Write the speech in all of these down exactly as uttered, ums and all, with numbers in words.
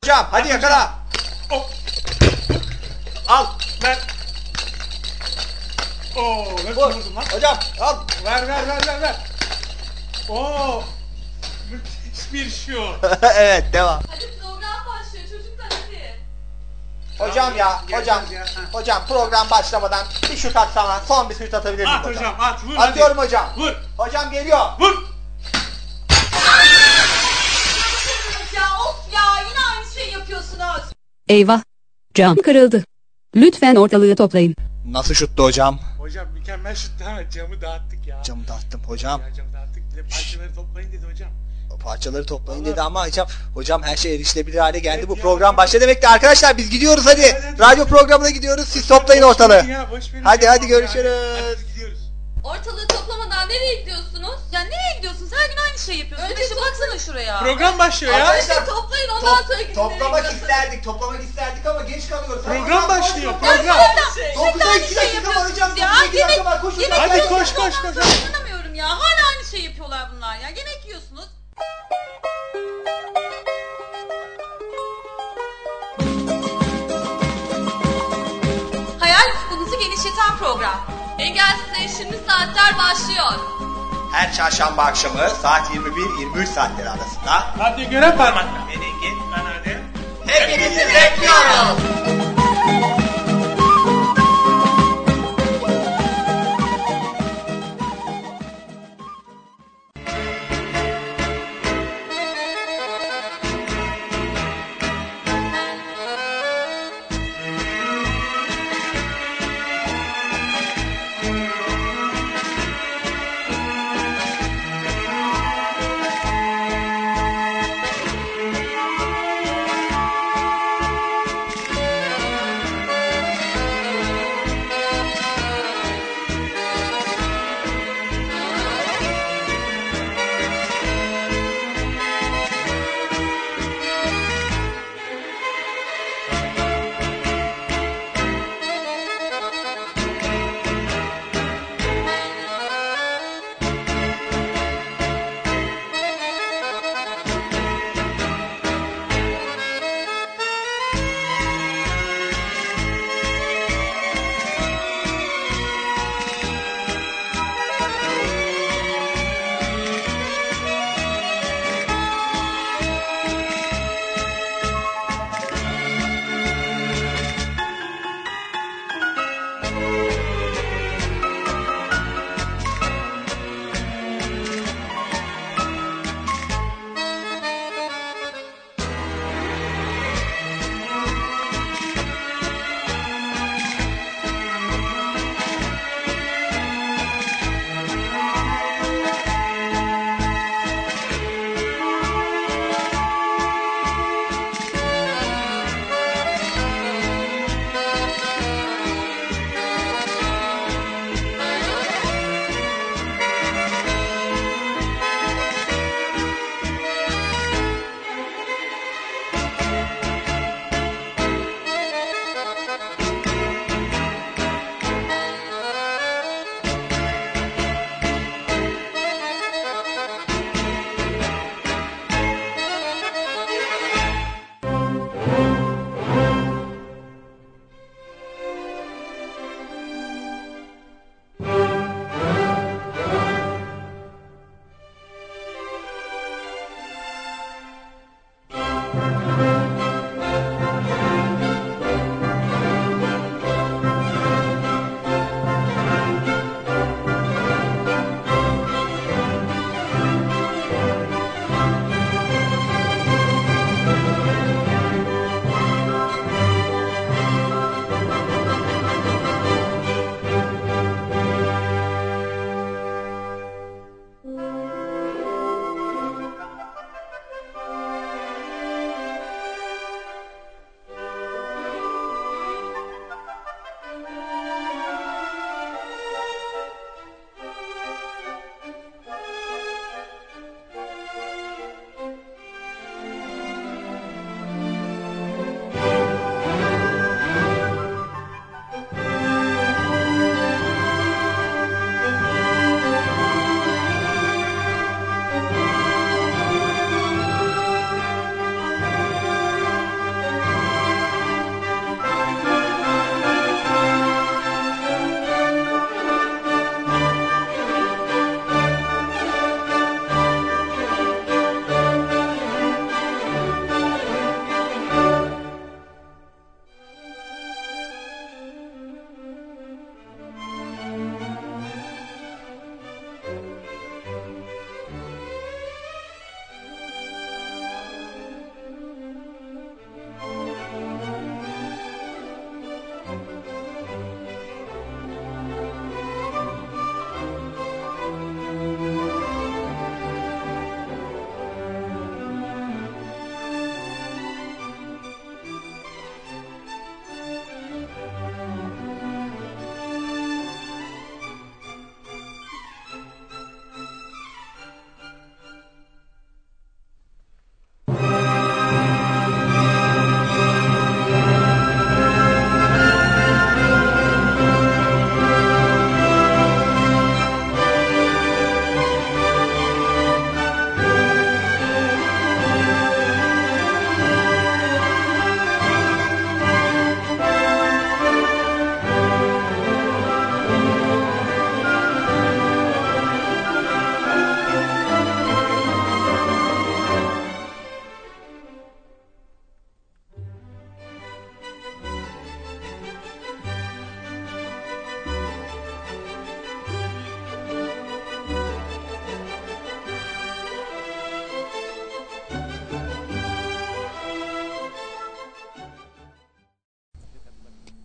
Hocam hadi Bak yakala. Oh. Al. Ver. Oo, nasıl Vur. vurdun lan? Hocam al. Ver ver ver ver ver. Oo. Müthiş bir şu. Evet devam. Hadi program başlıyor çocuklar hadi. Hocam ya Gel, hocam. gel, gel, ha. Hocam program başlamadan bir şut atsana. Son bir şut atabilir miyim At hocam? hocam at vur Atıyorum hadi. hocam. Vur. Hocam geliyor. Vur. Ya of ya yine aynı şeyi yapıyorsunuz. Eyvah! Cam kırıldı. Lütfen ortalığı toplayın. Nasıl şuttu hocam? Hocam mükemmel şut ha. Camı dağıttık ya. Camı dağıttım hocam. Ya camı dağıttık. Bir de parçaları toplayın dedi hocam. Parçaları toplayın Vallahi. dedi ama hocam hocam her şey erişilebilir hale geldi. Evet Bu ya. program başladı demekti. Arkadaşlar biz gidiyoruz hadi. Evet, evet. Radyo programına gidiyoruz. Siz toplayın ortalığı. Ya, boş verin Hadi, ya. hadi, görüşürüz. Hadi biz gidiyoruz. Ortalığı toplamadan nereye gidiyorsunuz? Ya nereye gidiyorsunuz? Her gün aynı şeyi yapıyorsunuz. Önce baksana şuraya. Program başlıyor ya. Arkadaşlar, Önce toplayın ondan sonra gidin. toplamak nereye isterdik. Toplamak isterdik ama geç kalıyoruz. Program başlıyor. Ya Program. şimdi, şimdi Dokuza aynı iki şey dakika var hocam. yapıyorsunuz ya. Dokuza iki Yemek, dakika var. Koşun. yemek Hadi yiyorsunuz, koş, koş, ondan koş. sonra inanamıyorum ya. Hala aynı şey yapıyorlar bunlar ya. Yemek yiyorsunuz. Hayal ufkunuzu genişleten program. Engelsiz Erişimli Saatler başlıyor. Her çarşamba akşamı saat yirmi bir yirmi üç saatleri arasında Hadi görev parmakla. Menengi. Ben hadi. hepinizi bekliyoruz.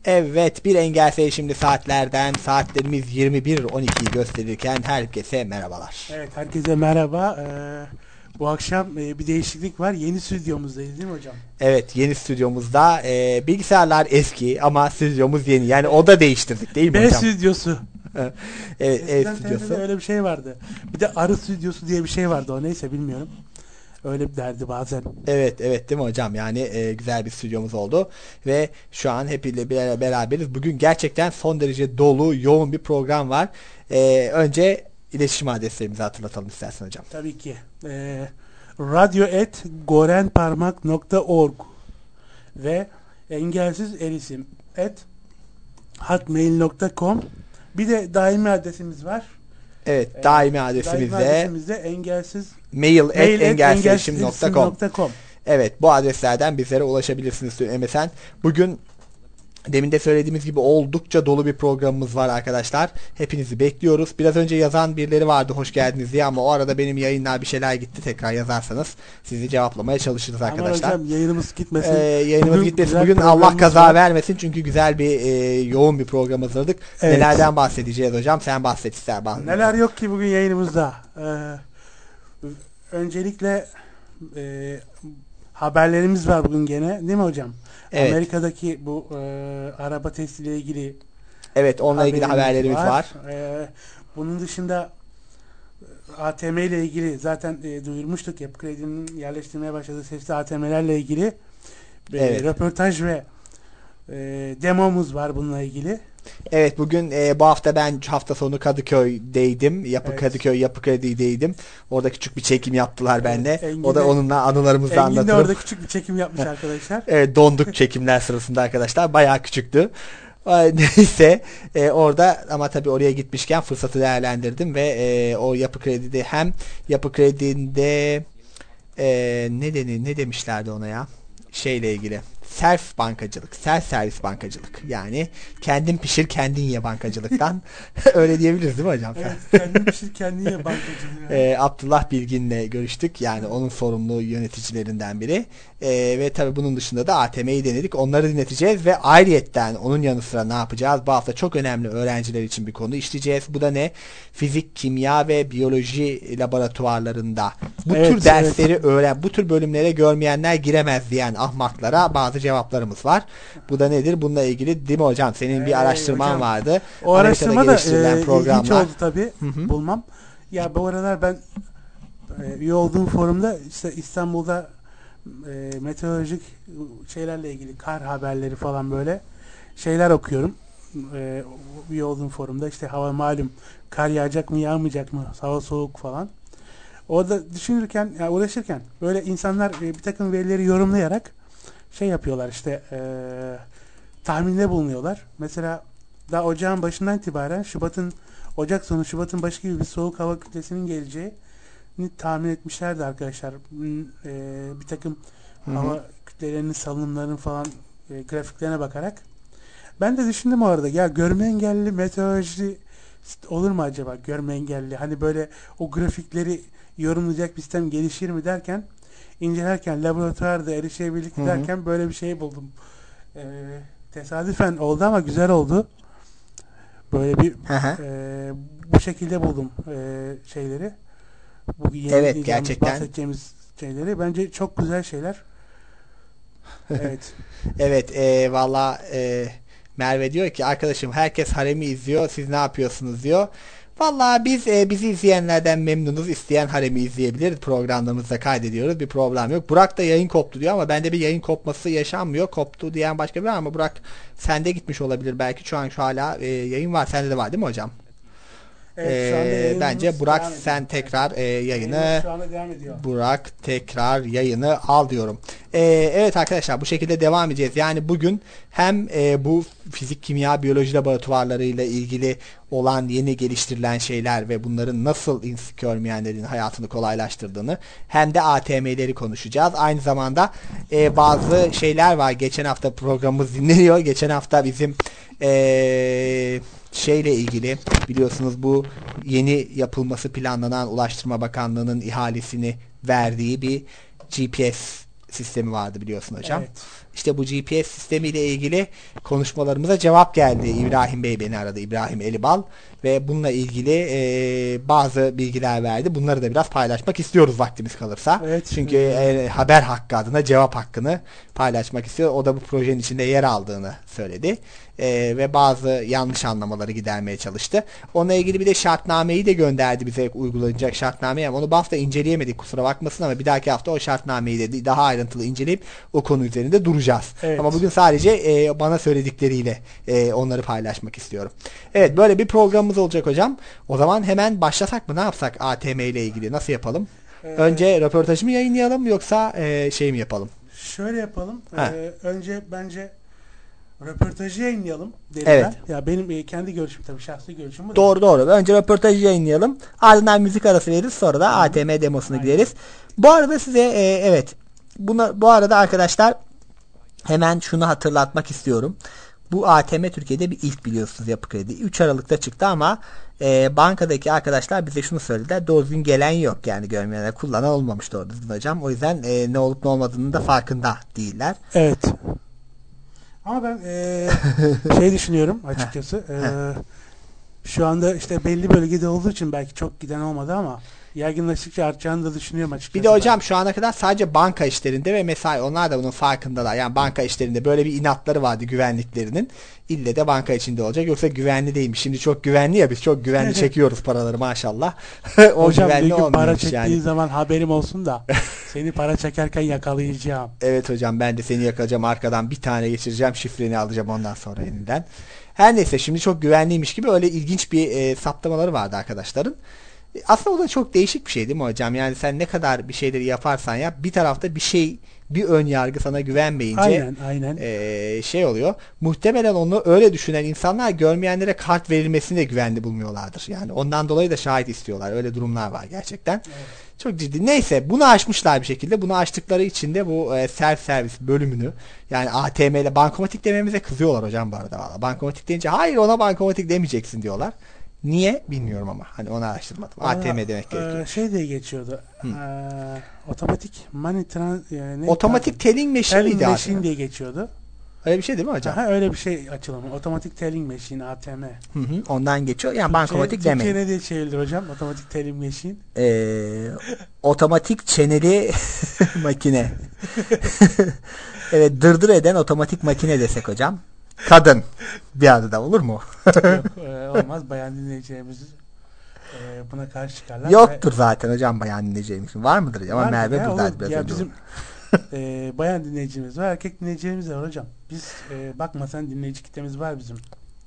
Evet, bir engelsiz şimdi saatlerden saatlerimiz yirmi bir on ikiyi gösterirken herkese merhabalar. Evet, herkese merhaba. Ee, bu akşam e, bir değişiklik var. Yeni stüdyomuzdayız değil mi hocam? Evet, yeni stüdyomuzda e, bilgisayarlar eski ama stüdyomuz yeni. Yani oda değiştirdik değil mi B hocam? stüdyosu. Evet, E Eskiden stüdyosu. T R'de öyle bir şey vardı. Bir de arı stüdyosu diye bir şey vardı. O neyse bilmiyorum. Öyle bir derdi bazen. Evet, evet değil mi hocam? Yani e, güzel bir stüdyomuz oldu ve şu an hepsiyle bir- beraberiz. Bugün gerçekten son derece dolu, yoğun bir program var. E, önce iletişim adreslerimizi hatırlatalım istersen hocam. Tabii ki. Ee, radyo et gorenparmak nokta org ve engelsiz erisim et hotmail nokta com. Bir de daimi adresimiz var. Evet, Ee, daimi Daimi adresimizde adresimizde engelsiz mail at mail at engelsizerişim nokta com. nokta com. Evet, bu adreslerden bizlere ulaşabilirsiniz M S N. Bugün demin de söylediğimiz gibi oldukça dolu bir programımız var arkadaşlar. Hepinizi bekliyoruz. Biraz önce yazan birileri vardı hoş geldiniz diye ama o arada benim yayınlar bir şeyler gitti. Tekrar yazarsanız sizi cevaplamaya çalışırız arkadaşlar. Ama hocam yayınımız gitmesin. Ee, yayınımız Bugün gitmesin. güzel Bugün Allah programımız kaza var. vermesin çünkü güzel bir e, yoğun bir program hazırladık. Evet. Nelerden bahsedeceğiz hocam? Sen bahset ister bahset. Neler yok ki bugün yayınımızda. Ee, öncelikle e, haberlerimiz var bugün gene değil mi hocam? Evet. Amerika'daki bu e, araba testiyle ilgili Evet, onunla ilgili haberlerimiz haberlerimiz var. Ee, bunun dışında A T M ile ilgili zaten e, duyurmuştuk. Yapı Kredi'nin yerleştirmeye başladığı sesli A T M'lerle ilgili e, Evet. röportaj ve e, demomuz var bununla ilgili. Evet, bugün e, bu hafta ben hafta sonu Kadıköy'deydim. Yapı Evet. Kadıköy Yapı Kredi'deydim. Orada küçük bir çekim yaptılar Evet, bende. Engin O da de- onunla anılarımızı Engin de anlatırım. orada küçük bir çekim yapmış arkadaşlar. Evet, donduk çekimler sırasında arkadaşlar. Bayağı küçüktü. Ay, Neyse e, orada ama tabii oraya gitmişken fırsatı değerlendirdim ve e, o Yapı Kredi'de hem Yapı Kredi'nde e, ne deni ne demişlerdi ona ya? Şeyle ilgili. Self bankacılık, self servis bankacılık. Yani kendin pişir kendin ye bankacılıktan. Öyle diyebiliriz değil mi hocam? Evet, kendin pişir kendin ye bankacılığı. Ee, Abdullah Bilgin'le görüştük. Yani onun sorumlu yöneticilerinden biri. Ee, ve tabii bunun dışında da A T M'yi denedik. Onları dinleteceğiz ve ayrıyetten onun yanı sıra ne yapacağız? Bu hafta çok önemli öğrenciler için bir konu işleyeceğiz. Bu da ne? Fizik, kimya ve biyoloji laboratuvarlarında bu Evet, tür dersleri öğren, bu tür bölümlere görmeyenler giremez diyen ahmaklara bazı cevaplarımız var. Bu da nedir? Bununla ilgili değil mi hocam? Senin Ee, bir araştırman hocam, vardı. O Amerika'da araştırma da geliştirilen e, ilginç programlar. oldu tabii. Hı hı. Bulmam. Ya bu aralar ben e, üye olduğum forumda işte İstanbul'da e, meteorolojik şeylerle ilgili kar haberleri falan böyle şeyler okuyorum. E, üye olduğum forumda işte hava malum kar yağacak mı yağmayacak mı hava soğuk falan. Orada düşünürken yani uğraşırken böyle insanlar e, bir takım verileri yorumlayarak şey yapıyorlar işte e, tahminde bulunuyorlar. Mesela daha ocağın başından itibaren Şubat'ın Ocak sonu Şubat'ın başı gibi bir soğuk hava kütlesinin geleceğini tahmin etmişlerdi arkadaşlar. Hmm, e, bir takım Hı hı. hava kütlelerinin salınımlarının falan e, grafiklerine bakarak. Ben de düşündüm o arada ya görme engelli meteoroloji olur mu acaba görme engelli hani böyle o grafikleri yorumlayacak bir sistem gelişir mi derken incelerken laboratuvarda erişebildik Hı hı. derken böyle bir şey buldum. Ee, tesadüfen oldu ama güzel oldu. Böyle bir Hı hı. e, bu şekilde buldum e, şeyleri. Bu yeni Evet, diyeceğimiz, gerçekten. bahsedeceğimiz şeyleri. Bence çok güzel şeyler. Evet. Evet, e, valla e, Merve diyor ki arkadaşım herkes haremi izliyor, siz ne yapıyorsunuz diyor. Valla biz e, bizi izleyenlerden memnunuz. İsteyen haremi izleyebilir. Programlarımızda kaydediyoruz. Bir problem yok. Burak da yayın koptu diyor ama bende bir yayın kopması yaşanmıyor. Koptu diyen başka biri var ama Burak sende gitmiş olabilir belki. Şu an şu hala e, yayın var. Sende de var değil mi hocam? Evet, şu anda E, yayınımız bence Burak devam ediyor. sen tekrar e, yayını Yayınımız şu anda devam ediyor. Burak tekrar yayını al diyorum. Ee, evet arkadaşlar bu şekilde devam edeceğiz. Yani bugün hem e, bu fizik, kimya, biyoloji laboratuvarlarıyla ilgili olan yeni geliştirilen şeyler ve bunların nasıl ins- görmeyenlerin hayatını kolaylaştırdığını hem de A T M'leri konuşacağız. Aynı zamanda e, bazı şeyler var. Geçen hafta programımız dinleniyor. Geçen hafta bizim eee şeyle ilgili biliyorsunuz bu yeni yapılması planlanan Ulaştırma Bakanlığı'nın ihalesini verdiği bir G P S sistemi vardı biliyorsun hocam. Evet. İşte bu G P S sistemiyle ilgili konuşmalarımıza cevap geldi. İbrahim Bey beni aradı. İbrahim Elibal ve bununla ilgili e, bazı bilgiler verdi. Bunları da biraz paylaşmak istiyoruz vaktimiz kalırsa. Evet. Çünkü e, haber hakkı adına cevap hakkını paylaşmak istiyor. O da bu projenin içinde yer aldığını söyledi. E, ve bazı yanlış anlamaları gidermeye çalıştı. Onunla ilgili bir de şartnameyi de gönderdi bize, uygulanacak şartnameyi. Ama onu bu hafta inceleyemedik, kusura bakmasın, ama bir dahaki hafta o şartnameyi de daha ayrıntılı inceleyip o konu üzerinde duracağız. Evet. Ama bugün sadece e, bana söyledikleriyle e, onları paylaşmak istiyorum. Evet, böyle bir programımız olacak hocam. O zaman hemen başlasak mı? Ne yapsak A T M ile ilgili? Nasıl yapalım? Ee, Önce röportajı mı yayınlayalım yoksa e, şey mi yapalım? Şöyle yapalım. Ee, önce bence röportajı yayınlayalım derim Evet. ben. Ya benim e, kendi görüşüm, tabii şahsi görüşüm bu. Doğru doğru. Önce röportajı yayınlayalım. Ardından müzik arası veririz. Sonra da A T M demosuna gideriz. Bu arada size e, evet. Buna, bu arada arkadaşlar hemen şunu hatırlatmak istiyorum. Bu A T M Türkiye'de bir ilk, biliyorsunuz, Yapı Kredi. üç Aralık'ta çıktı ama e, bankadaki arkadaşlar bize şunu söylediler. Doğru düzgün gelen yok. Yani görmeyenler, kullanan olmamış doğru düzgün hocam. O yüzden e, ne olup ne olmadığının da farkında değiller. Evet. Ama ben e, şey düşünüyorum açıkçası. E, şu anda işte belli bölgede olduğu için belki çok giden olmadı ama yaygınlaştıkça artacağını da düşünüyorum açıkçası. Bir de hocam şu ana kadar sadece banka işlerinde ve mesai, onlar da bunun farkındalar. Yani banka işlerinde böyle bir inatları vardı güvenliklerinin. İlle de banka içinde olacak, yoksa güvenli değilmiş. Şimdi çok güvenli ya, biz çok güvenli çekiyoruz paraları maşallah. O hocam bir güvenli gün para çektiğin yani. zaman haberim olsun da seni para çekerken yakalayacağım. Evet hocam, ben de seni yakalayacağım, arkadan bir tane geçireceğim, şifreni alacağım ondan sonra elinden. Her neyse, şimdi çok güvenliymiş gibi öyle ilginç bir e, saptamaları vardı arkadaşların. Aslında o da çok değişik bir şey değil mi hocam? Yani sen ne kadar bir şeyleri yaparsan yap, bir tarafta bir şey, bir ön yargı sana güvenmeyince aynen, aynen. E, şey oluyor. Muhtemelen onu öyle düşünen insanlar görmeyenlere kart verilmesini de güvenli bulmuyorlardır. Yani ondan dolayı da şahit istiyorlar. Öyle durumlar var gerçekten. Evet. Çok ciddi. Neyse, bunu aşmışlar bir şekilde. Bunu aştıkları için de bu e, self servis bölümünü, yani A T M ile bankomatik dememize kızıyorlar hocam bu arada. Valla. Bankomatik deyince hayır, ona bankomatik demeyeceksin diyorlar. Niye bilmiyorum ama hani onu araştırmadım. Ona, A T M demek gerekiyor. E, şey diye geçiyordu. E, otomatik money trans yani otomatik telling machine telling miydi machine diye geçiyordu. Öyle bir şey değil mi hocam? Aha, öyle bir şey açılımı. Otomatik telling machine, A T M. Hı hı, ondan geçiyor. Yani bankomatik demeyin. Türkçe ne diye çevrilir hocam? Otomatik telling machine. Ee, otomatik çeneli makine. Evet, dırdır eden otomatik makine desek hocam. Kadın bir adı da olur mu? Yok, e, olmaz. Bayan dinleyeceğimiz e, buna karşı çıkarlar. Yoktur ve, zaten hocam bayan dinleyeceğimiz. Var mıdır? Ama Merve buradaydı biraz ya önce. Bizim e, bayan dinleyicimiz var, erkek dinleyicilerimiz var hocam. Biz e, bakma sen, dinleyici kitlemiz var bizim.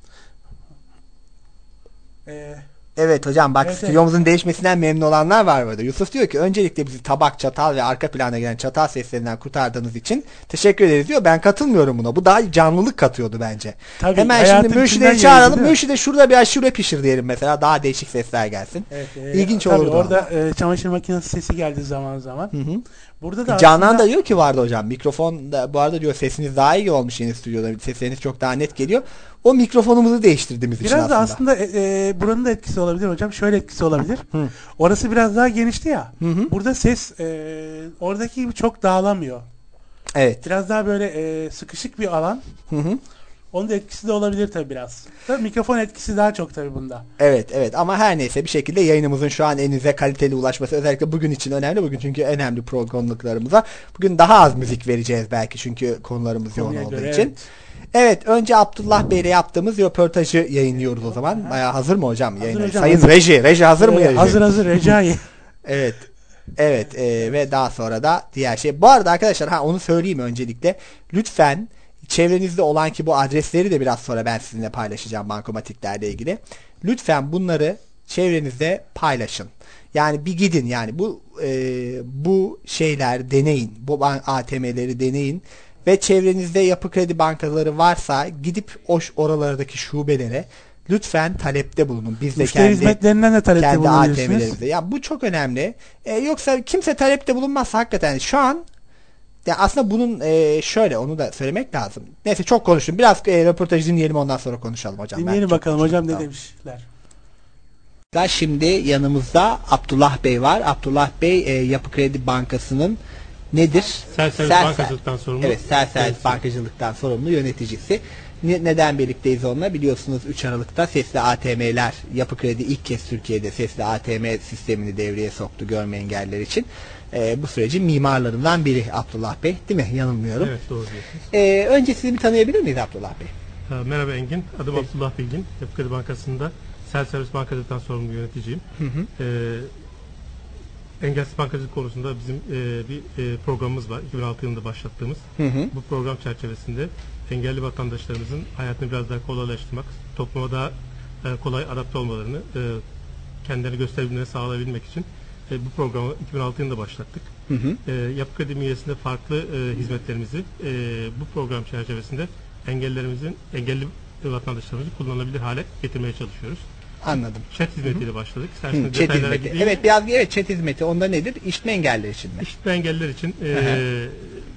Eee Evet hocam, bak evet, stüdyomuzun evet. değişmesinden memnun olanlar var burada. Yusuf diyor ki öncelikle bizi tabak, çatal ve arka plana gelen çatal seslerinden kurtardığınız için teşekkür ederiz diyor. Ben katılmıyorum buna. Bu daha canlılık katıyordu bence. Tabii, hemen şimdi Mürşide'yi çağıralım. Mürşide şurada bir aşure pişir diyelim mesela. Daha değişik sesler gelsin. Evet, e, İlginç olurdu. Orada e, çamaşır makinesi sesi geldi zaman zaman. Hı hı. Burada da Canan aslında... da diyor ki vardı hocam. Mikrofon da bu arada diyor sesiniz daha iyi olmuş yeni stüdyoda. Sesleriniz çok daha net geliyor. O mikrofonumuzu değiştirdiğimiz biraz için aslında. Biraz da aslında e, e, buranın da etkisi olabilir hocam. Şöyle etkisi olabilir. Hı. Orası biraz daha genişti ya. Hı hı. Burada ses e, oradaki gibi çok dağılamıyor. Evet. Biraz daha böyle e, sıkışık bir alan. Hı hı. Onun da etkisi de olabilir tabii biraz. Tabii mikrofon etkisi daha çok tabii bunda. Evet evet, ama her neyse bir şekilde yayınımızın şu an elinize kaliteli ulaşması özellikle bugün için önemli. Bugün çünkü önemli programlıklarımız var. Bugün daha az müzik vereceğiz belki çünkü konularımız Konuya yoğun olduğu göre, için. Evet. Evet, önce Abdullah Bey'le yaptığımız röportajı yayınlıyoruz o zaman. Bayağı hazır mı hocam? Hazır Yayına? hocam, Sayın hazır. Reji, Reji hazır Ee, mı? Reji? Hazır hazır Recai. Evet. Evet e, ve daha sonra da diğer şey. Bu arada arkadaşlar, ha onu söyleyeyim öncelikle. Lütfen çevrenizde olan, ki bu adresleri de biraz sonra ben sizinle paylaşacağım bankomatiklerle ilgili. Lütfen bunları çevrenizde paylaşın. Yani bir gidin, yani bu e, bu şeyler deneyin. Bu A T M'leri deneyin. Ve çevrenizde Yapı Kredi bankaları varsa gidip o oralardaki şubelere lütfen talepte bulunun. Biz de Müşteri kendi, hizmetlerinden de talepte kendi A T M'lerimizde. bulunabilirsiniz. Ya bu çok önemli. E, yoksa kimse talepte bulunmazsa hakikaten şu an ya aslında bunun e, şöyle, onu da söylemek lazım. Neyse, çok konuştum. Biraz e, röportajı dinleyelim, ondan sonra konuşalım hocam. Dinleyelim ben bakalım hocam ne tamam. demişler. Şimdi yanımızda Abdullah Bey var. Abdullah Bey e, Yapı Kredi Bankası'nın nedir? Self-servis Self- bankacılıktan sorumlu. Evet, self-servis Yöneticisi. bankacılıktan sorumlu yöneticisi. Ne- neden birlikteyiz onunla? Biliyorsunuz üç Aralık'ta sesli A T M'ler, Yapı Kredi ilk kez Türkiye'de sesli A T M sistemini devreye soktu görme engelliler için. Ee, bu sürecin mimarlarından biri Abdullah Bey, değil mi? Yanılmıyorum. Evet, doğru diyorsunuz. Ee, önce sizi bir tanıyabilir miyiz Abdullah Bey? Ha, merhaba Engin, adım Abdullah Bilgin. Yapı Kredi Bankası'nda self-servis bankacılıktan sorumlu yöneticiyim. Hı hı. Ee, engelsiz bankacılık konusunda bizim e, bir e, programımız var. iki bin altı yılında başlattığımız. Hı hı. Bu program çerçevesinde engelli vatandaşlarımızın hayatını biraz daha kolaylaştırmak, topluma daha e, kolay adapte olmalarını, e, kendilerini gösterebilmelerini sağlayabilmek için e, bu programı iki bin altı yılında başlattık. Hı hı. E, Yapı Kredi bünyesinde farklı e, hizmetlerimizi e, bu program çerçevesinde engellerimizin, engelli vatandaşlarımızı kullanılabilir hale getirmeye çalışıyoruz. Anladım. Chat hizmetiyle başladık. Hı, İsterseniz chat detaylara hizmeti. gideyim. Evet, biraz evet chat hizmeti. Onda nedir? İşitme engelliler için mi? İşitme engelliler için e,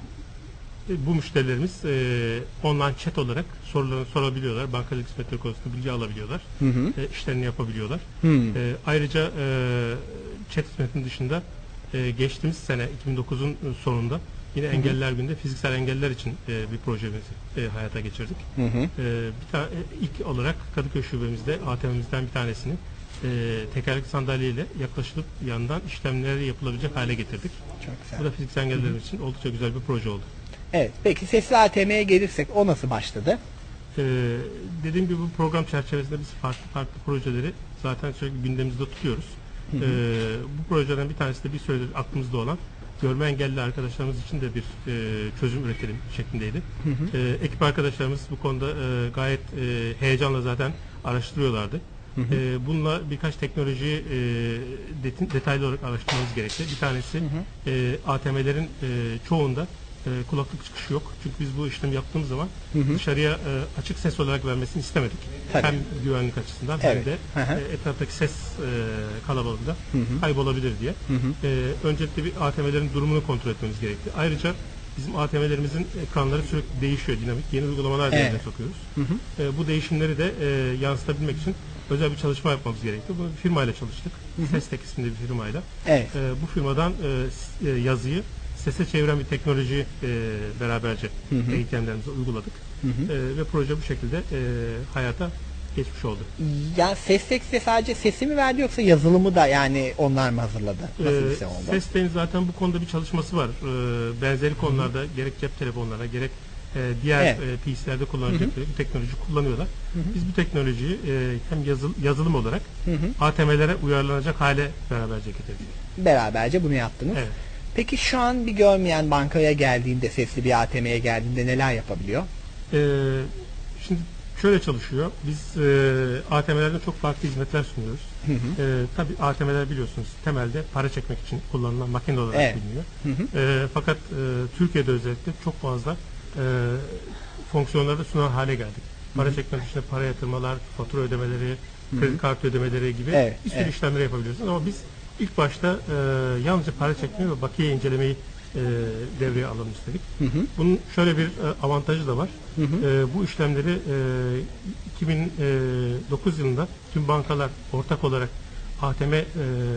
bu müşterilerimiz e, online chat olarak sorularını sorabiliyorlar. Bankacılık hizmetleri konusunda bilgi alabiliyorlar. Hı hı. E, işlerini yapabiliyorlar. Hı. E, ayrıca e, chat hizmetinin dışında e, geçtiğimiz sene iki bin dokuzun sonunda yine Hı hı. Engelliler Günü'nde fiziksel engelliler için e, bir projemizi e, hayata geçirdik. Hı hı. E, bir tane ilk olarak Kadıköy şubemizde A T M'imizden bir tanesini e, tekerlekli sandalyeyle yaklaşılıp yandan işlemleri yapılabilecek hale getirdik. Çok Bu güzel. da fiziksel engellilerimiz için oldukça güzel bir proje oldu. Evet. Peki sesli A T M'ye gelirsek o nasıl başladı? Ee, dediğim gibi bu program çerçevesinde biz farklı farklı projeleri zaten sürekli gündemimizde tutuyoruz. Hı hı. Ee, bu projelerin bir tanesi de bir süredir aklımızda olan görme engelli arkadaşlarımız için de bir e, çözüm üretelim şeklindeydi. Hı hı. Ee, ekip arkadaşlarımız bu konuda e, gayet e, heyecanla zaten araştırıyorlardı. Hı hı. Ee, bununla birkaç teknolojiyi e, detin, detaylı olarak araştırmamız gerekti. Bir tanesi Hı hı. e, A T M'lerin e, çoğunda e, kulaklık çıkışı yok. Çünkü biz bu işlemi yaptığımız zaman Hı hı. dışarıya e, açık ses olarak vermesini istemedik. Tabii. Hem güvenlik açısından Evet. hem de Hı hı. e, etraftaki ses e, kalabalığında Hı hı. kaybolabilir diye. Hı hı. E, öncelikle bir A T M'lerin durumunu kontrol etmemiz gerekti. Ayrıca bizim A T M'lerimizin ekranları sürekli değişiyor, dinamik. Yeni uygulamalar Evet. devreye sokuyoruz. Hı hı. E, bu değişimleri de e, yansıtabilmek için özel bir çalışma yapmamız gerekti. Bu bir firmayla çalıştık. Hı hı. Sestek isimli bir firmayla. Evet. E, bu firmadan e, s- e, yazıyı sese çeviren bir teknolojiyi e, beraberce Hı hı. eğitimlerimize uyguladık. Hı hı. E, ve proje bu şekilde e, hayata geçmiş oldu. Ya Sestek size sadece sesi mi verdi yoksa yazılımı da yani onlar mı hazırladı? Nasıl bir Ee, şey oldu? Sestek'in zaten bu konuda bir çalışması var. Ee, benzeri konularda gerek cep telefonlarına gerek e, diğer Evet. e, P C'lerde kullanılacak Hı bir teknoloji kullanıyorlar. Hı hı. Biz bu teknolojiyi e, hem yazıl, yazılım olarak Hı hı. A T M'lere uyarlanacak hale beraberce getirdik. Beraberce bunu yaptınız. Evet. Peki şu an bir görmeyen bankaya geldiğinde, sesli bir A T M'ye geldiğinde neler yapabiliyor? Ee, şimdi şöyle çalışıyor. Biz e, A T M'lerde çok farklı hizmetler sunuyoruz. Hı hı. E, tabii A T M'ler biliyorsunuz temelde para çekmek için kullanılan makine olarak Evet. biliniyor. Hı hı. E, fakat e, Türkiye'de özellikle çok fazla e, fonksiyonları da sunan hale geldik. Para Hı hı. çekmek için para yatırmalar, fatura ödemeleri, Hı hı. kredi kartı ödemeleri gibi Evet, bir sürü evet. işlemleri yapabiliyorsunuz. Ama biz ilk başta e, yalnızca para çekmeyi ve bakiye incelemeyi e, devreye alalım istedik. Hı hı. Bunun şöyle bir e, avantajı da var. Hı hı. E, bu işlemleri e, iki bin dokuz yılında tüm bankalar ortak olarak A T M e,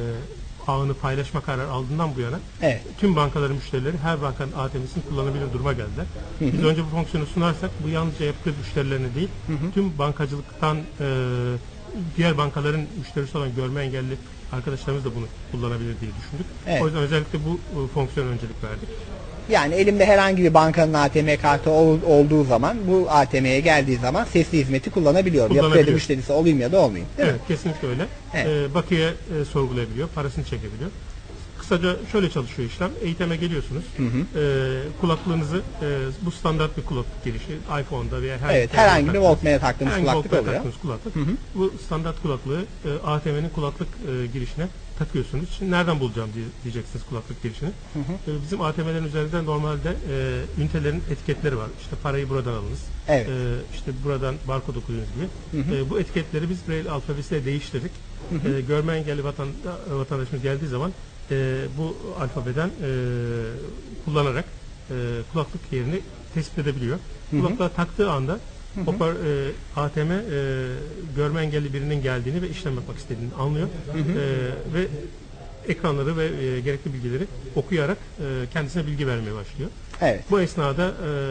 ağını paylaşma kararı aldığından bu yana Evet. tüm bankaların müşterileri her bankanın A T M'sini kullanabilir duruma geldiler. Hı hı. Biz önce bu fonksiyonu sunarsak bu yalnızca yapı kredi müşterilerine değil Hı hı. tüm bankacılıktan e, diğer bankaların müşterisi olan görme engelli arkadaşlarımız da bunu kullanabilir diye düşündük. Evet. O yüzden özellikle bu e, fonksiyona öncelik verdik. Yani elimde herhangi bir bankanın A T M kartı ol- olduğu zaman bu A T M'ye geldiği zaman sesli hizmeti kullanabiliyorum. Yapı kredi Kullanabiliyor. müşterisi olayım ya da olmayayım. Değil Evet, mi? kesinlikle öyle. Evet. Ee, bakiye e, sorgulayabiliyor, parasını çekebiliyor. Kısaca şöyle çalışıyor işlem. Eğitime geliyorsunuz. Hı hı. Ee, kulaklığınızı, e, bu standart bir kulaklık girişi. iPhone'da veya herhangi, Evet, herhangi bir Walkman'e taktığımız herhangi bir kulaklık Walkman'e oluyor. taktığınız kulaklık. Hı hı. Bu standart kulaklığı e, A T M'nin kulaklık e, girişine takıyorsunuz. Şimdi nereden bulacağım diye, diyeceksiniz kulaklık girişini. Hı hı. E, bizim A T M'lerin üzerinde normalde e, ünitelerin etiketleri var. İşte parayı buradan alınız. Evet. E, işte buradan barkod okuyunuz gibi. Hı hı. E, bu etiketleri biz Braille alfabesiyle değiştirdik. Hı hı. E, görme engelli vatan, vatandaşımız geldiği zaman e, bu alfabeden e, kullanarak e, kulaklık yerini tespit edebiliyor. Hı hı. Kulaklığa taktığı anda Hı hı. Hopper e, A T M e, görme engelli birinin geldiğini ve işlem yapmak istediğini anlıyor. Hı hı. E, ve ekranları ve e, gerekli bilgileri okuyarak e, kendisine bilgi vermeye başlıyor. Evet. Bu esnada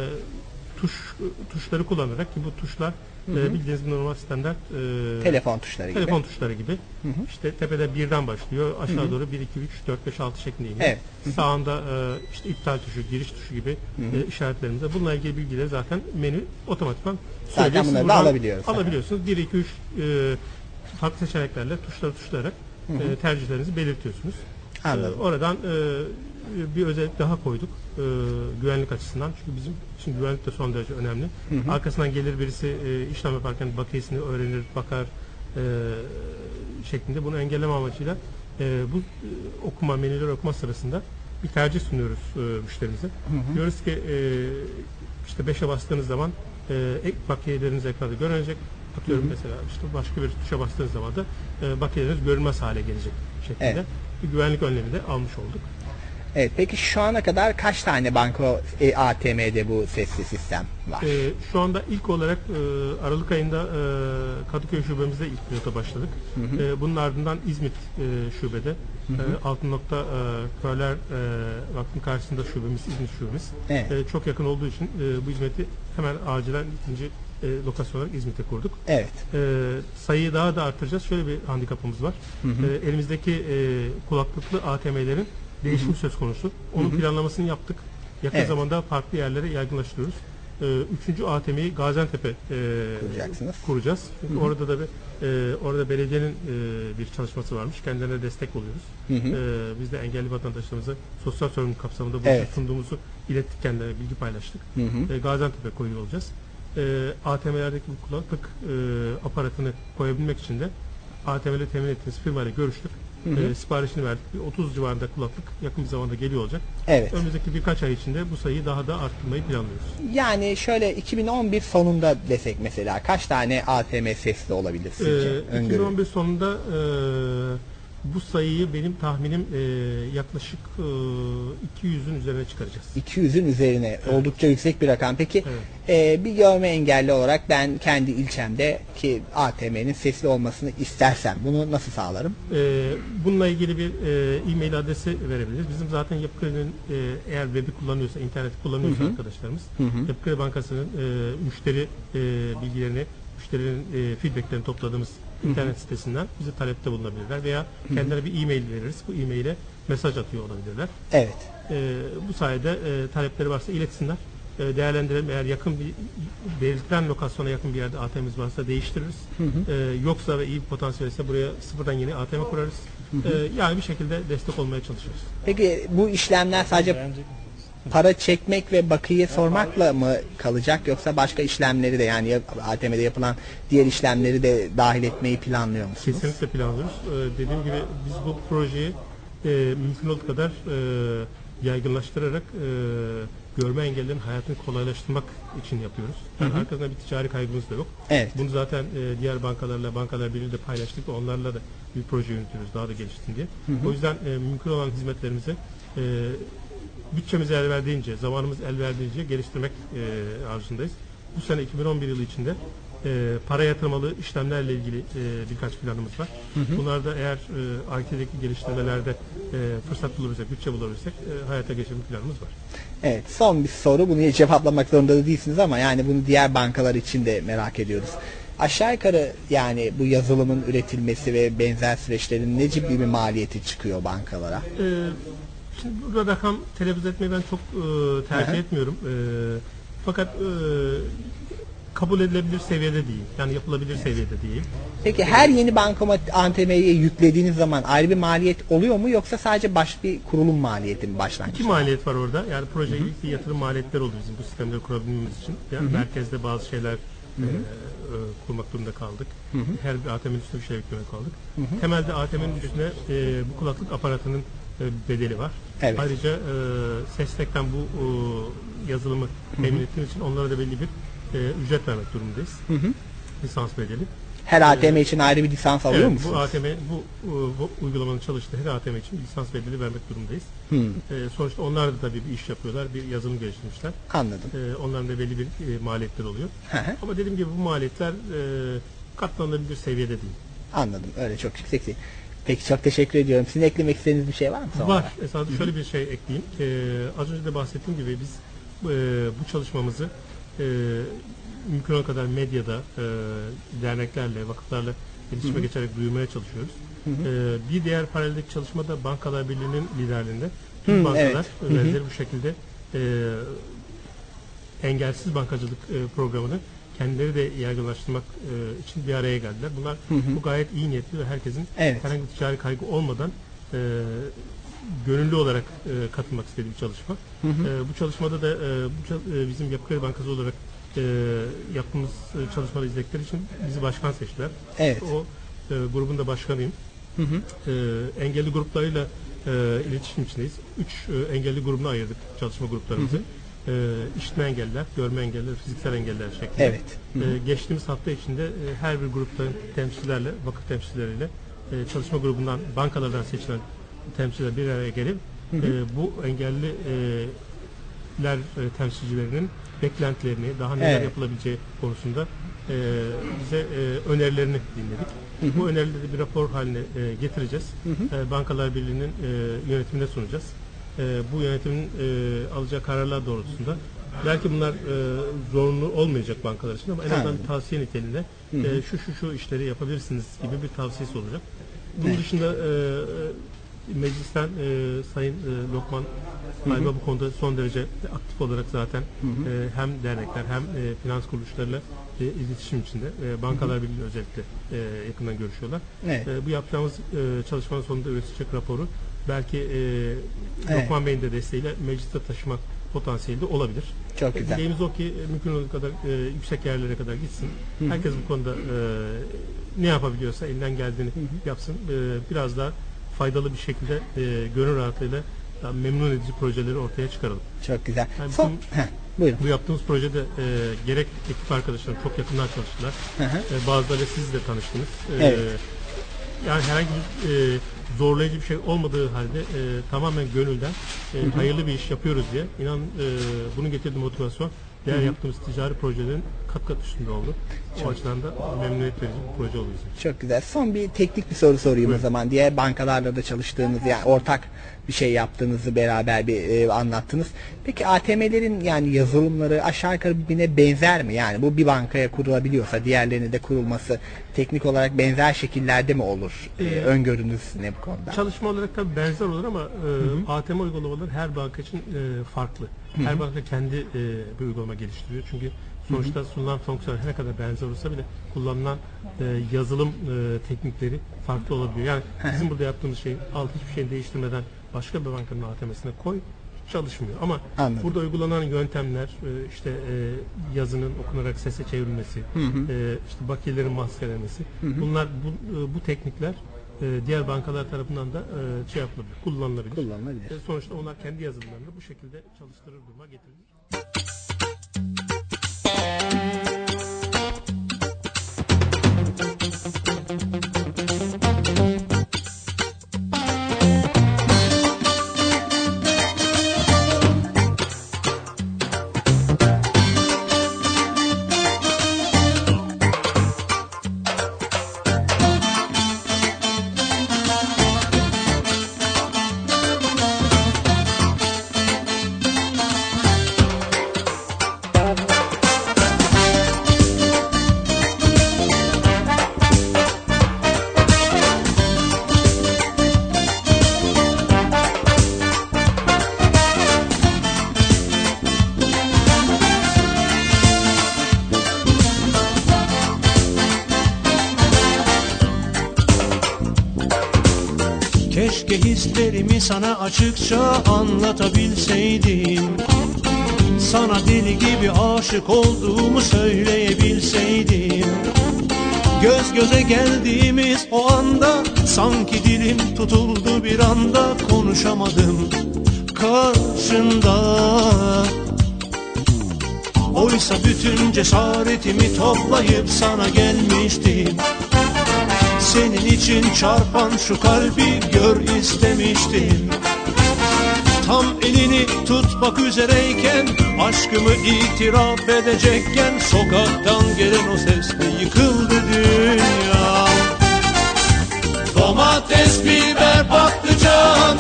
e, tuş tuşları kullanarak, ki bu tuşlar Hı hı. e, bildiğiniz normal standart e, Telefon tuşları gibi. telefon tuşları gibi. Hı hı. İşte tepede birden başlıyor. Aşağı Hı hı. doğru bir, iki, üç, dört, beş, altı şeklinde iniyor. Evet. Hı hı. Sağında e, işte iptal tuşu, giriş tuşu gibi Hı hı. e, işaretlerimiz var. Bununla ilgili bilgileri zaten menü otomatikman Zaten söylüyor. Siz bunları da buradan alabiliyoruz. alabiliyorsunuz. bir, iki, üç e, farklı seçeneklerle tuşları tuşlayarak Hı hı. e, tercihlerinizi belirtiyorsunuz. Anladım. E, oradan e, bir özellik daha koyduk e, güvenlik açısından. Çünkü bizim için güvenlik de son derece önemli. Hı hı. Arkasından gelir birisi e, işlem yaparken bakiyesini öğrenir, bakar e, şeklinde, bunu engelleme amacıyla e, bu e, okuma, menüleri okuma sırasında bir tercih sunuyoruz e, müşterimize. Hı hı. Diyoruz ki e, işte beşe bastığınız zaman e, ek bakiyeleriniz ekranda görünecek. Atıyorum Hı hı. mesela işte başka bir tuşa bastığınız zaman da e, bakiyeleriniz görünmez hale gelecek şeklinde. Evet. Bir güvenlik önlemi de almış olduk. Evet. Peki şu ana kadar kaç tane banko e, A T M'de bu sesli sistem var? Ee, şu anda ilk olarak e, Aralık ayında e, Kadıköy şubemizde ilk pilota başladık. Hı hı. E, bunun ardından İzmit e, şubede, Hı hı. e, Altın Nokta e, Körler e, Vakfı'nın karşısında şubemiz, İzmit şubemiz. Evet. E, çok yakın olduğu için e, bu hizmeti hemen acilen ikinci e, lokasyon olarak İzmit'e kurduk. Evet. E, sayıyı daha da artıracağız. Şöyle bir handikapımız var. Hı hı. E, elimizdeki e, kulaklıklı A T M'lerin değişimi söz konusu. Onun Hı hı. planlamasını yaptık. Yakın Evet. zamanda farklı yerlere yaygınlaştırıyoruz. Ee, üçüncü A T M'yi Gaziantep'e e, Kuracaksınız. kuracağız. Çünkü Hı hı. orada da bir, e, orada belediyenin e, bir çalışması varmış. Kendilerine destek oluyoruz. Hı hı. E, biz de engelli vatandaşlarımıza sosyal sorumluluk kapsamında bu Evet. sunduğumuzu ilettik, kendilerine bilgi paylaştık. Hı hı. E, Gaziantep'e koyuyor olacağız. E, A T M'lerdeki bu kulaklık e, aparatını koyabilmek için de A T M'leri temin ettiğimiz firmayla görüştük. Hı hı. E, siparişini verdik. Bir otuz civarında kulaklık yakın bir zamanda geliyor olacak. Evet. Önümüzdeki birkaç ay içinde bu sayıyı daha da arttırmayı planlıyoruz. Yani şöyle iki bin on bir sonunda desek mesela kaç tane A T M sesli olabilir sizce? Ee, Öngörü. iki bin on bir sonunda e, bu sayıyı benim tahminim e, yaklaşık e, iki yüzün üzerine çıkaracağız. iki yüzün üzerine Evet. oldukça yüksek bir rakam. Peki Evet. e, bir görme engelli olarak ben kendi ilçemde ki A T M'nin sesli olmasını istersem bunu nasıl sağlarım? E, bununla ilgili bir e, e-mail adresi verebiliriz. Bizim zaten Yapı Kredi'nin e, eğer web'i kullanıyorsa, interneti kullanıyorsa Hı hı. arkadaşlarımız, Hı hı. Yapı Kredi Bankası'nın e, müşteri e, bilgilerini, müşterinin e, feedbacklerini topladığımız internet sitesinden bize talepte bulunabilirler veya kendilerine bir e-mail veririz. Bu e-maile mesaj atıyor olabilirler. Evet. E, bu sayede e, talepleri varsa iletsinler. E, değerlendirelim. Eğer yakın bir belirtilen lokasyona yakın bir yerde A T M'miz varsa değiştiririz. Hı hı. E, yoksa ve iyi bir potansiyel ise buraya sıfırdan yeni A T M kurarız. E, yani bir şekilde destek olmaya çalışıyoruz. Peki bu işlemler sadece para çekmek ve bakiye sormakla mı kalacak yoksa başka işlemleri de yani A T M'de yapılan diğer işlemleri de dahil etmeyi planlıyor musunuz? Kesinlikle planlıyoruz. E, dediğim gibi biz bu projeyi e, mümkün olduğu kadar e, yaygınlaştırarak e, görme engellilerin hayatını kolaylaştırmak için yapıyoruz. Yani Hı hı. arkasında bir ticari kaygımız da yok. Evet. Bunu zaten e, diğer bankalarla, bankalar birliğiyle de paylaştık ve onlarla da bir proje yürütüyoruz daha da gelişsin diye. Hı hı. O yüzden e, mümkün olan hizmetlerimizi e, bütçemiz el verdiğince, zamanımız el verdiğince geliştirmek e, arzusundayız. Bu sene iki bin on bir yılı içinde e, para yatırmalı işlemlerle ilgili e, birkaç planımız var. Hı hı. Bunlar da eğer e, I T'deki geliştirmelerde e, fırsat bulabilirsek, bütçe bulabilirsek e, hayata geçirme planımız var. Evet, son bir soru. Bunu cevaplamak zorunda da değilsiniz ama yani bunu diğer bankalar için de merak ediyoruz. Aşağı yukarı yani bu yazılımın üretilmesi ve benzer süreçlerin ne gibi bir maliyeti çıkıyor bankalara? E, şimdi burada rakam telaffuz etmeyi ben çok e, tercih Hı hı. etmiyorum. E, fakat e, kabul edilebilir seviyede değil. Yani yapılabilir seviyede değil. Peki her yeni bankomat A T M'ye yüklediğiniz zaman ayrı bir maliyet oluyor mu yoksa sadece baş bir kurulum maliyeti mi başlangıçta? İki maliyet var orada. Yani projeye ilk bir yatırım maliyetleri oldu bizim bu sistemleri kurabilmemiz için. Yani Hı hı. merkezde bazı şeyler e, e, kurmak durumunda kaldık. Hı hı. Her bir A T M'nin üstüne bir şey yüklemek kaldık. Hı hı. Temelde A T M'nin üstüne e, bu kulaklık aparatının e, bedeli var. Evet. Ayrıca e, Sestek'ten bu e, yazılımı temin ettiğimiz için onlara da belli bir e, ücret vermek durumundayız. Hı hı. Lisans bedeli. Her A T M için ayrı bir lisans alıyor Evet, musunuz? bu A T M, bu, bu, bu uygulamanın çalıştığı her A T M için bir lisans bedeli vermek durumundayız. Hı, E, sonuçta onlar da tabii bir iş yapıyorlar, bir yazılım geliştirmişler. anladım. E, onların da belli bir e, maliyetler oluyor. Hı hı. Ama dediğim gibi bu maliyetler e, katlanılabilir seviyede değil. Anladım. Öyle çok yüksek değil. Peki çok teşekkür ediyorum. Sizin eklemek istediğiniz bir şey var mı? Var. Esasında şöyle bir şey ekleyeyim. Ee, az önce de bahsettiğim gibi biz e, bu çalışmamızı e, mümkün olan kadar medyada, e, derneklerle, vakıflarla iletişime geçerek duyurmaya çalışıyoruz. Hı hı. E, bir diğer paraleldeki çalışma da Bankalar Birliği'nin liderliğinde tüm Hı, bankalar evet. benzeri Hı hı. bu şekilde e, engelsiz bankacılık e, programını kendileri de yaygınlaştırmak e, için bir araya geldiler. Bunlar Hı hı. bu gayet iyi niyetli ve herkesin Evet. herhangi bir ticari kaygı olmadan e, gönüllü olarak e, katılmak istediği bir çalışma. Hı hı. E, bu çalışmada da e, bu, e, bizim Yapı Kredi Bankası olarak e, yaptığımız e, çalışmaları izledikleri için bizi başkan seçtiler. Evet. O e, grubun da başkanıyım. Hı hı. E, engelli gruplarıyla e, iletişim içindeyiz. Üç e, engelli grubuna ayırdık çalışma gruplarımızı. Hı hı. E, işitme engelliler, görme engelliler, fiziksel engelliler şeklinde. Evet. Hı hı. E, geçtiğimiz hafta içinde e, her bir gruptan temsilcilerle, vakıf temsilcileriyle e, çalışma grubundan, bankalardan seçilen temsilciler bir araya gelip hı hı. E, bu engelliler e, temsilcilerinin beklentilerini, daha neler evet. yapılabileceği konusunda e, bize e, önerilerini dinledik. Hı hı. Bu önerileri bir rapor haline e, getireceğiz. Hı hı. E, Bankalar Birliği'nin e, yönetimine sunacağız. E, bu yönetimin e, alacağı kararlar doğrultusunda belki bunlar e, zorunlu olmayacak bankalar için ama en azından bir tavsiye niteliğinde e, şu şu şu işleri yapabilirsiniz gibi bir tavsiyesi olacak. Bunun evet. dışında e, meclisten e, Sayın e, Lokman Galiba bu konuda son derece aktif olarak zaten hı hı. E, hem dernekler hem e, finans kuruluşlarıyla e, iletişim içinde. E, Bankalar Birliği özellikle e, yakından görüşüyorlar. Evet. E, bu yapacağımız e, çalışmanın sonunda üretilecek raporu belki e, evet. Lokman Bey'in de desteğiyle mecliste taşıma potansiyeli de olabilir. Çok güzel. Dileğimiz o ki mümkün olduğu kadar e, yüksek yerlere kadar gitsin. Hı hı. Herkes bu konuda e, ne yapabiliyorsa elinden geldiğini hı hı. yapsın. E, biraz daha faydalı bir şekilde e, gönül rahatlığıyla memnun edici projeleri ortaya çıkaralım. Çok güzel. Yani Son, heh, buyurun. Bu yaptığımız projede e, gerek ekip arkadaşlarım çok yakından çalıştılar. Hı hı. E, bazıları siz de tanıştınız. E, evet. Yani herhangi bir e, zorlayıcı bir şey olmadığı halde e, tamamen gönülden e, hı hı. hayırlı bir iş yapıyoruz diye inan e, bunun getirdiği motivasyon diğer hı hı. yaptığımız ticari projelerin kat kat üstünde oldu. O çok açıdan da memnuniyet verici bir proje oldu bizim. Çok güzel. Son bir teknik bir soru sorayım Buyurun. O zaman. Diğer bankalarla da çalıştığınız, yani ortak bir şey yaptığınızı beraber bir e, anlattınız. Peki A T M'lerin yani yazılımları aşağı yukarı birbirine benzer mi? Yani bu bir bankaya kurulabiliyorsa diğerlerine de kurulması teknik olarak benzer şekillerde mi olur? Ee, ee, öngörünüz ne bu konuda? Çalışma olarak tabii benzer olur ama e, A T M uygulamaları her banka için e, farklı. Hı-hı. Her banka kendi e, bir uygulama geliştiriyor. Çünkü sonuçta Hı-hı. sunulan fonksiyonlar ne kadar benzer olsa bile kullanılan e, yazılım e, teknikleri farklı olabiliyor. Yani Hı-hı. bizim burada yaptığımız şey alt hiçbir şey değiştirmeden başka bir bankanın A T M'sine koy, çalışmıyor. Ama Anladım. Burada uygulanan yöntemler e, işte e, yazının okunarak sese çevrilmesi, e, işte bakiyelerin maskelenmesi, Hı-hı. bunlar bu, e, bu teknikler e, diğer bankalar tarafından da e, şey yapılabilir, kullanılabilir. kullanılabilir. E, sonuçta onlar kendi yazılımlarını bu şekilde çalıştırır duruma getirilir. Keşke hislerimi sana açıkça anlatabilseydim. Sana deli gibi aşık olduğumu söyleyebilseydim. Göz göze geldiğimiz o anda sanki dilim tutuldu bir anda, konuşamadım karşında. Oysa bütün cesaretimi toplayıp sana gelmiştim. Senin için çarpan şu kalbi gör istemiştim. Tam elini tutmak üzereyken, aşkımı itiraf edecekken, sokaktan gelen o sesle yıkıldı dünya. Domat Domates, biber, patlıcan.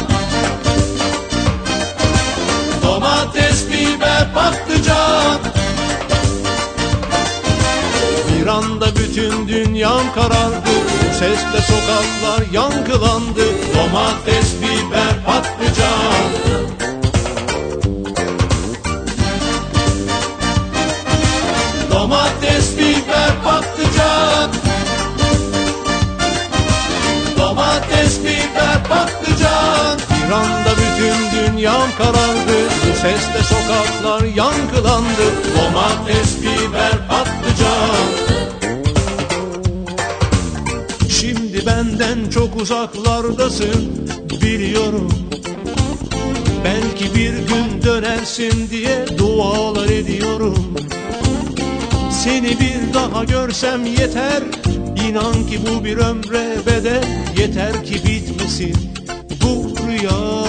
Domates, biber, patlıcan. Bir anda bütün dünyam karardı. Sesle sokaklar yankılandı. Domates, biber, patlıcan. Domates, biber, patlıcan. Domates, biber, patlıcan. Bir anda bütün dünyam karardı. Sesle sokaklar yankılandı. Domates, biber, patlıcan. Şimdi benden çok uzaklardasın, biliyorum. Belki bir gün dönersin diye dualar ediyorum. Seni bir daha görsem yeter, İnan ki bu bir ömre bedel. Yeter ki bitmesin bu rüya.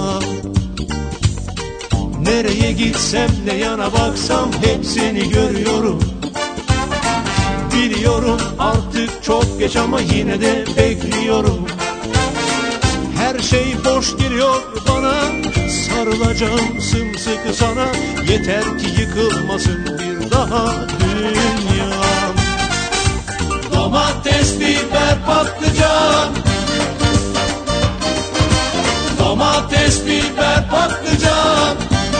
Nereye gitsem, ne yana baksam hep seni görüyorum. Biliyorum artık çok geç ama yine de bekliyorum. Her şey boş geliyor bana, sarılacağım sımsıkı sana. Yeter ki yıkılmasın bir daha dünyam. Domates, biber, patlıcan. Domates, biber, patlıcan.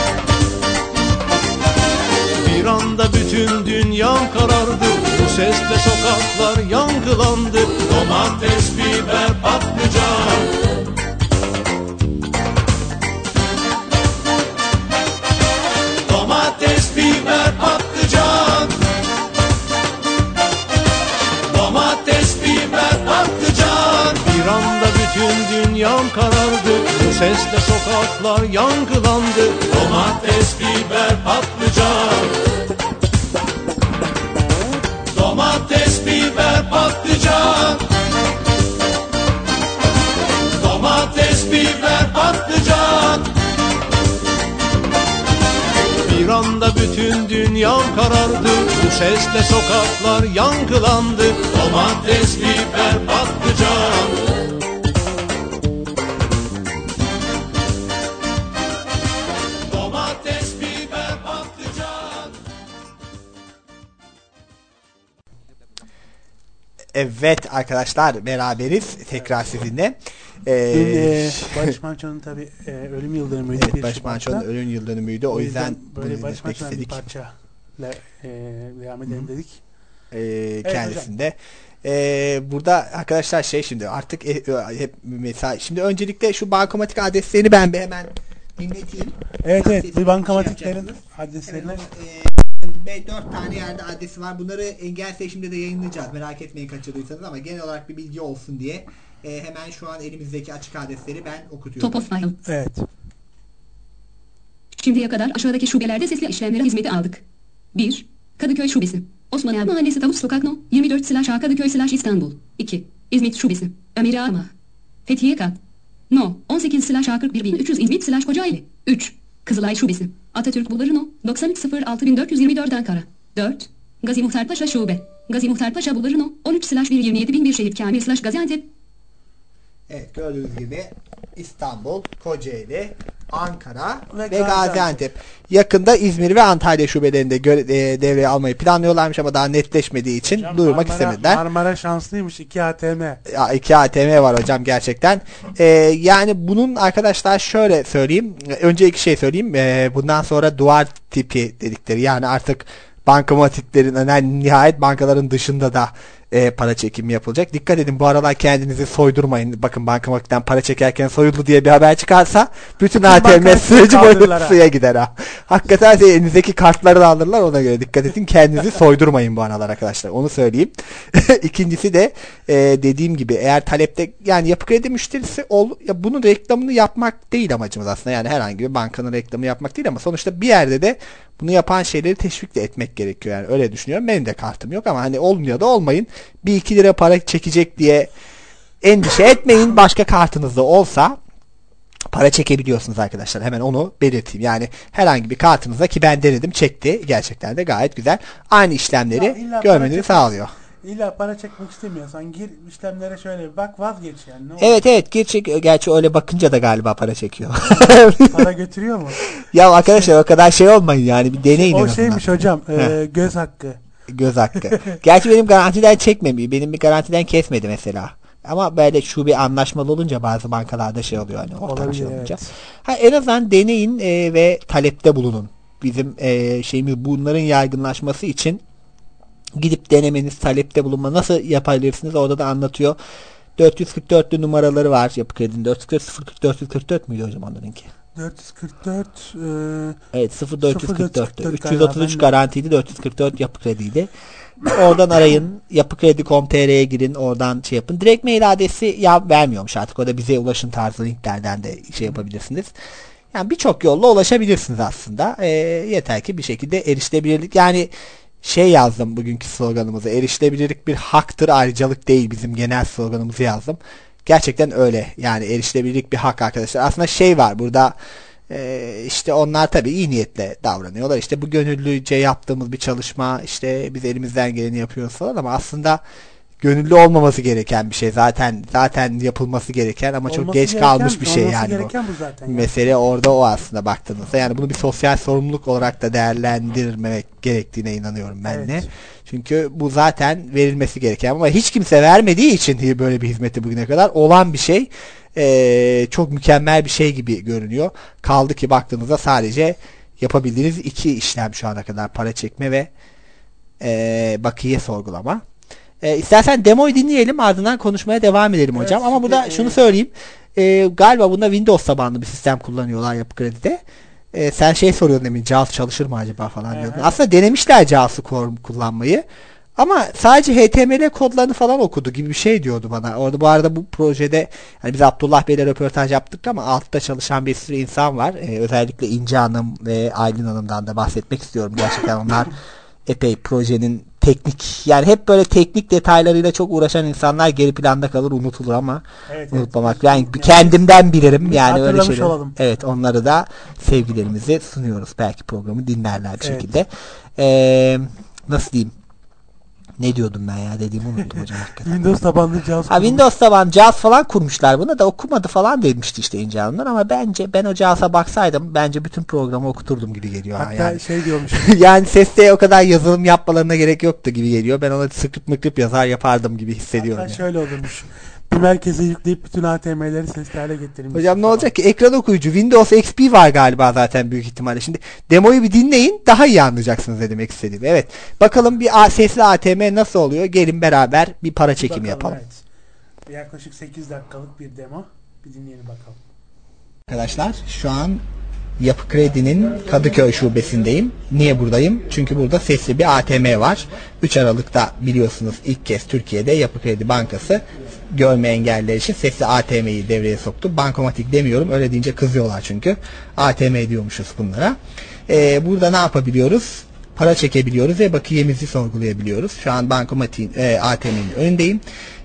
Bir anda bütün dünyam karardı. Bu sesle sokaklar yankılandı. Domates, biber, patlıcan. Domates, biber, patlıcan. Domates, biber, patlıcan. Bir anda bütün dünyam karardı. Bu sesle sokaklar yankılandı. Domates, biber, patlıcan. Domates, biber, patlıcan. Domates, biber, patlıcan. Bir anda bütün dünyam karardı. Bu sesle sokaklar yankılandı. Domates, biber, patlıcan. Domates, biber, patlıcan. Evet arkadaşlar, beraberiz tekrar sizinle. Ee, Dün, e, Barış Manço'nun tabi e, ölüm yıl dönümüydü. evet, bir Barış Şubat'ta. Manço'nun ölüm yıl dönümüydü. O, O yüzden, yüzden bunu böyle Barış izletmek Manço'dan bir istedik. parçayla e, devam edelim dedik. Ee, kendisinde. Ee, burada arkadaşlar şey şimdi artık e, hep mesela şimdi öncelikle şu bankamatik adreslerini ben bir hemen dinleteyim. Evet evet, Adresi- bir bankamatiklerin şey adreslerine Ve dört tane yerde adresi var. Bunları engel seçimde de yayınlayacağız. Merak etmeyin kaçırdıysanız, ama genel olarak bir bilgi olsun diye e, hemen şu an elimizdeki açık adresleri ben okutuyorum. Top of file. evet. Şimdiye kadar aşağıdaki şubelerde sesli işlemlere hizmeti aldık. bir. Kadıköy Şubesi. Osman Ağa Mahallesi Tavus Sokak No. yirmi dört slash A Kadıköy slash İstanbul. iki. İzmit Şubesi. Ömer Ağa Mah. Fethiye Kat. No. on sekiz slash A kırk bir bin üç yüz İzmit slash Kocaeli. üç. Kızılay Şubesi. Atatürk Bulvarı No. doksan üç sıfır altı bin dört yüz yirmi dört Ankara. dört. Gazi Muhtarpaşa Şube. Gazi Muhtarpaşa Bulvarı No. on üç slash bir yirmi yedi bin bir şehit Kamil slash Gaziantep. Evet, gördüğünüz gibi İstanbul, Kocaeli, Ankara ve, Ve Gaziantep. Gaziantep. Yakında İzmir ve Antalya şubelerinde gö- e, devreye almayı planlıyorlarmış ama daha netleşmediği için Hocam, duyurmak Marmara- istemediler. Marmara şanslıymış, iki A T M. Ya, iki A T M var hocam gerçekten. Ee, yani bunun arkadaşlar şöyle söyleyeyim. Önce iki şey söyleyeyim. Ee, bundan sonra duvar tipi dedikleri, yani artık bankamatiklerin, yani nihayet bankaların dışında da e, para çekimi yapılacak. Dikkat edin, bu aralar kendinizi soydurmayın. Bakın, bankamatikten para çekerken soyuldu diye bir haber çıkarsa bütün A T M bankalar süreci boyunca kaldırırlar ha. suya gider ha. Hakikaten şey, elinizdeki kartları da alırlar, ona göre dikkat edin. Kendinizi soydurmayın bu aralar arkadaşlar. Onu söyleyeyim. İkincisi de e, dediğim gibi, eğer talepte, yani Yapı Kredi müşterisi ol, ya bunun reklamını yapmak değil amacımız aslında. Yani herhangi bir bankanın reklamını yapmak değil, ama sonuçta bir yerde de bunu yapan şeyleri teşvik de etmek gerekiyor. Yani öyle düşünüyorum. Benim de kartım yok ama hani olmuyor da olmayın. Bir iki lira para çekecek diye endişe etmeyin. Başka kartınızda olsa para çekebiliyorsunuz arkadaşlar. Hemen onu belirteyim. Yani herhangi bir kartınızda, ki ben denedim, çekti. Gerçekten de gayet güzel. Aynı işlemleri Ya illa para görmenizi çekmek- sağlıyor. İlla para çekmek istemiyorsan gir işlemlere şöyle bir bak, vazgeç yani. Ne olur. Evet evet gerçek, gerçi öyle bakınca da galiba para çekiyor. Para götürüyor mu? Ya arkadaşlar o kadar şey olmayın yani, bir deneyin. O şeymiş hocam, e, göz hakkı. Göz hakkı. Gerçi benim garantiden çekmemiyor. Benim bir garantiden kesmedi mesela. Ama böyle şu bir anlaşmalı olunca bazı bankalarda şey oluyor hani ortak Olabilir, şey olunca. evet. Ha, en azından deneyin e, ve talepte bulunun. Bizim e, şeyimiz bunların yaygınlaşması için gidip denemeniz, talepte bulunma nasıl yapabilirsiniz orada da anlatıyor. dört yüz kırk dörtlü numaraları var Yapı Kredi'nin. dört yüz kırk sıfır dört yüz kırk dört müydü hocam onlarınki? dört yüz kırk dört e, Evet sıfır dört yüz kırk dört. sıfır dört yüz kırk dört üç yüz otuz üç galiba. garantiydi, dört yüz kırk dört Yapı Kredi'ydi. Oradan arayın. yapıkredi nokta com nokta tr'ye girin. Oradan şey yapın. Direkt mail adresi ya vermiyormuş artık. O da bize ulaşın tarzı linklerden de şey yapabilirsiniz. Yani birçok yolla ulaşabilirsiniz aslında. E, yeter ki bir şekilde erişilebilirlik. Yani şey yazdım bugünkü sloganımızı. Erişilebilirlik bir haktır, ayrıcalık değil, bizim genel sloganımızı yazdım. Gerçekten öyle. Yani erişilebilirlik bir hak arkadaşlar. Aslında şey var burada. Ee, işte onlar tabii iyi niyetle davranıyorlar. İşte bu gönüllüce yaptığımız bir çalışma, işte biz elimizden geleni yapıyoruz falan ama aslında gönüllü olmaması gereken bir şey. Zaten zaten yapılması gereken ama Olması çok geç gereken, kalmış bir şey olması yani gereken bu. bu zaten yani. Mesele orada o aslında baktığınızda. Yani bunu bir sosyal sorumluluk olarak da değerlendirmemek gerektiğine inanıyorum ben Evet. de. Çünkü bu zaten verilmesi gereken ama hiç kimse vermediği için böyle bir hizmeti bugüne kadar olan bir şey. Ee, çok mükemmel bir şey gibi görünüyor. Kaldı ki baktığınızda sadece yapabildiğiniz iki işlem şu ana kadar: para çekme ve e, bakiye sorgulama. E, istersen demoyu dinleyelim, ardından konuşmaya devam edelim hocam. Evet, ama burada şimdi, şunu e, söyleyeyim. E, galiba bunda Windows tabanlı bir sistem kullanıyorlar Yapı Kredi'de. E, sen şey soruyordun demin, JAWS çalışır mı acaba falan diyordun. Evet. Aslında denemişler JAWS'ı kullanmayı. Ama sadece H T M L kodlarını falan okudu gibi bir şey diyordu bana. Orada bu arada bu projede yani biz Abdullah Bey'le röportaj yaptık ama altta çalışan bir sürü insan var. Ee, özellikle İnce Hanım ve Aylin Hanım'dan da bahsetmek istiyorum. Gerçekten onlar epey projenin teknik, yani hep böyle teknik detaylarıyla çok uğraşan insanlar geri planda kalır, unutulur ama Evet, unutmamak. evet. Yani Yani kendimden bilirim yani öyle hatırlamış şeyler. olalım. Evet, onları da sevgilerimizi sunuyoruz. Belki programı dinlerler bir Evet. şekilde. Ee, nasıl diyeyim? Ne diyordum ben ya, dediğimi unuttum hocam hakikaten. Windows tabanlı JAWS Ha, Windows taban JAWS falan kurmuşlar, bunu da okumadı falan demişti işte İnce Hanımlar ama bence ben o JAWS'a baksaydım bence bütün programı okuturdum gibi geliyor. ha hatta yani. şey diyormuş. Yani seste o kadar yazılım yapmalarına gerek yoktu gibi geliyor. Ben ona script mıkıp yazar yapardım gibi hissediyorum. Hatta Yani. şöyle olurmuş. Bir merkeze yükleyip bütün H T M L'leri sesli hale getirmiş. Hocam ne olacak ki? Ekran okuyucu Windows X P var galiba zaten büyük ihtimalle. Şimdi demoyu bir dinleyin, daha iyi anlayacaksınız ne demek istediğimi. Evet. Bakalım bir sesli A T M nasıl oluyor? Gelin beraber bir para çekimi Bakalım, yapalım. Evet. Yaklaşık sekiz dakikalık bir demo. Bir dinleyelim bakalım. Arkadaşlar şu an Yapı Kredi'nin Kadıköy şubesindeyim. Niye buradayım? Çünkü burada sesli bir A T M var. üç Aralık'ta biliyorsunuz ilk kez Türkiye'de Yapı Kredi Bankası görme engelliler için sesli A T M'yi devreye soktu. Bankomatik demiyorum. Öyle deyince kızıyorlar çünkü. A T M diyormuşuz bunlara. Ee, burada ne yapabiliyoruz? Para çekebiliyoruz ve bakiyemizi sorgulayabiliyoruz. Şu an bankomatiğin, e, A T M'nin önündeyim.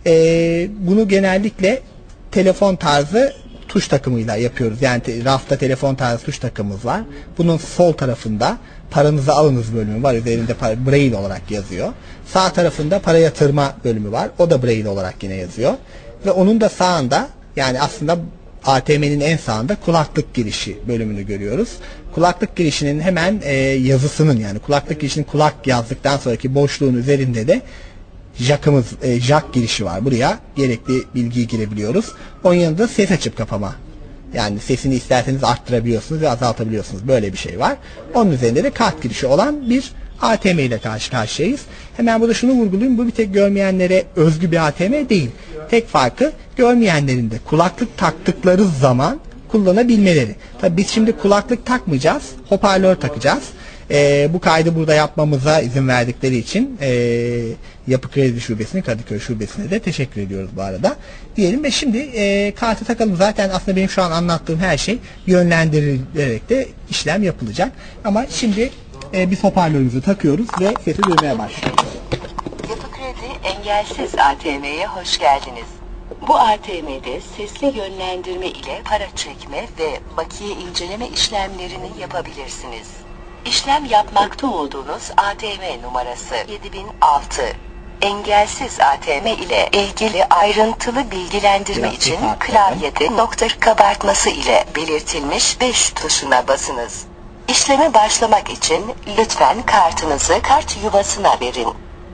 E, bunu genellikle telefon tarzı tuş takımıyla yapıyoruz. Yani te, rafta telefon tarzı tuş takımımız var. Bunun sol tarafında paranızı alınız bölümü var. Üzerinde para, Braille olarak yazıyor. Sağ tarafında para yatırma bölümü var. O da Braille olarak yine yazıyor. Ve onun da sağında, yani aslında A T M'nin en sağında kulaklık girişi bölümünü görüyoruz. Kulaklık girişinin hemen e, yazısının, yani kulaklık girişinin kulak yazdıktan sonraki boşluğun üzerinde de jackımız, e, jack girişi var. Buraya gerekli bilgiyi girebiliyoruz. Onun yanında ses açıp kapama. Yani sesini isterseniz arttırabiliyorsunuz ve azaltabiliyorsunuz. Böyle bir şey var. Onun üzerinde de kart girişi olan bir A T M ile karşı karşıyayız. Hemen burada şunu vurgulayayım. Bu bir tek görmeyenlere özgü bir A T M değil. Tek farkı görmeyenlerin de kulaklık taktıkları zaman kullanabilmeleri. Tabii biz şimdi kulaklık takmayacağız. Hoparlör takacağız. Ee, bu kaydı burada yapmamıza izin verdikleri için e, Yapı Kredi Şubesi'ne, Kadıköy Şubesi'ne de teşekkür ediyoruz bu arada. Diyelim ve şimdi e, kartı takalım. Zaten aslında benim şu an anlattığım her şey yönlendirilerek de işlem yapılacak. Ama şimdi e, biz hoparlörümüzü takıyoruz ve sesi duymaya başlıyoruz. Yapı Kredi Engelsiz A T M'ye hoş geldiniz. Bu A T M'de sesli yönlendirme ile para çekme ve bakiye inceleme işlemlerini yapabilirsiniz. İşlem yapmakta olduğunuz A T M numarası yedi bin altı. Engelsiz A T M ile ilgili ayrıntılı bilgilendirme Biraz için farklı. klavyede nokta kabartması ile belirtilmiş beş tuşuna basınız. İşleme başlamak için lütfen kartınızı kart yuvasına verin.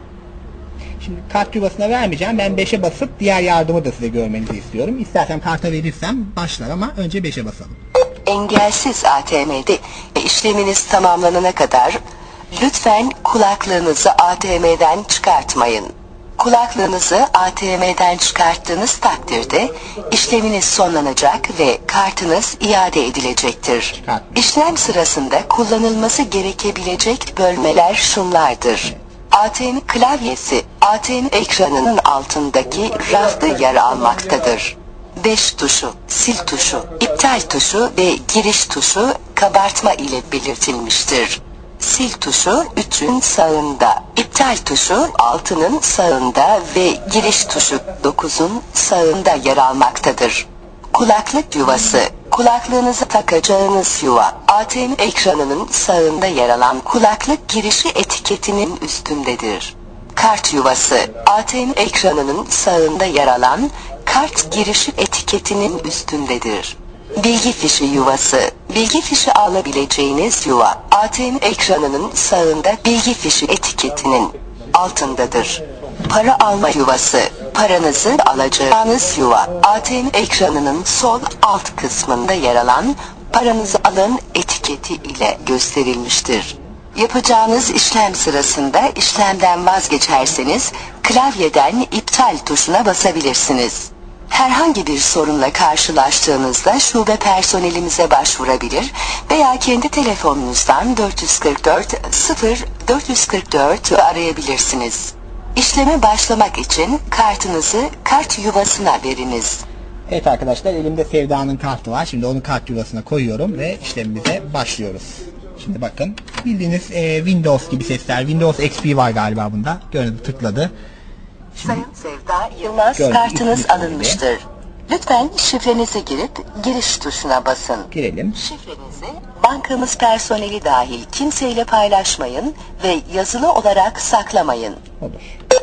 Şimdi kart yuvasına vermeyeceğim. Ben beşe basıp diğer yardımı da size görmenizi istiyorum. İstersen karta verirsem başlar ama önce beşe basalım. Engelsiz A T M'de işleminiz tamamlanana kadar lütfen kulaklığınızı A T M'den çıkartmayın. Kulaklığınızı A T M'den çıkarttığınız takdirde işleminiz sonlanacak ve kartınız iade edilecektir. Çıkart. İşlem sırasında kullanılması gerekebilecek bölmeler şunlardır. A T M klavyesi A T M ekranının altındaki rafta yer almaktadır. beş tuşu, sil tuşu, iptal tuşu ve giriş tuşu kabartma ile belirtilmiştir. Sil tuşu üçün sağında, iptal tuşu altının sağında ve giriş tuşu dokuzun sağında yer almaktadır. Kulaklık yuvası, kulaklığınızı takacağınız yuva, A T M ekranının sağında yer alan kulaklık girişi etiketinin üstündedir. Kart yuvası, A T M ekranının sağında yer alan kart girişi etiketinin üstündedir. Bilgi fişi yuvası, bilgi fişi alabileceğiniz yuva, A T M ekranının sağında bilgi fişi etiketinin altındadır. Para alma yuvası, paranızı alacağınız yuva, A T M ekranının sol alt kısmında yer alan paranızı alın etiketi ile gösterilmiştir. Yapacağınız işlem sırasında işlemden vazgeçerseniz klavyeden iptal tuşuna basabilirsiniz. Herhangi bir sorunla karşılaştığınızda şube personelimize başvurabilir veya kendi telefonunuzdan dört yüz kırk dört sıfır dört yüz kırk dört arayabilirsiniz. İşleme başlamak için kartınızı kart yuvasına veriniz. Evet arkadaşlar, elimde Sevda'nın kartı var. Şimdi onu kart yuvasına koyuyorum ve işlemimize başlıyoruz. Şimdi bakın, bildiğiniz e, Windows gibi sesler. Windows X P var galiba bunda. Gördüm, tıkladı. Şimdi, Sayın Sevda Yılmaz, Gördüm, kartınız ismi alınmıştır. Lütfen şifrenizi girip giriş tuşuna basın. girelim. Şifrenizi bankamız personeli dahil kimseyle paylaşmayın ve yazılı olarak saklamayın. Olur.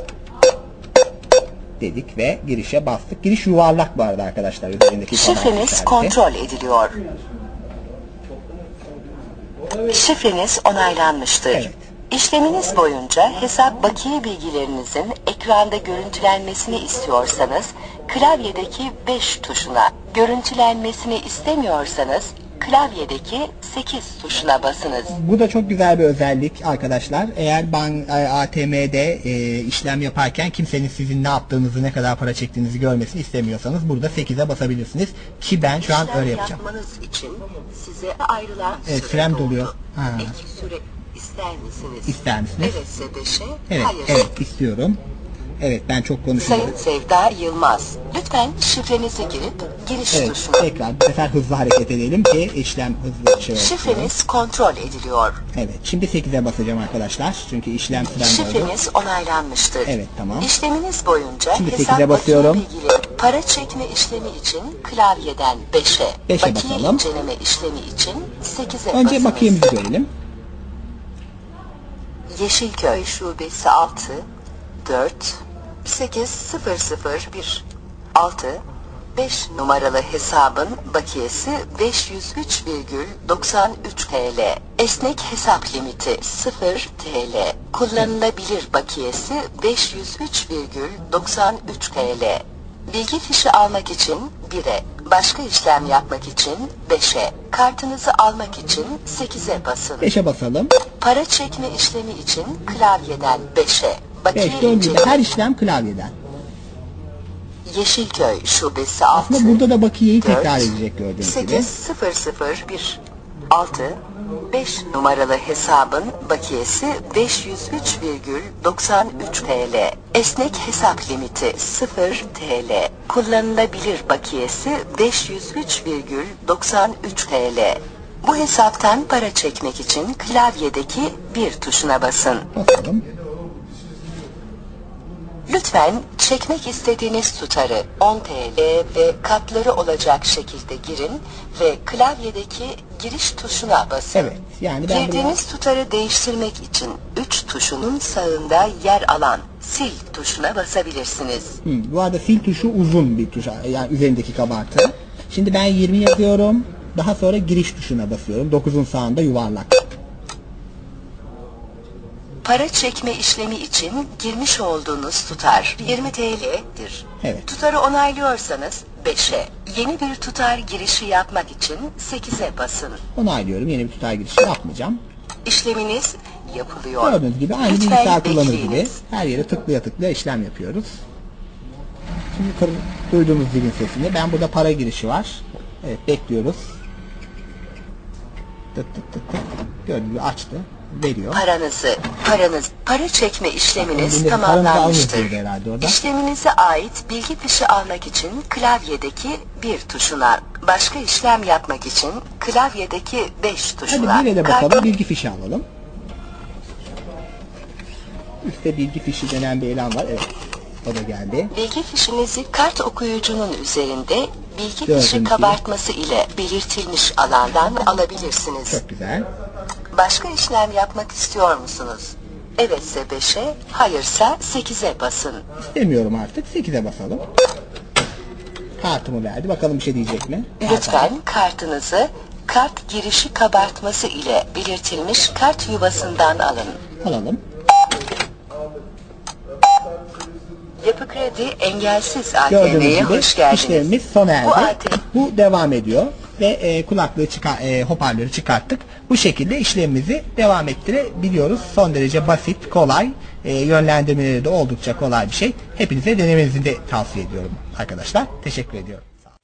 Dedik ve girişe bastık. Giriş yuvarlak bu arada arkadaşlar. Üzerindeki Şifreniz işareti. kontrol ediliyor. Şifreniz onaylanmıştır. Evet. İşleminiz boyunca hesap bakiye bilgilerinizin ekranda görüntülenmesini istiyorsanız klavyedeki beş tuşuna, görüntülenmesini istemiyorsanız klavyedeki sekiz tuşuna basınız. Bu da çok güzel bir özellik arkadaşlar. Eğer bank A T M'de e, işlem yaparken kimsenin sizin ne yaptığınızı, ne kadar para çektiğinizi görmesini istemiyorsanız burada sekize basabilirsiniz. Ki ben şu an İşlem öyle yapacağım. yapmanız için size ayrılan Evet, süre sürem doldu. doluyor. Ha. Ek süre ister misiniz? İster misiniz? Evetse beşe, Evet, hayır. evet istiyorum. Evet, ben çok konuşuyorum. Sayın Sevda Yılmaz, lütfen şifrenizi girip giriş Evet, tuşuna. tekrar bu sefer hızlı hareket edelim ki işlem hızlı şey olsun. Şifreniz kontrol ediliyor. Evet, şimdi sekize basacağım arkadaşlar. Çünkü işlem sürem doldu. Şifreniz onaylanmıştır. Evet, tamam. İşleminiz boyunca Şimdi hesap sekize bakiye basıyorum. bilgileri, para çekme işlemi için klavyeden beşe, beşe bakiye basalım. inceleme işlemi için sekize Önce basınız. bakiyemizi görelim. Yeşilköy Şubesi altı dört sekiz sıfır sıfır bir altı beş numaralı hesabın bakiyesi beş yüz üç virgül doksan üç TL. Esnek hesap limiti sıfır TL. Kullanılabilir bakiyesi beş yüz üç virgül doksan üç TL. Bilgi fişi almak için bire, başka işlem yapmak için beşe, kartınızı almak için sekize basın. beşe basalım. Para çekme işlemi için klavyeden beşe, bakiye beş, dördüncü. inceleme Her işlem klavyeden. Yeşilköy Şubesi altı Aslında burada da bakiyeyi dört, tekrar edecek gördüğünüz gibi. sekiz sıfır sıfır bir altı beş numaralı hesabın bakiyesi beş yüz üç virgül doksan üç TL. Esnek hesap limiti sıfır TL. Kullanılabilir bakiyesi beş yüz üç virgül doksan üç TL. Bu hesaptan para çekmek için klavyedeki bir tuşuna basın. Basalım. Lütfen çekmek istediğiniz tutarı on TL ve katları olacak şekilde girin ve klavyedeki giriş tuşuna basın. Evet, yani ben Girdiğiniz tutarı değiştirmek için üç tuşunun sağında yer alan sil tuşuna basabilirsiniz. Hmm, bu arada sil tuşu uzun bir tuş. Yani üzerindeki kabartı. Şimdi ben yirmi yazıyorum. Daha sonra giriş tuşuna basıyorum. dokuzun sağında yuvarlak. Para çekme işlemi için girmiş olduğunuz tutar yirmi T L'dir. Evet. Tutarı onaylıyorsanız beşe, yeni bir tutar girişi yapmak için sekize basın. Onaylıyorum. Yeni bir tutar girişi yapmayacağım. İşleminiz yapılıyor. Gördüğünüz gibi aynı Lütfen bilgisayar kullanır gibi bekleyiniz. her yere tıklaya tıklaya işlem yapıyoruz. Şimdi kır- duyduğunuz zilin sesini. Ben burada para girişi var. Evet, bekliyoruz. Tık tık tık tık. Gördüğünüz gibi açtı. Veriyor. Paranızı, paranız, para çekme işleminiz Şimdi paranızı tamamlanmıştır. almıştır herhalde orada. İşleminize ait bilgi fişi almak için klavyedeki bir tuşuna, başka işlem yapmak için klavyedeki beş tuşuna. Hadi bire de kart- bakalım. Bilgi fişi alalım. Üstte bilgi fişi denen bir elan var. Evet. O da geldi. Bilgi fişinizi kart okuyucunun üzerinde bilgi Gördüğünüz fişi gibi. kabartması ile belirtilmiş alandan alabilirsiniz. Çok güzel. Başka işlem yapmak istiyor musunuz? Evetse beşe, hayırsa sekize basın. İstemiyorum artık. sekize basalım. Kartımı verdi. Bakalım bir şey diyecek mi? Lütfen kartınızı kart girişi kabartması ile belirtilmiş kart yuvasından alın. Alalım. Yapı Kredi Engelsiz A T Gördüğünüz M'ye gibi hoş geldiniz. işlemimiz sona erdi. Bu A T M Bu devam ediyor ve e, kulaklığı çıkar, e, hoparlörü çıkarttık. Bu şekilde işlemimizi devam ettirebiliyoruz. Son derece basit, kolay, e, yönlendirmeleri de oldukça kolay bir şey. Hepinize denemenizi de tavsiye ediyorum arkadaşlar. Teşekkür ediyorum.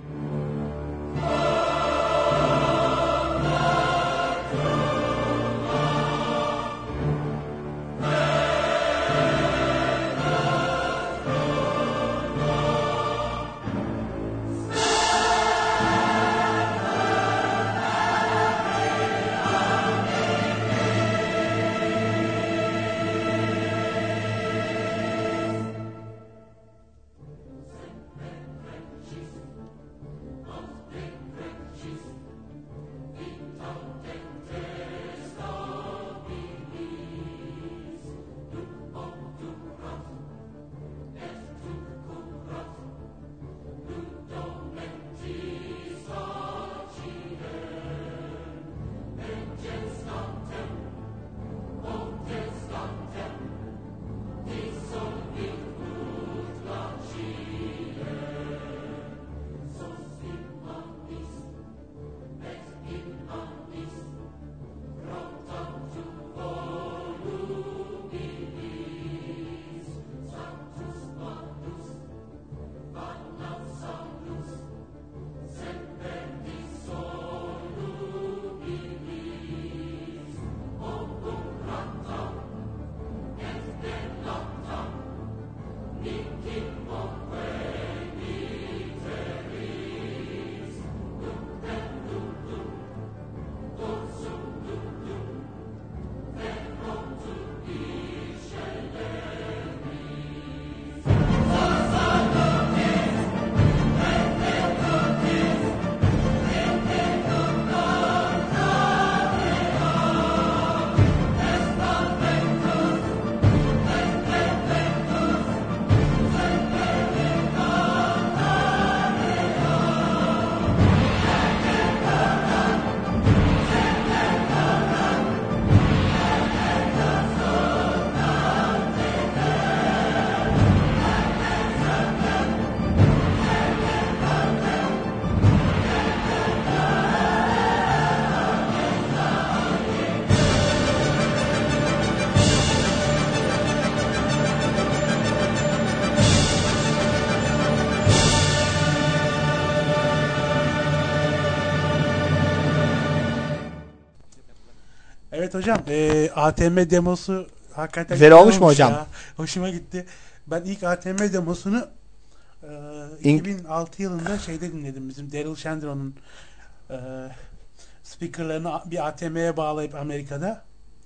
Evet hocam, e, A T M demosu hakikaten Güzel olmuş mu hocam? ya. Hoşuma gitti. Ben ilk A T M demosunu e, İng- iki bin altı yılında şeyde dinledim. Bizim Daryl Shandron'un e, speakerlarını bir A T M'ye bağlayıp Amerika'da.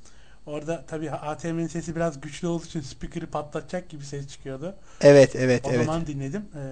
Orada tabii A T M'nin sesi biraz güçlü olduğu için speaker'ı patlatacak gibi ses çıkıyordu. Evet, evet, O evet. zaman dinledim. E,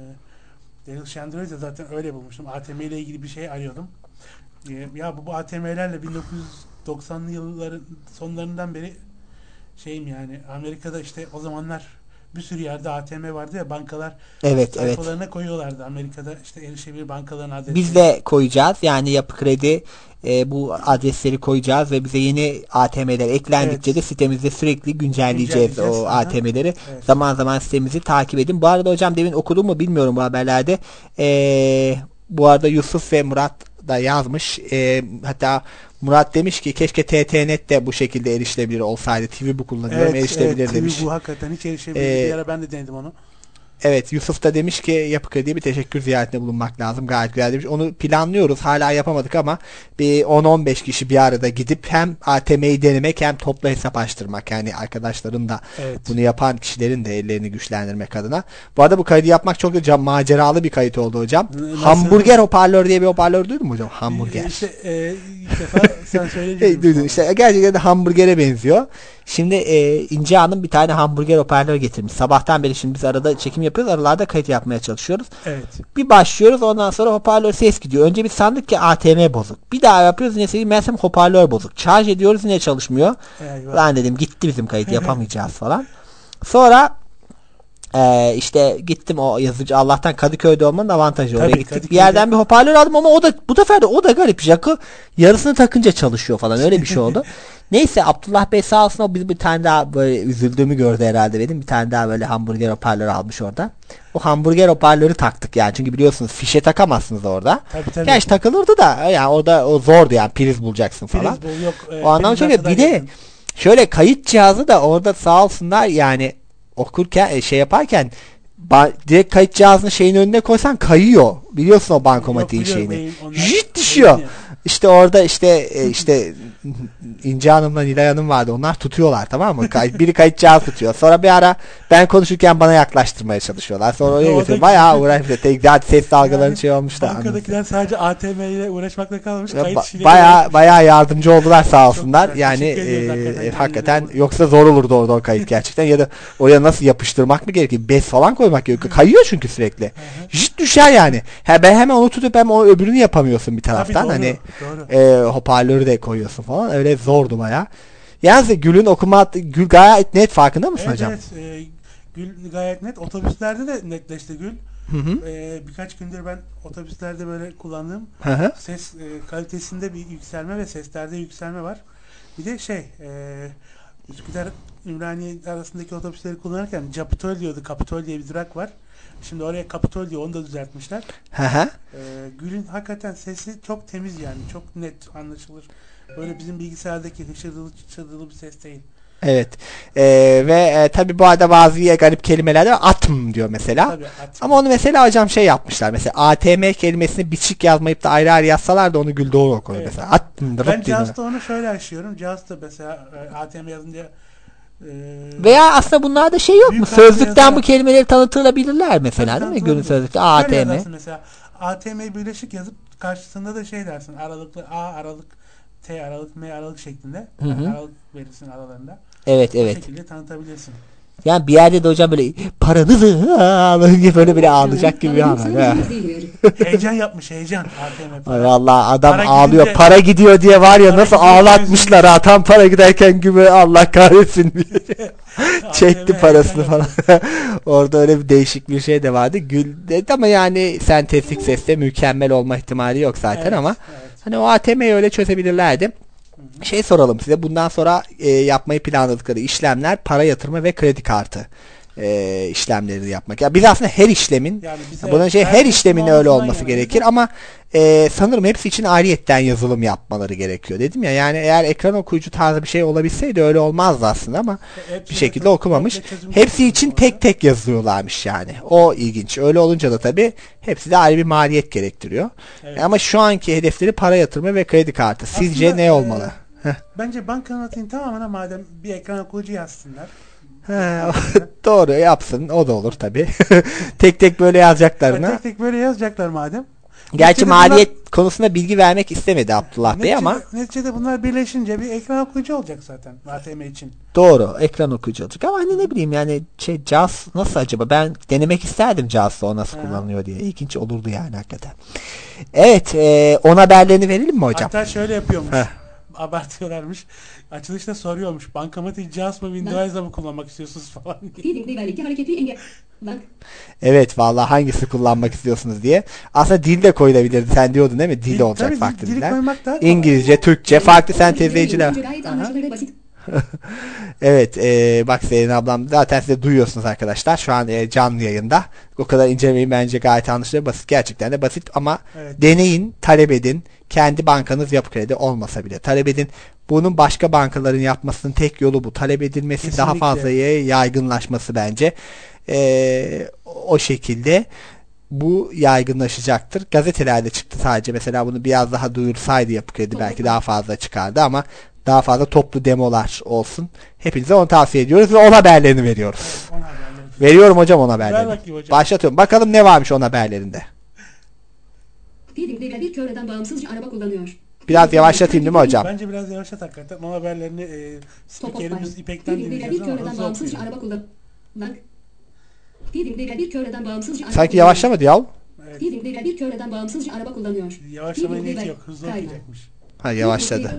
Daryl Shandron'u da zaten öyle bulmuştum. A T M ile ilgili bir şey arıyordum. E, ya bu, bu A T M'lerle bin dokuz yüz doksanlı yılların sonlarından beri şeyim yani Amerika'da işte o zamanlar bir sürü yerde A T M vardı ya, bankalar Evet, evet. sayfalarına koyuyorlardı. Amerika'da işte erişebilir bankaların adresleri. Biz de koyacağız. Yani Yapı Kredi e, bu adresleri koyacağız ve bize yeni A T M'ler eklendikçe Evet. de sitemizde sürekli güncelleyeceğiz, Güncelleyeceğiz, o aha. A T M'leri. Evet. Zaman zaman sitemizi takip edin. Bu arada hocam demin okudum mu bilmiyorum bu haberlerde. E, bu arada Yusuf ve Murat da yazmış. E, hatta Murat demiş ki keşke T T Net de bu şekilde erişilebilir olsaydı. T V bu kullanıyorum, Evet, erişilebilir evet, demiş. T V bu hakikaten hiç erişebilir. Ee, bir ara ben de denedim onu. Evet, Yusuf da demiş ki Yapı Kredi'ye bir teşekkür ziyaretinde bulunmak lazım. Gayet güzel demiş. Onu planlıyoruz. Hala yapamadık ama bir on on beş kişi bir arada gidip hem A T M'yi denemek hem toplu hesap açtırmak. Yani arkadaşların da Evet. bunu yapan kişilerin de ellerini güçlendirmek adına. Bu arada bu kaydı yapmak çok da maceralı bir kayıt oldu hocam. Nasıl? Hamburger hoparlör diye bir hoparlör duydun mu hocam? Hamburger. İşte e, ilk defa sen söyleyince Hey, duydun işte gerçekten de hamburgere benziyor. Şimdi e, İnce Hanım bir tane hamburger hoparlör getirmiş. Sabahtan beri şimdi biz arada çekim yapıyoruz. Aralarda kayıt yapmaya çalışıyoruz. Evet. Bir başlıyoruz, ondan sonra hoparlör ses gidiyor. Önce bir sandık ki A T M bozuk. Bir daha yapıyoruz, yine seveyim meğersem hoparlör bozuk. Şarj ediyoruz, yine çalışmıyor. Eyvah. Lan dedim gitti bizim kayıt, yapamayacağız falan. Sonra e, işte gittim o yazıcı, Allah'tan Kadıköy'de olmanın avantajı. Oraya Tabii, gittik. Kadıköy'de. Bir yerden bir hoparlör aldım ama o da bu sefer de o da garip. Jack'ı yarısını takınca çalışıyor falan, öyle bir şey oldu. Neyse Abdullah Bey sağ olsun, o bir, bir tane daha böyle üzüldüğümü gördü herhalde benim. Bir tane daha böyle hamburger hoparlörü almış orada. O hamburger hoparlörü taktık yani. Çünkü biliyorsunuz fişe takamazsınız orada. Tabii, tabii. Gerçi takılırdı da yani orada o zordu yani, priz bulacaksın falan. Priz bul, yok, e, O anlamda prizden şöyle kadar bir de yakın. şöyle kayıt cihazı da orada sağ olsunlar yani, okurken e, şey yaparken ba- direkt kayıt cihazını şeyin önüne koysan kayıyor. Biliyorsun o bankomatiğin Yok, biliyorum, şeyini. beyin- onlar- Jit düşüyor. beyin- İşte orada işte e, işte İnce Hanım'la Nilay Hanım vardı. Onlar tutuyorlar, tamam mı? Kay- biri kayıt cihazı tutuyor. Sonra bir ara ben konuşurken bana yaklaştırmaya çalışıyorlar. Sonra oraya Orada- götürüyor. Bayağı uğraşıyor. Tekrar ses dalgaları Yani şey olmuş da. Bankadakiler sadece A T M ile uğraşmakla kalmış. Ba- Kayıt işiyle bayağı bayağı yardımcı oldular sağ olsunlar. güzel, Yani teşekkür ediyoruz e, hakikaten. e, hakikaten Kendileri yoksa zor olurdu orada o kayıt gerçekten, ya da oraya nasıl yapıştırmak mı gerekir? Bez falan koymak gerekiyor. Kayıyor çünkü sürekli. Jit düşer yani. Ha, ben hemen onu tutup hem o öbürünü yapamıyorsun bir taraftan. doğru, hani doğru. e, hoparlörü de koyuyorsun falan. Öyle zordu bayağı. Yalnız Gül'ün okuma Gül gayet net, farkında mısın Evet, hocam? evet. E, Gül gayet net. Otobüslerde de netleşti Gül. Hı hı. E, birkaç gündür ben otobüslerde böyle kullandığım Hı hı. ses e, kalitesinde bir yükselme ve seslerde yükselme var. Bir de şey e, Üsküdar Ümraniye arasındaki otobüsleri kullanırken Capitol diyordu. Kapitol diye bir durak var. Şimdi oraya Kapitol diyor. Onu da düzeltmişler. Hı hı. E, Gül'ün hakikaten sesi çok temiz yani. Çok net anlaşılır. Böyle bizim bilgisayardaki hışırdılı çırdılı bir ses değil. Evet. E, ve e, tabi bu arada bazı garip kelimeler de var. Atm diyor mesela. Tabii, at- Ama onu mesela hocam şey yapmışlar. Mesela A T M kelimesini biçik yazmayıp da ayrı ayrı yazsalar da onu Gül doğru okur Evet. mesela. Atm, ben rıp diyor. Jaws'ta onu şöyle aşıyorum. Jaws'ta mesela e, A T M yazınca e, Veya aslında bunlarda şey yok mu? Büyük harfle Sözlükten yazarak- bu kelimeleri tanıtılabilirler mesela, değil mi? Gül'ün sözlükte A Şöyle T M. yazarsın mesela A T M birleşik yazıp karşısında da şey dersin, aralıklı A aralık T aralık M aralık şeklinde. Hı hı. Aralık verirsin aralarında. Evet, Bu evet. şekilde tanıtabilirsin. Yani bir yerde de hocam böyle paranızı alın diye böyle bile ağlayacak gibi bir an var. ha. Heyecan yapmış, heyecan A T M. Ay vallahi adam Para ağlıyor. gidince- Para gidiyor diye var ya, Para nasıl gidiyor diye ağlatmışlar ha. Tam para giderken gibi, Allah kahretsin diye. Çekti A T M parasını heyecan falan. Orada öyle bir değişik bir şey de vardı. Gül dedi ama yani sentetik sesle mükemmel olma ihtimali yok zaten, Evet, ama evet. hani o A T M'yi öyle çözebilirlerdi. Şey soralım size, bundan sonra e, yapmayı planladıkları işlemler para yatırma ve kredi kartı e, işlemleri yapmak. Ya biz aslında her işlemin, Yani bize bunun şey her her işlemin kısmı öyle olmasından olması yanayız. gerekir ama e, sanırım hepsi için ayrıyetten yazılım yapmaları gerekiyor dedim ya. Yani eğer ekran okuyucu tarzı bir şey olabilseydi öyle olmazdı aslında ama Hepsi bir de şekilde çok okumamış. komple çözüm Hepsi bulmuş için orada. tek tek yazıyorlarmış yani. O ilginç. Öyle olunca da tabii hepsi de ayrı bir maliyet gerektiriyor. Evet. Ama şu anki hedefleri para yatırma ve kredi kartı. Sizce Aslında, ne e, olmalı? Bence bankanın tamamına madem bir ekran okuyucu yazsınlar. He, doğru yapsın, o da olur tabi. Tek tek böyle yazacaklarına. Tek tek böyle yazacaklar madem. Gerçi Neticede maliyet konusunda bilgi vermek istemedi Abdullah Bey Neticede, ama neticede bunlar birleşince bir ekran okuyucu olacak zaten A T M için. doğru, ekran okuyucu olacak ama hani ne bileyim yani şey, C A S nasıl acaba, ben denemek isterdim C A S'la o nasıl Ha. kullanılıyor diye, ilginç olurdu yani hakikaten. Evet, e, on haberlerini verelim mi hocam? Hatta şöyle yapıyormuş. Heh. abartıyorlarmış. Açılışta soruyormuş. Bankamatik JAWS mı Windows'da mı kullanmak istiyorsunuz falan diye. Feeding level'deki hareketli engel. Bank. Evet vallahi hangisi kullanmak istiyorsunuz diye. Aslında dil de koyulabilirdi. Sen diyordun değil mi? Dil Dil- olacak tabii, farklı dili diller. koymak daha kolay. İngilizce, Türkçe, farklı sentezleyiciler. Gayet anlaşılır ve basit. Evet e, bak Selin ablam zaten size duyuyorsunuz arkadaşlar. Şu an e, canlı yayında. O kadar incelemeyi bence gayet anlaşılır. Basit. Gerçekten de basit ama Evet. deneyin, talep edin. Kendi bankanız Yapı Kredi olmasa bile talep edin. Bunun başka bankaların yapmasının tek yolu bu. Talep edilmesi, Kesinlikle. daha fazla yaygınlaşması bence. E, o şekilde bu yaygınlaşacaktır. Gazetelerde çıktı sadece. Mesela bunu biraz daha duyursaydı Yapı Kredi belki daha fazla çıkardı ama daha fazla toplu demolar olsun. Hepinize onu tavsiye ediyoruz ve on haberlerini veriyoruz. on haberleri. Veriyorum hocam on Ver haberlerini. bakayım hocam. Başlatıyorum. Bakalım ne varmış on haberlerinde. Feeding level bir köreden bağımsızca araba kullanıyor. Biraz yavaşlatayım değil mi hocam? Bence biraz yavaşlat hakikaten. On haberlerini e, Top of spikerimiz Fire. İpek'ten Feeding level bir dinleyeceğiz ama köreden hızlı bağımsızca okuyor. araba kullan. Bank. Feeding level bir köreden bağımsızca araba Sanki kullanıyor. yavaşlamadı ya. Evet. Feeding level bir köreden bağımsızca araba kullanıyor. Yavaşlamaya Feeding niyeti level- yok. Hızlı Kayma. okuyacakmış. Ha yavaşladı.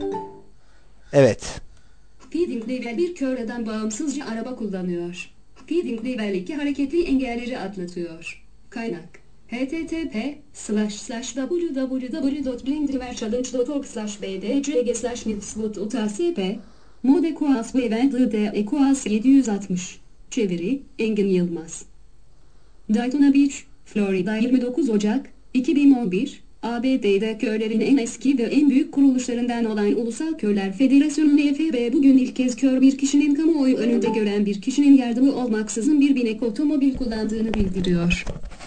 Evet. Feeding level bir köreden bağımsızca araba kullanıyor. Feeding level iki hareketli engelleri atlatıyor. Kaynak http slash slash www dot blindriverchallenge dot org slash bdcg slash nitsbot utasp mode kuas ve vd kuas yedi yüz altmış çeviri Engin Yılmaz. Daytona Beach, Florida yirmi dokuz Ocak iki bin on bir A B D'de köylerin en eski ve en büyük kuruluşlarından olan Ulusal Köyler Federasyonu N F B bugün ilk kez kör bir kişinin kamuoyu önünde gören bir kişinin yardımı olmaksızın bir binek otomobil kullandığını bildiriyor.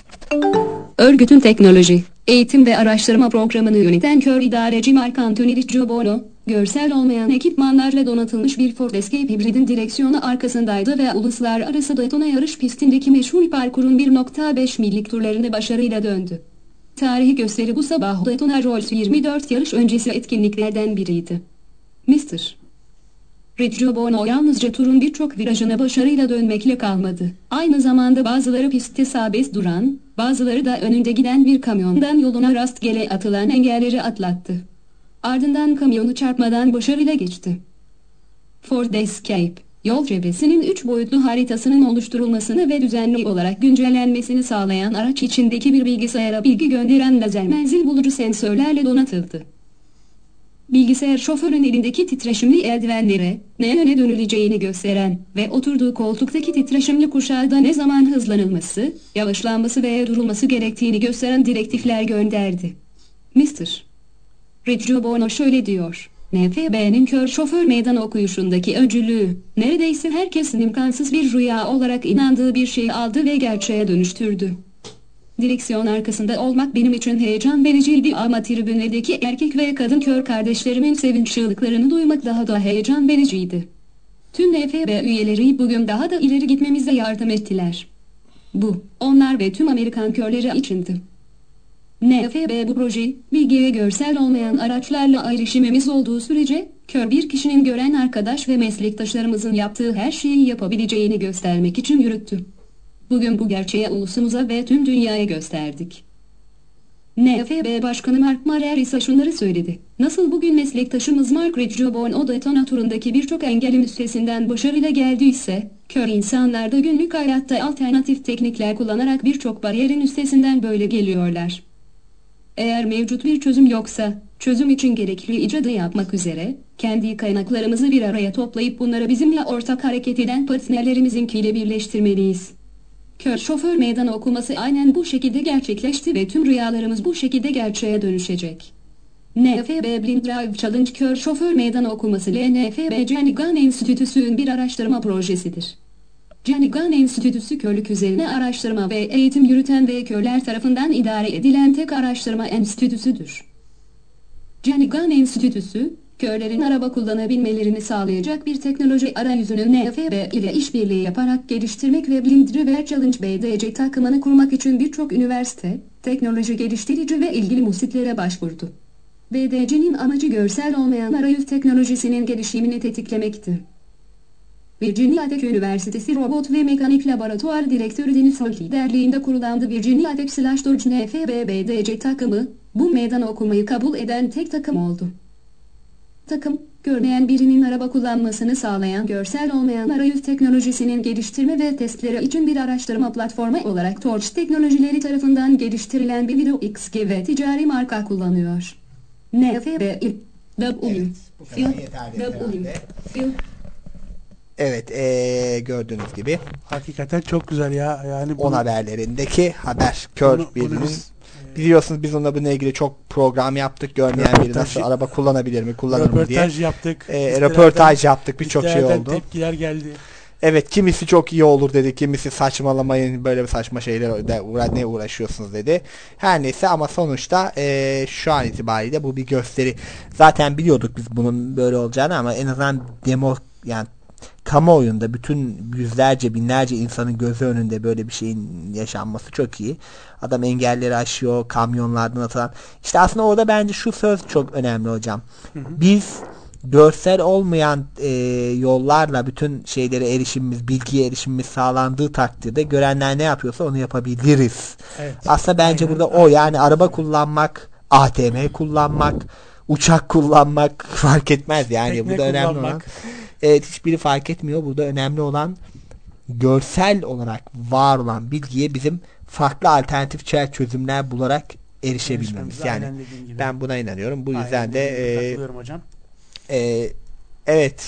Örgütün teknoloji, eğitim ve araştırma programını yöneten kör idareci Mark Anthony Riccio Bono, görsel olmayan ekipmanlarla donatılmış bir Ford Escape hibridin direksiyonu arkasındaydı ve uluslararası Daytona yarış pistindeki meşhur parkurun bir nokta beş millik turlarını başarıyla döndü. Tarihi gösteri bu sabah Daytona Rolls yirmi dört yarış öncesi etkinliklerden biriydi. mister Riccio Bono yalnızca turun birçok virajına başarıyla dönmekle kalmadı. Aynı zamanda bazıları pistte serbest duran, bazıları da önünde giden bir kamyondan yoluna rastgele atılan engelleri atlattı. Ardından kamyonu çarpmadan başarıyla geçti. Ford Escape, yol çevresinin üç boyutlu haritasının oluşturulmasını ve düzenli olarak güncellenmesini sağlayan araç içindeki bir bilgisayara bilgi gönderen lazer menzil bulucu sensörlerle donatıldı. Bilgisayar şoförün elindeki titreşimli eldivenlere, ne yöne dönüleceğini gösteren ve oturduğu koltuktaki titreşimli kuşağda ne zaman hızlanılması, yavaşlanması veya durulması gerektiğini gösteren direktifler gönderdi. mister Riccio Bono şöyle diyor: N F B'nin kör şoför meydan okuyuşundaki öncülüğü, neredeyse herkesin imkansız bir rüya olarak inandığı bir şeyi aldı ve gerçeğe dönüştürdü. Direksiyon arkasında olmak benim için heyecan vericiydi ama tribünledeki erkek ve kadın kör kardeşlerimin sevinç çığlıklarını duymak daha da heyecan vericiydi. Tüm N F B üyeleri bugün daha da ileri gitmemize yardım ettiler. Bu, onlar ve tüm Amerikan körleri içindi. N F B bu proje, bilgi ve görsel olmayan araçlarla erişimimiz olduğu sürece, kör bir kişinin gören arkadaş ve meslektaşlarımızın yaptığı her şeyi yapabileceğini göstermek için yürüttü. Bugün bu gerçeği ulusumuza ve tüm dünyaya gösterdik. N F B Başkanı Mark Marer ise şunları söyledi: Nasıl bugün meslektaşımız Mark Riccio Bono Daytona turundaki birçok engelin üstesinden başarıyla geldiyse, kör insanlar da günlük hayatta alternatif teknikler kullanarak birçok bariyerin üstesinden böyle geliyorlar. Eğer mevcut bir çözüm yoksa, çözüm için gerekli icadı yapmak üzere, kendi kaynaklarımızı bir araya toplayıp bunları bizimle ortak hareket eden partnerlerimizin birleştirmeliyiz. Kör şoför meydan okuması aynen bu şekilde gerçekleşti ve tüm rüyalarımız bu şekilde gerçeğe dönüşecek. N F B Blind Drive Challenge kör şoför meydan okuması N F B Jenny Gunn Enstitüsü'nün bir araştırma projesidir. Jenny Gunn Enstitüsü körlük üzerine araştırma ve eğitim yürüten ve körler tarafından idare edilen tek araştırma enstitüsüdür. Jenny Gunn Enstitüsü, körlerin araba kullanabilmelerini sağlayacak bir teknoloji arayüzünü N F B ile işbirliği yaparak geliştirmek ve Blind Driver Challenge B D C takımını kurmak için birçok üniversite, teknoloji geliştirici ve ilgili musitlere başvurdu. B D C'nin amacı görsel olmayan arayüz teknolojisinin gelişimini tetiklemekti. Virginia Tech Üniversitesi Robot ve Mekanik Laboratuvar Direktörü Dennis Holt liderliğinde kurulan The Virginia Tech slash Dodge N F B B D C takımı, bu meydan okumayı kabul eden tek takım oldu. Takım, görmeyen birinin araba kullanmasını sağlayan görsel olmayan arayüz teknolojisinin geliştirme ve testleri için bir araştırma platformu olarak Torch Teknolojileri tarafından geliştirilen bir Video X G ve ticari marka kullanıyor. N F B I W bu kadar yeterli herhalde. W Evet, ee, gördüğünüz gibi Hakikaten çok güzel ya. Yani on haberlerindeki haber kör bunu- birinin. bunu biz, Biliyorsunuz biz onunla bununla ilgili çok program yaptık. Görmeyen biri Röportaj- nasıl araba kullanabilir mi, kullanır mı diye. röportaj yaptık. E, Sitelerden- röportaj yaptık. Birçok şey sitelerden oldu. Tepkiler geldi. Evet, kimisi çok iyi olur dedi. Kimisi saçmalamayın, böyle bir saçma şeyler uğra ne uğraşıyorsunuz dedi. Her neyse ama sonuçta e, şu an itibariyle bu bir gösteri. Zaten biliyorduk biz bunun böyle olacağını ama en azından demo, yani kamuoyunda bütün yüzlerce binlerce insanın gözü önünde böyle bir şeyin yaşanması çok iyi. Adam engelleri aşıyor, kamyonlardan atılan. İşte aslında orada bence şu söz çok önemli hocam. Hı hı. Biz görsel olmayan e, yollarla bütün şeylere erişimimiz, bilgiye erişimimiz sağlandığı takdirde görenler ne yapıyorsa onu yapabiliriz. Evet. Aslında bence Aynen. burada o, yani araba kullanmak, A T M kullanmak, uçak kullanmak fark etmez yani. Tekne Burada önemli olan, kullanmak. evet, hiçbiri fark etmiyor. Burada önemli olan görsel olarak var olan bilgiye bizim farklı alternatif çözümler bularak erişebilmemiz. Yani Aynen dediğin gibi. ben buna inanıyorum. Bu Aynen yüzden dediğin gibi de e, katılıyorum hocam. ee, evet,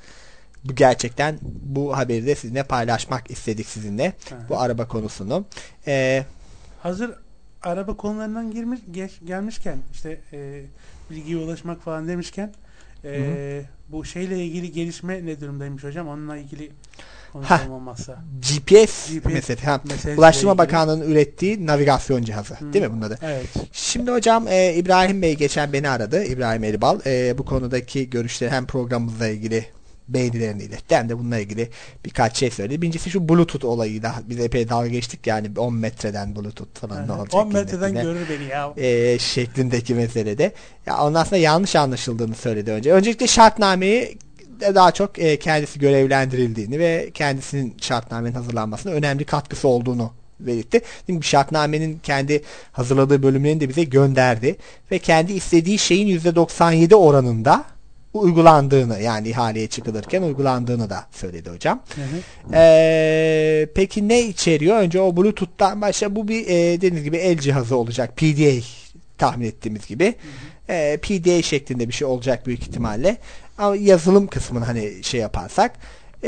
bu gerçekten bu haberi de sizinle paylaşmak istedik sizinle. Hı hı. Bu araba konusunu. Ee, Hazır araba konularından girmiş, geç, gelmişken işte e, bilgiye ulaşmak falan demişken e, bu şeyle ilgili gelişme ne durumdaymış hocam? Onunla ilgili konuşalım olmazsa. G P S, G P S mesela ha, meselesiyle Ulaştırma ilgili. Bakanlığı'nın ürettiği navigasyon cihazı. Hı. Değil mi bunun adı? Evet. Şimdi hocam e, İbrahim Bey geçen beni aradı. İbrahim Elibal. E, bu konudaki görüşleri hem programımızla ilgili beğenilerini iletti hem de bununla ilgili birkaç şey söyledi. Birincisi şu Bluetooth olayıyla biz epey dalga geçtik yani on metreden Bluetooth falan ne olacak? on metreden milletine. görür beni ya. E, şeklindeki meselede. Ya onun aslında yanlış anlaşıldığını söyledi önce. Öncelikle şartnameyi de daha çok e, kendisi görevlendirildiğini ve kendisinin şartnamenin hazırlanmasına önemli katkısı olduğunu belirtti. Çünkü şartnamenin kendi hazırladığı bölümlerini de bize gönderdi ve kendi istediği şeyin yüzde doksan yedi oranında uygulandığını, yani ihaleye çıkılırken uygulandığını da söyledi hocam. Hı hı. Ee, peki ne içeriyor? Önce o Bluetooth'tan başla, bu bir e, dediğiniz gibi el cihazı olacak. P D A tahmin ettiğimiz gibi. Hı hı. E, P D A şeklinde bir şey olacak büyük ihtimalle. Ama yazılım kısmını hani şey yaparsak e,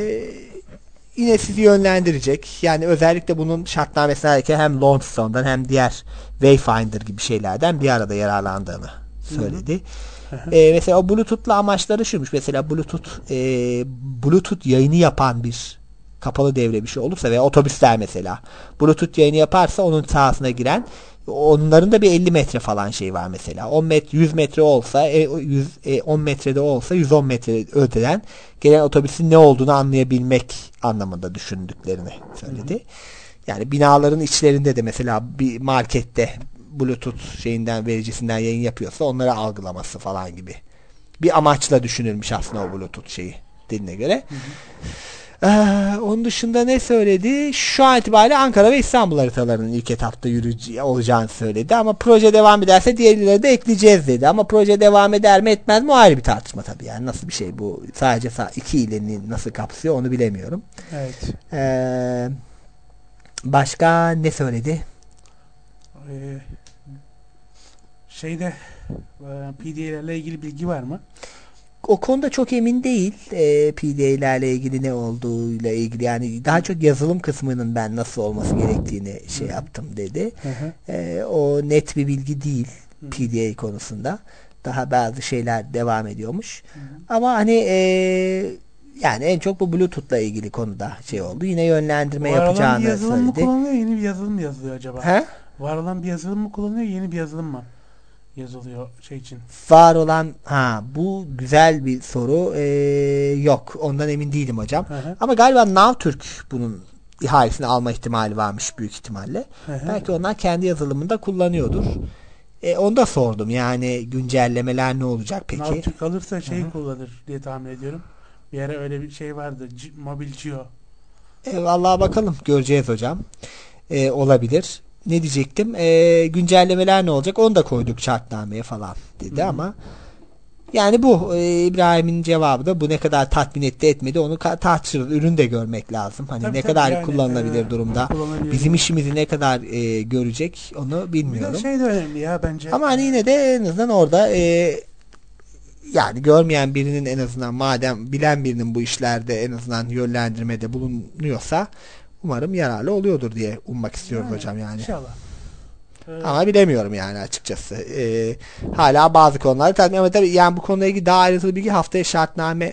yine sizi yönlendirecek. Yani özellikle bunun şartnamesine alırken hem Launch Zone'dan hem diğer Wayfinder gibi şeylerden bir arada yararlandığını söyledi. Hı hı. Ee, mesela o Bluetooth'la amaçları şuymuş. Mesela Bluetooth e, Bluetooth yayını yapan bir kapalı devre bir şey olursa veya otobüsler mesela Bluetooth yayını yaparsa onun sahasına giren, onların da bir elli metre falan şey var mesela. on metre, yüz metre olsa yüz, on metrede olsa yüz on metre öteden gelen otobüsün ne olduğunu anlayabilmek anlamında düşündüklerini söyledi. Hı hı. Yani binaların içlerinde de mesela bir markette Bluetooth şeyinden, vericisinden yayın yapıyorsa onları algılaması falan gibi bir amaçla düşünülmüş aslında o Bluetooth şeyi diline göre. Hı hı. Ee, onun dışında ne söyledi? Şu an itibariyle Ankara ve İstanbul haritalarının ilk etapta yürüyeceği olacağını söyledi ama proje devam ederse diğerleri de ekleyeceğiz dedi. Ama proje devam eder mi etmez mi o ayrı bir tartışma tabii. Yani nasıl bir şey bu? Sadece iki ilini nasıl kapsıyor onu bilemiyorum. Evet. Ee, başka ne söyledi? Ee, şeyde P D A'lerle ilgili bilgi var mı? O konuda çok emin değil. E, P D A'lerle ilgili ne olduğuyla ilgili, yani daha çok yazılım kısmının ben nasıl olması gerektiğini şey yaptım dedi. Hı hı. E, o net bir bilgi değil Hı. P D A konusunda. Daha bazı şeyler devam ediyormuş. Hı hı. Ama hani e, yani en çok bu Bluetooth'la ilgili konuda şey oldu. Yine yönlendirme Var olan bir yapacağını yazılım mı söyledi. kullanılıyor, yeni bir yazılım mı yazılıyor acaba? He? Var olan bir yazılım mı kullanılıyor, yeni bir yazılım mı yazılıyor şey için? Var olan, ha bu güzel bir soru. Ee, yok, ondan emin değilim hocam. Hı hı. Ama galiba Navtürk bunun ihalesini alma ihtimali varmış büyük ihtimalle. Hı hı. Belki onlar kendi yazılımında kullanıyordur. E, onu da sordum. Yani güncellemeler ne olacak peki? Navtürk alırsa şey Hı hı. kullanır diye tahmin ediyorum. Bir ara öyle bir şey vardı. C- Mobil Geo. E, vallahi bakalım. Göreceğiz hocam. E, olabilir. Ne diyecektim? E, güncellemeler ne olacak? Onu da koyduk şartnameye falan dedi. Hı-hı. Ama Yani bu e, İbrahim'in cevabı da bu ne kadar tatmin etti etmedi onu ka- tartışırız. Ürün de görmek lazım. Hani Tabii, ne tabii kadar yani, kullanılabilir e, durumda. kullanılabilir. Bizim işimizi ne kadar e, görecek onu Bir bilmiyorum. de şey de önemli ya bence. Ama hani yine de en azından orada e, yani görmeyen birinin en azından madem bilen birinin bu işlerde en azından yönlendirmede bulunuyorsa umarım yararlı oluyordur diye ummak istiyoruz Yani, hocam yani. İnşallah. Ee, Ama bilemiyorum yani açıkçası. Ee, hala bazı konularda tabii ama tabii yani bu konuyla ilgili daha ayrıntılı bilgi haftaya şartname.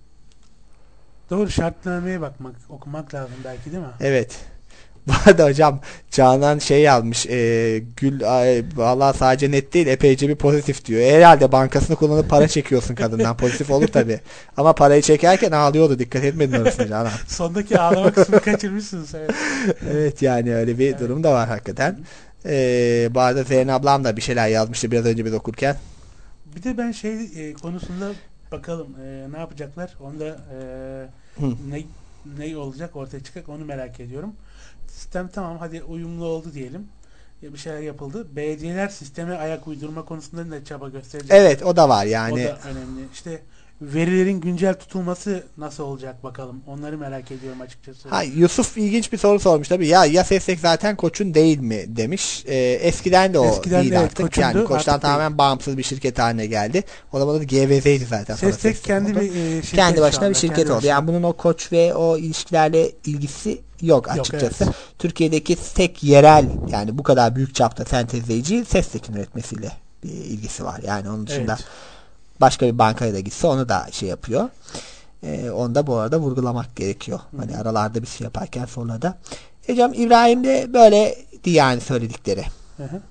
Doğru, şartnameye bakmak, okumak lazım belki değil mi? Evet. Bu arada hocam Canan şey yazmış e, Gül ay, vallahi sadece net değil epeyce bir pozitif diyor. E, herhalde bankasını kullanıp para çekiyorsun kadından. Pozitif olur tabii. Ama parayı çekerken ağlıyordu. Dikkat etmedin orasına Canan. Sondaki ağlama kısmını kaçırmışsınız. Evet. Evet yani öyle bir durum da var hakikaten. Ee, bu arada Zeyno ablam da bir şeyler yazmıştı biraz önce biz okurken. Bir de ben şey e, konusunda bakalım e, ne yapacaklar. Onda e, ne ne olacak ortaya çıkacak onu merak ediyorum. Sistem tamam hadi uyumlu oldu diyelim. Ya bir şeyler yapıldı. Belediyeler sisteme ayak uydurma konusunda ne çaba gösterecek? Evet o da var O yani. da önemli. İşte verilerin güncel tutulması nasıl olacak bakalım. Onları merak ediyorum açıkçası. Ha, Yusuf ilginç bir soru sormuş tabii. Ya ya Sestek zaten Koç'un değil mi demiş. Ee, eskiden de o Eskiden değil evet, artık. Koç'undu, Yani Koç'tan artık tamamen değil. bağımsız bir şirket haline geldi. O zaman da G V Z'ydi zaten. sonra Sestek Sestek kendi oldu. bir e, şirket Kendi şu başına anda, bir şirket kendi oldu. başına. Yani bunun o Koç ve o ilişkilerle ilgisi yok açıkçası. evet. Türkiye'deki tek yerel yani bu kadar büyük çapta sentezleyici Sestek'in üretmesiyle bir ilgisi var. Yani onun dışında Evet. başka bir bankaya da gitse onu da şey yapıyor. Ee, onu da bu arada vurgulamak gerekiyor. Hani aralarda bir şey yaparken sonra da. Hocam İbrahim de böyle yani söyledikleri. Hı hı.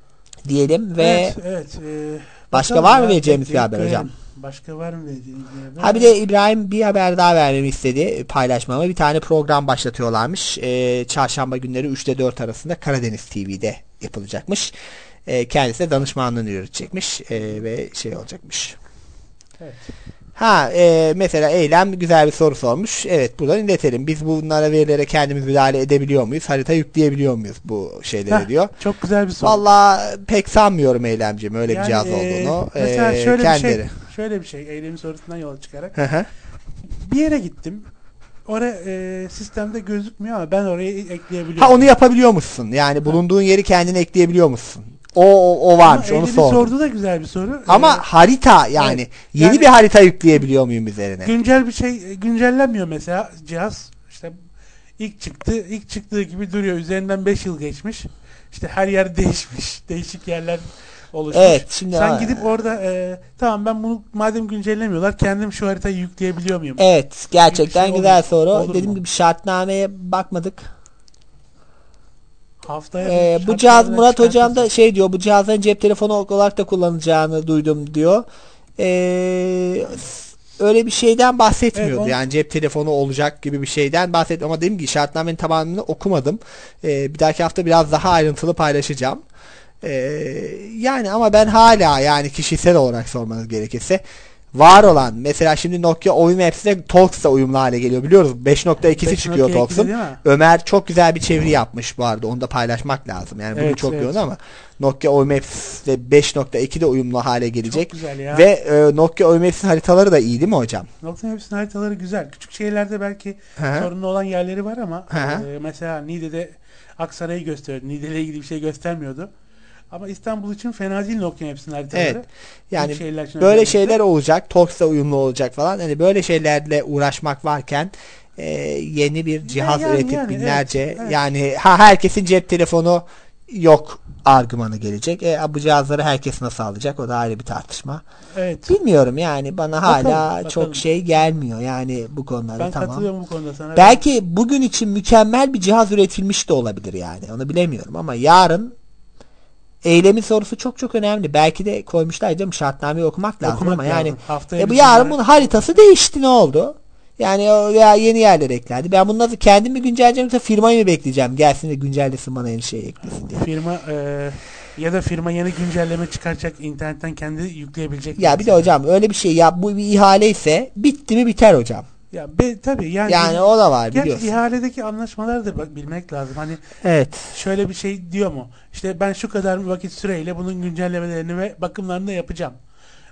Diyelim ve Evet, evet. e, başka bakalım var mı ya, vereceğimiz bir bekleyip haber hocam? görelim. Başka var mı vereceğimiz bir haber? Ha bir de İbrahim bir haber daha vermemi istedi paylaşmama. Bir tane program başlatıyorlarmış. Ee, çarşamba günleri üçte dört arasında Karadeniz T V'de yapılacakmış. Ee, kendisi de danışmanlığını yürütecekmiş. Ee, ve şey olacakmış. Evet. Ha e, mesela Eylem güzel bir soru sormuş. Evet buradan iletelim. Biz bunlara verilere kendimiz müdahale edebiliyor muyuz? Harita yükleyebiliyor muyuz bu şeyleri Heh, diyor. Çok güzel bir soru. Vallahi pek sanmıyorum Eylemciğim öyle Yani, bir cihaz e, olduğunu. Mesela Ee, şöyle kendileri. bir şey, şöyle bir şey, eylemin sorusundan yola çıkarak Hı hı. bir yere gittim. Oraya e, sistemde gözükmüyor ama ben orayı ekleyebiliyorum. Ha onu yapabiliyor musun? Yani bulunduğun yeri kendine ekleyebiliyor musun? O o, o varmış Ama onu eylemin sordum. sordu da güzel bir soru. Ama E, harita yani evet. yeni Yani- bir harita yükleyebiliyor muyum üzerine? güncel bir şey güncellenmiyor mesela cihaz. İşte ilk çıktı, ilk çıktığı gibi duruyor. Üzerinden beş yıl geçmiş. İşte her yer değişmiş. Değişik yerler oluşmuş. Evet, şimdi Sen ha- gidip orada e, tamam ben bunu madem güncellemiyorlar kendim şu haritayı yükleyebiliyor muyum? Evet gerçekten Bir şey güzel olur- soru. olur Dediğim mu? gibi şartnameye bakmadık. Haftaya Ee, bir bu şartlarla cihaz Murat hocam da çıkartırsın. şey diyor bu cihazların cep telefonu olarak da kullanılacağını duydum diyor. Ee, öyle bir şeyden bahsetmiyordu. Evet, onu- Yani cep telefonu olacak gibi bir şeyden bahsetmiyor. Ama dediğim gibi şartnamenin tamamını okumadım. Ee, bir dahaki hafta biraz daha ayrıntılı paylaşacağım. Ee, yani ama ben hala yani kişisel olarak sormanız gerekirse var olan mesela şimdi Nokia Oyun Apps'te Talks'la uyumlu hale geliyor biliyoruz. beş nokta ikisi beş çıkıyor nokta ikide Talks'un. değil mi? Ömer çok güzel bir çeviri yapmış bu arada. Onu da paylaşmak lazım. Yani bunu Evet, çok evet. yoğun ama Nokia Oyun Apps'te beş nokta ikide uyumlu hale gelecek. Çok güzel ya. Ve e, Nokia Oyun Apps'in haritaları da iyi değil mi hocam? Nokta'nın hepsinin haritaları güzel. Küçük şehirlerde belki Hı hı. sorunlu olan yerleri var ama Hı hı. e, mesela Niğde'de Aksaray'ı gösteriyordu. Niğde ile ilgili bir şey göstermiyordu. Ama İstanbul için fena değil Nokia'nın hepsinin haritaları. Evet. Yani Büyük şehirler için böyle özellikle. şeyler olacak. Talks'la uyumlu olacak falan. Hani böyle şeylerle uğraşmak varken e, yeni bir cihaz yani, üretip yani, binlerce evet, evet. yani ha herkesin cep telefonu yok argümanı gelecek. E, bu cihazları herkes nasıl alacak? O da ayrı bir tartışma. Evet. Bilmiyorum yani bana Bakalım, hala bakalım. çok şey gelmiyor yani bu konularda Ben tamam. katılıyorum bu konuda sana. Belki bugün için mükemmel bir cihaz üretilmiş de olabilir yani. Onu bilemiyorum ama yarın eylemin sorusu çok çok önemli. Belki de koymuşlar canım şartnameyi okumak lazım Okumak ama yani lazım. Haftaya e bu bir yarın şeyler- bunun haritası değişti ne oldu? Yani o ya yeni yerler eklendi. Ben bunu nasıl kendim mi güncelleyeceğim yoksa firmayı mı bekleyeceğim? Gelsin de güncellesin bana yeni şey eklesin diye. Firma e, ya da firma yeni güncelleme çıkaracak internetten kendi yükleyebilecek. Ya bir de hocam öyle bir şey ya bu bir ihale ise bitti mi biter hocam. Ya be, tabii yani, Yani o da var gerçi biliyorsun. ihaledeki anlaşmaları da bak, bilmek lazım. Hani Evet. şöyle bir şey diyor mu? İşte ben şu kadar vakit süreyle bunun güncellemelerini ve bakımlarını da yapacağım.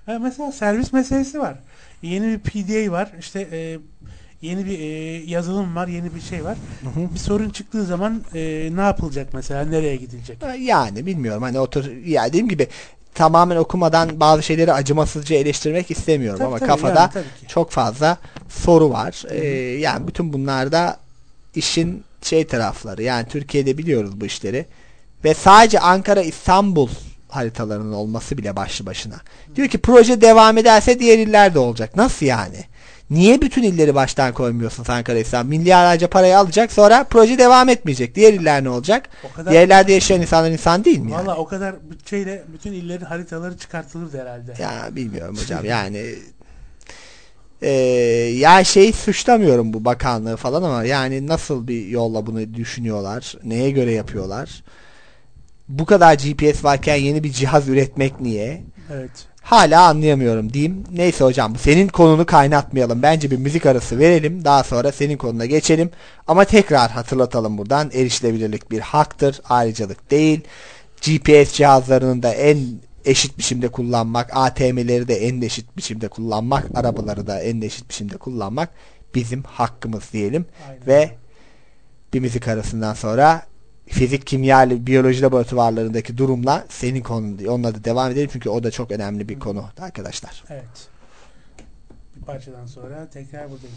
Ha, mesela servis meselesi var. Yeni bir P D A var. İşte e, yeni bir e, yazılım var. Yeni bir şey var. Hı hı. Bir sorun çıktığı zaman e, ne yapılacak mesela? Nereye gidilecek? Yani bilmiyorum. Hani otur ya dediğim gibi tamamen okumadan bazı şeyleri acımasızca eleştirmek istemiyorum Tabii, ama tabii, kafada yani, tabii ki. çok fazla soru var. Ee, yani bütün bunlarda işin şey tarafları. Yani Türkiye'de biliyoruz bu işleri. Ve sadece Ankara İstanbul haritalarının olması bile başlı başına. Diyor ki proje devam ederse diğer iller de olacak. Nasıl yani? Niye bütün illeri baştan koymuyorsun Ankara İstanbul? Milyarlarca parayı alacak, sonra proje devam etmeyecek. Diğer iller ne olacak? O kadar- Diğer illerde yaşayan insanlar insan değil mi yani? Valla o kadar bütçeyle bütün illerin haritaları çıkartılırdı herhalde. Ya bilmiyorum hocam yani e, ya şey suçlamıyorum bu bakanlığı falan ama yani nasıl bir yolla bunu düşünüyorlar? Neye göre yapıyorlar? Bu kadar G P S varken yeni bir cihaz üretmek niye? Evet. Hala anlayamıyorum diyeyim. Neyse hocam senin konunu kaynatmayalım. Bence bir müzik arası verelim. Daha sonra senin konuna geçelim. Ama tekrar hatırlatalım buradan. Erişilebilirlik bir haktır. Ayrıcalık değil. G P S cihazlarının da en eşit biçimde kullanmak, A T M'leri de en eşit biçimde kullanmak, arabaları da en eşit biçimde kullanmak bizim hakkımız diyelim. Aynen. Ve bir müzik arasından sonra fizik, kimya, biyoloji laboratuvarlarındaki durumla senin konun, onunla da devam edelim çünkü o da çok önemli bir konu arkadaşlar. Evet. Bir parçadan sonra tekrar buradayız.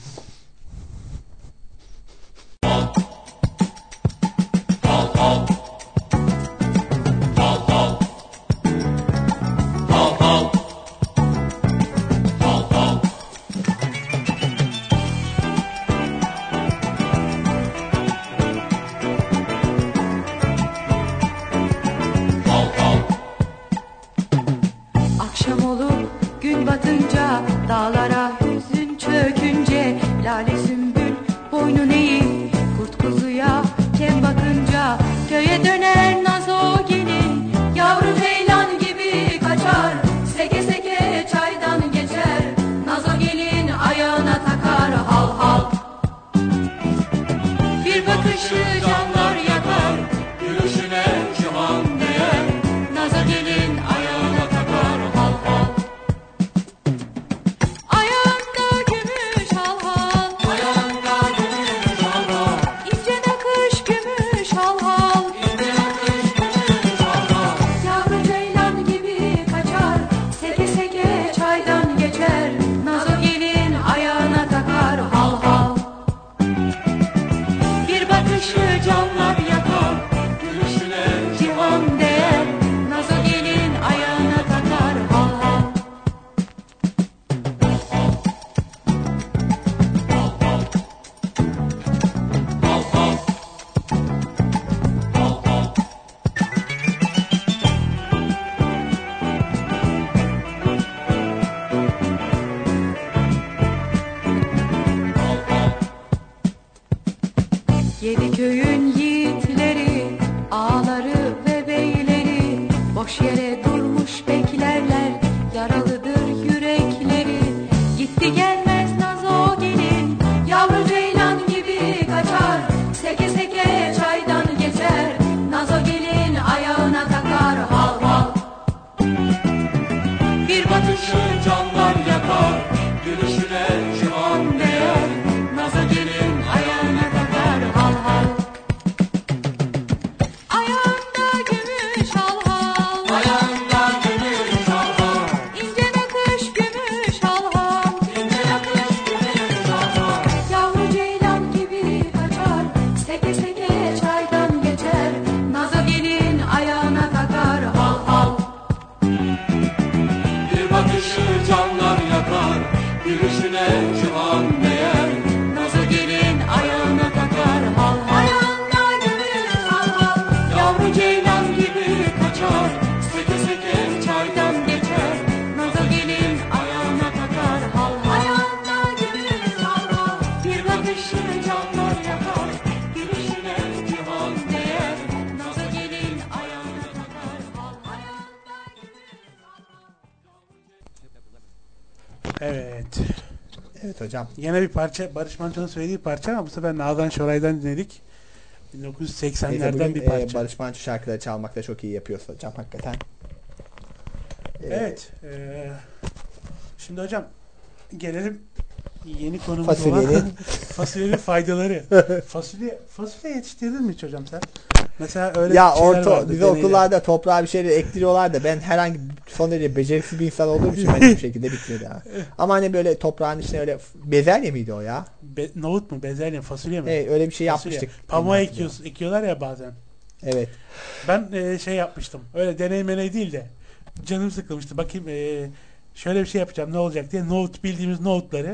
Akşam olup gün batınca, dağlara hüzün çökünce, lale sümbül boynun eğip kurt kuzuya kem bakınca, köye döner nazo gelin, yavru ceylan gibi kaçar, seke seke çaydan geçer, nazo gelin ayağına takar hal hal. Bir bakışı canlar yakar, gülüşüne civan değer, nazo gelin ayağına takar hal hal. Ayağında gümüş hal hal, ayağında gümüş hal hal, ince nakış gümüş hal hal, ince nakış gümüş hal hal. Yavru ceylan gibi kaçar, seke seke çaydan geçer, nazo gelin ayağına takar hal hal. Bir bakışı canlar yakar, gülüşüne civan değer, nazo gelin ayağına takar hal hal. Yedi köyün yiğitleri, ağaları ve beyleri, boş yere durmuş beklerler, yaralıdır yürekleri. Gitti gelmez nazo gelin, yavru ceylan gibi kaçar, seke seke çaydan geçer, nazo gelin ayağına takar hal hal. Bir bakışı canlar yakar, gülüşüne civan değer, nazo gelin ayağına takar hal hal. Ayağında gümüş hal hal, ayağında gümüş hal hal, ince nakış gümüş hal hal, ince nakış gümüş hal hal. Yavru ceylan gibi kaçar, seke seke çaydan geçer, nazo gelin ayağına takar hal hal. Bir bakışı canlar yakar, gülüşüne civan değer, Nazo gelin ayağına takar hal hal. Ayağında gümüş hal hal, yavru ceylan gibi kaçar, seke seke çaydan geçer, nazo gelin ayağına takar hal hal. Ayağında gümüş hal hal, bir bakışı canlar yakar, gülüşüne civan değer, nazo gelin ayağına takar hal hal. Evet. Evet hocam. Yine bir parça, Barış Manço'nun söylediği parça ama bu sefer Nazan Şoray'dan dinledik. bin dokuz yüz Neyse, seksenlerden bugün, bir parça. e, Barış Manço şarkıları çalmakta çok iyi yapıyorsun hocam hakikaten. E, Evet. E, Şimdi hocam gelelim yeni konumuz Fasulyenin. olan fasulyenin faydaları. Fasulye fasulye yetiştirdin mi hiç hocam sen? Mesela öyle Ya şeyler orta vardı, bize deneyler. okullarda toprağa bir şeyler ektiriyorlar da ben herhangi son derece beceriksiz bir insan olduğum için ben hiçbir şekilde bitmedi ha. Ama hani böyle toprağın içine öyle bezelye miydi o ya? Be- nohut mu, bezelye, fasulye mi? Evet, öyle bir şey Fasulye. yapmıştık. Pamuğa Ben ekiyoruz, ekiyorlar ya bazen. Evet. Ben e, şey yapmıştım. Öyle deney meney değil de canım sıkılmıştı. Bakayım e, şöyle bir şey yapacağım ne olacak diye nohut, bildiğimiz nohutları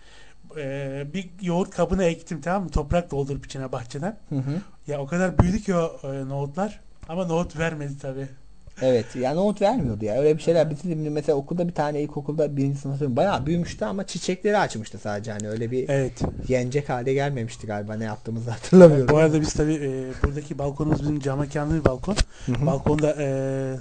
e, bir yoğurt kabına ektim, tamam mı? Toprak doldurup içine bahçeden. Hı hı. Ya o kadar büyüdü ki o e, nohutlar, ama nohut vermedi tabii. Evet. Yani nohut vermiyordu ya. Öyle bir şeyler bizim mesela okulda bir tane ilkokulda birinci sınıfta bayağı büyümüştü ama çiçekleri açmıştı sadece. Hani öyle bir Evet. yenecek hale gelmemişti galiba. Ne yaptığımızı hatırlamıyorum. Bu arada biz tabii e, buradaki balkonumuz bizim cam mekanlı bir balkon. Hı hı. Balkonda e,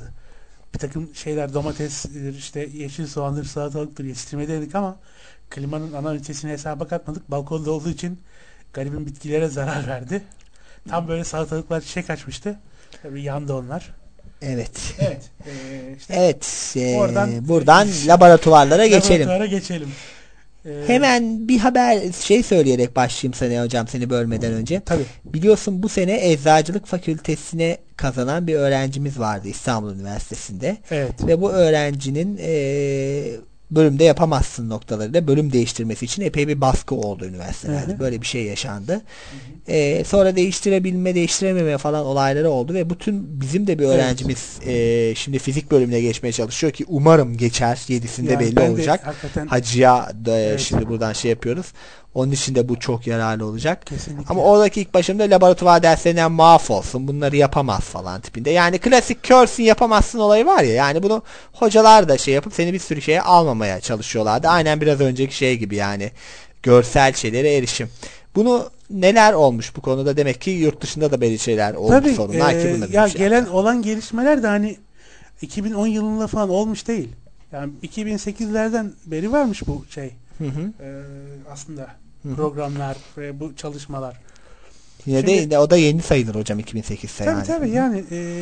bir takım şeyler, domatesdir, işte yeşil soğandır, salatalıktır yetiştirmeyi denedik ama klimanın ana ünitesini hesaba katmadık. Balkonda olduğu için garibin bitkilere zarar verdi. Tam böyle salatalıklar çiçek açmıştı. Tabii yandı onlar. Evet. Evet. E, işte Evet. e, Oradan- buradan laboratuvarlara geçelim. laboratuvara geçelim. E, Hemen bir haber şey söyleyerek başlayayım sana hocam, seni bölmeden önce. Tabii. Biliyorsun bu sene eczacılık fakültesine kazanan bir öğrencimiz vardı İstanbul Üniversitesi'nde. Evet. Ve bu öğrencinin eee, bölümde yapamazsın noktalarıyla bölüm değiştirmesi için epey bir baskı oldu üniversitelerde. Hı hı. Böyle bir şey yaşandı. Eee, sonra değiştirebilme, değiştirememe falan olayları oldu ve bütün bizim de bir öğrencimiz eee, şimdi fizik bölümüne geçmeye çalışıyor ki umarım geçer. Yedisinde Yani belli ben de olacak. hakikaten- Hacıya da Evet. şimdi buradan şey yapıyoruz. Onun için de bu çok yararlı olacak. Kesinlikle. Ama oradaki ilk başımda laboratuvar derslerinden mahvolsun, bunları yapamaz falan tipinde. Yani klasik körsün yapamazsın olayı var ya. Yani bunu hocalar da şey yapıp seni bir sürü şeye almamaya çalışıyorlardı. Aynen biraz önceki şey gibi yani. Görsel şeylere erişim. Bunu neler olmuş bu konuda, demek ki yurt dışında da belli şeyler olmuş, Tabii, sorunlar e, ki bunları ya bir şey gelen yapacak. olan gelişmeler de hani iki bin on yılında falan olmuş değil. Yani iki bin sekizlerden beri varmış bu şey. Hı hı. E, aslında Hı hı. programlar ve bu çalışmalar. Yine de Şimdi- yine o da yeni sayılır hocam iki bin sekizse Tabii yani. tabii yani e,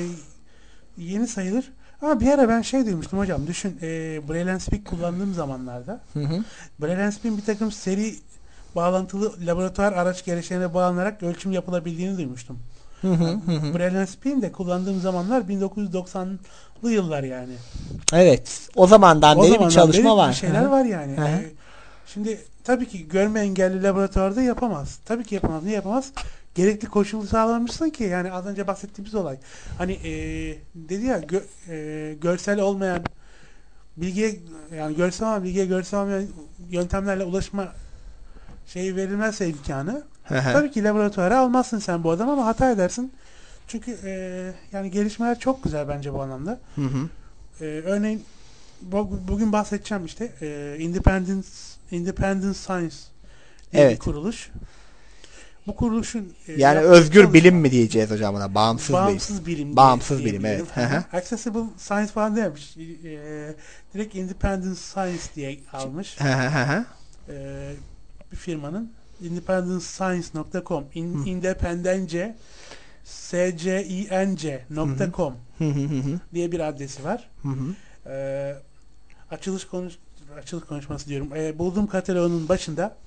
yeni sayılır. Ama bir ara ben şey duymuştum hocam. Düşün, e, Braille and Speak kullandığım zamanlarda Hı hı. Braille and Speak'in bir takım seri bağlantılı laboratuvar araç gereçlerine bağlanarak ölçüm yapılabildiğini duymuştum. Hı hı hı hı. Braille and Speak'in de kullandığım zamanlar bin dokuz yüz doksanlı yıllar yani. Evet. O zamandan O beri bir zamandan çalışma beri var. Bir şeyler Hı hı. var yani. Hı hı. Ee, şimdi tabii ki görme engelli laboratuvarda yapamaz. Tabii ki yapamaz. Niye yapamaz? Gerekli koşulu sağlamışsın ki, yani az önce bahsettiğimiz olay. Hani ee, dedi ya gö, ee, görsel olmayan bilgiye, yani görsel olmayan bilgiye görsel olmayan yöntemlerle ulaşma şeyi verilmezse imkanı, Hı hı. tabii ki laboratuvara almazsın sen bu adamı, ama hata edersin. Çünkü ee, yani gelişmeler çok güzel bence bu anlamda. Hı hı. Ee, örneğin bu- bugün bahsedeceğim işte e, Independence Independent Science diye Evet. bir kuruluş. Bu kuruluşun e, Yani yaptığı özgür çalışma- bilim mi diyeceğiz hocam ona? Bağımsız, bağımsız bilim. bilim. diye- Bağımsız diye bilim, biliyorum. evet. Hı hı. Accessible Science falan demiş. E, direkt Independent Science diye almış. Hı hı hı hı. E, bir firmanın independent science nokta com in, independence s c i n c nokta com Hı hı hı hı. diye bir adresi var. Hı hı. Ee, açılış konuş açılış konuşması diyorum. Ee, bulduğum kataloğunun başında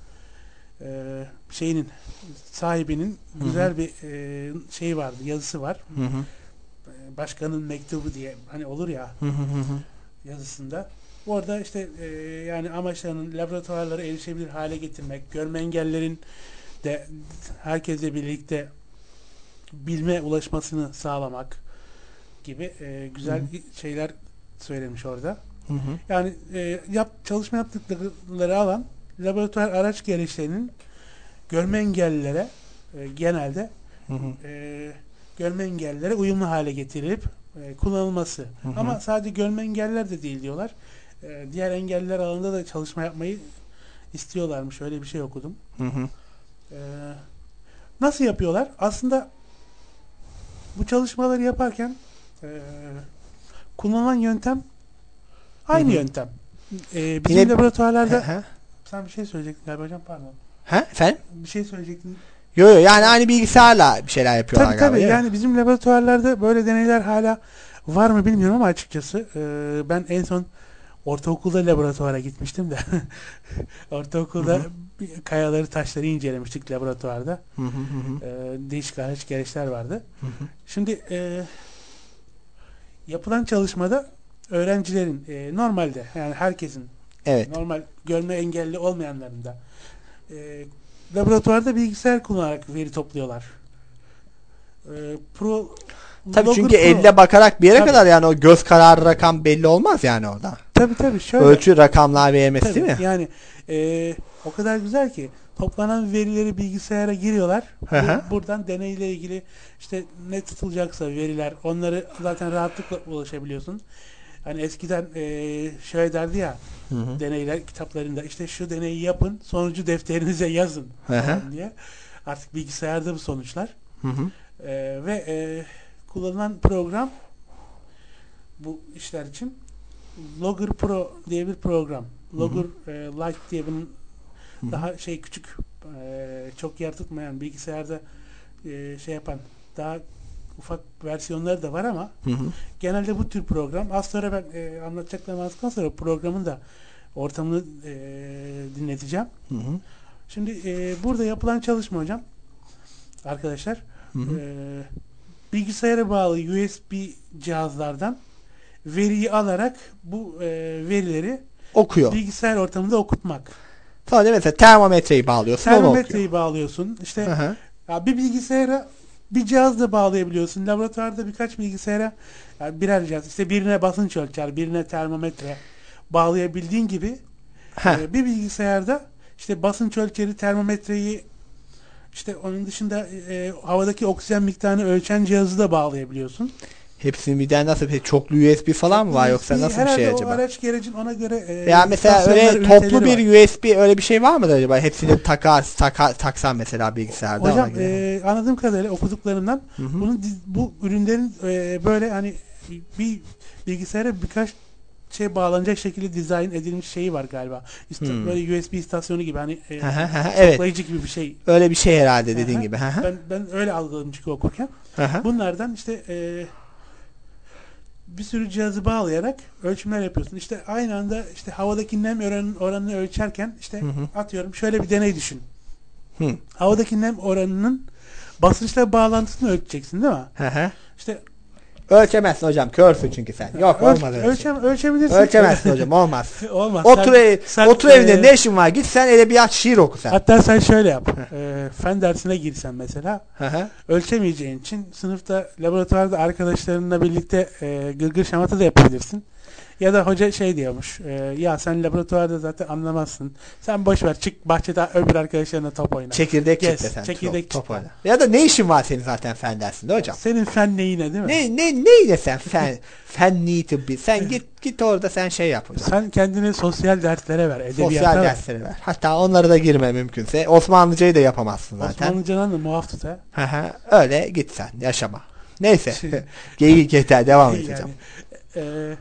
e, şeyinin sahibinin Hı hı. güzel bir e, şey vardı, yazısı var. Hı hı. Ee, Başkanın mektubu diye hani olur ya Hı hı hı hı. yazısında. Orada işte e, yani amaçlarının laboratuvarlara erişebilir hale getirmek, görme engellerin de herkesle birlikte bilme ulaşmasını sağlamak gibi e, güzel Hı şeyler söylemiş orada. Hı hı. Yani e, yap, çalışma yaptıkları alan laboratuvar araç gereçlerinin görme engellilere e, genelde Hı hı. e, görme engellilere uyumlu hale getirilip e, kullanılması. Hı hı. Ama sadece görme engelliler de değil diyorlar. E, diğer engelliler alanında da çalışma yapmayı istiyorlarmış. Öyle bir şey okudum. Hı hı. E, nasıl yapıyorlar? Aslında bu çalışmaları yaparken e, kullanılan yöntem aynı Hı hı. yöntem. E, bizim Yine- laboratuvarlarda Hı hı. sen bir şey söyleyecektin galiba hocam, pardon. Ha efendim? Bir şey söyleyecektin. Yo yo, yani aynı bilgisayarla bir şeyler yapıyorlar Tabii galiba, tabii değil mi? yani bizim laboratuvarlarda böyle deneyler hala var mı bilmiyorum ama açıkçası e, ben en son ortaokulda laboratuvara gitmiştim de ortaokulda hı hı. Bir kayaları taşları incelemiştik laboratuvarda. Hı hı hı. Ee, değişik araç gereçler vardı. Hı hı. Şimdi e, yapılan çalışmada öğrencilerin e, normalde yani herkesin evet. normal görme engelli olmayanların da e, laboratuvarda bilgisayar kullanarak veri topluyorlar. E, pro Tabii çünkü pro. Elle bakarak bir yere tabii. kadar yani o göz kararı rakam belli olmaz yani orada. Tabii tabii. Şöyle, ölçü rakamlar vermesi değil mi? Yani e, o kadar güzel ki toplanan verileri bilgisayara giriyorlar. Bu, buradan deneyle ilgili işte ne tutulacaksa veriler onları zaten rahatlıkla ulaşabiliyorsun. Hani eskiden e, şöyle derdi ya hı hı. deneyler kitaplarında işte şu deneyi yapın sonucu defterinize yazın falan diye. Artık bilgisayarda bu sonuçlar. Hı hı. E, ve e, kullanılan program bu işler için Logger Pro diye bir program. Logger hı hı. E, Lite diye bunun hı hı. daha şey küçük e, çok yer tutmayan bilgisayarda e, şey yapan daha ufak versiyonları da var ama hı hı. genelde bu tür program. Az sonra ben e, anlatacaklarım azdan sonra programın da ortamını e, dinleteceğim. Hı hı. Şimdi e, burada yapılan çalışma hocam arkadaşlar hı hı. E, bilgisayara bağlı U S B cihazlardan veriyi alarak bu e, verileri okuyor. Bilgisayar ortamında okutmak. Tabii mesela termometreyi bağlıyorsun. Termometreyi bağlıyorsun. İşte hı hı. Ya bir bilgisayara bir cihaz da bağlayabiliyorsun. Laboratuvarda birkaç bilgisayara yani birer cihaz. İşte birine basınç ölçer, birine termometre bağlayabildiğin gibi e, bir bilgisayarda işte basınç ölçeri, termometreyi işte onun dışında e, havadaki oksijen miktarını ölçen cihazı da bağlayabiliyorsun. Hepsinin birden nasıl peki çoklu U S B falan mı var yoksa nasıl bir şey acaba? Herhalde o araç gerecin ona göre e, ya mesela öyle toplu bir var. U S B öyle bir şey var mıdır acaba? Hepsini takar, takar taksan mesela bilgisayarda. Hocam e, anladığım kadarıyla okuduklarımdan hı hı. bunun bu ürünlerin e, böyle hani bir bilgisayara birkaç şey bağlanacak şekilde dizayn edilmiş şeyi var galiba. İşte hmm. böyle U S B istasyonu gibi hani e, toplayıcı gibi bir şey. Öyle bir şey herhalde dediğin gibi. ben ben öyle algıladım çünkü okurken. Bunlardan işte e, bir sürü cihazı bağlayarak ölçümler yapıyorsun. İşte aynı anda işte havadaki nem oranını, oranını ölçerken işte hı hı. atıyorum şöyle bir deney düşün. Hı. Havadaki nem oranının basınçla bağlantısını ölçeceksin değil mi? Hı hı. İşte ölçemezsin hocam. Körsün çünkü sen. Yok Öl, olmaz öyle ölçem, şey. Ölçebilirsin. Ölçemezsin hocam. Olmaz. Olmaz. Otur, sen, ev, sen, otur e, evinde ne işin var? Git sen edebiyat şiir oku sen. Hatta sen şöyle yap. e, fen dersine girsen mesela ölçemeyeceğin için sınıfta laboratuvarda arkadaşlarınla birlikte e, gırgır şamata da yapabilirsin. Ya da hoca şey diyormuş. E, ya sen laboratuvarda zaten anlamazsın. Sen boş ver çık bahçede öbür arkadaşlarına top oyna. Çekirdek Gez, çık sen. Çekirdek top, top oyna. Ya da ne işin var senin zaten fen dersinde hocam? Senin fen neyine değil mi? Ne ne neyine sen fen fenni tıbbi. Sen git git orada sen şey yap hocam. Sen kendini sosyal derslere ver, edebiyata sosyal ver. derslere ver. Hatta onlara da girme mümkünse. Osmanlıcayı da yapamazsın zaten. Osmanlıcadan da muaf tut ha. Hı hı. Öyle git sen yaşama. Neyse. Geyik yeter devam et hocam. Eee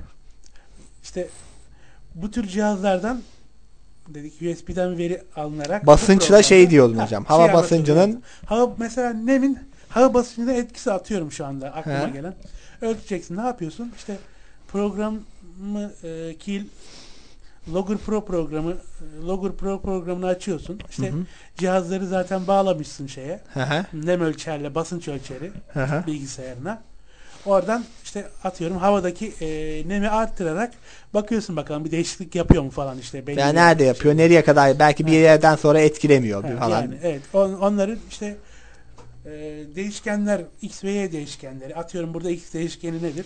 İşte bu tür cihazlardan dedik U S B'den veri alınarak basınçla şey diyorum hocam. Hava şey basıncının hava mesela nemin hava basıncına etkisi atıyorum şu anda aklıma He. gelen. Ölçeceksin. Ne yapıyorsun? İşte programı e, Kiel Logger Pro programı e, Logger Pro programını açıyorsun. İşte hı hı. cihazları zaten bağlamışsın şeye. Hı hı. Nem ölçerle basınç ölçeri hı hı. bilgisayarına. Oradan işte atıyorum havadaki e, nemi arttırarak bakıyorsun bakalım bir değişiklik yapıyor mu falan işte. Belli yani nerede yapıyor? Şey. Nereye kadar? Belki bir yerden sonra etkilemiyor ha, falan. Yani evet. On, onların işte e, değişkenler X ve Y değişkenleri. Atıyorum burada X değişkeni nedir?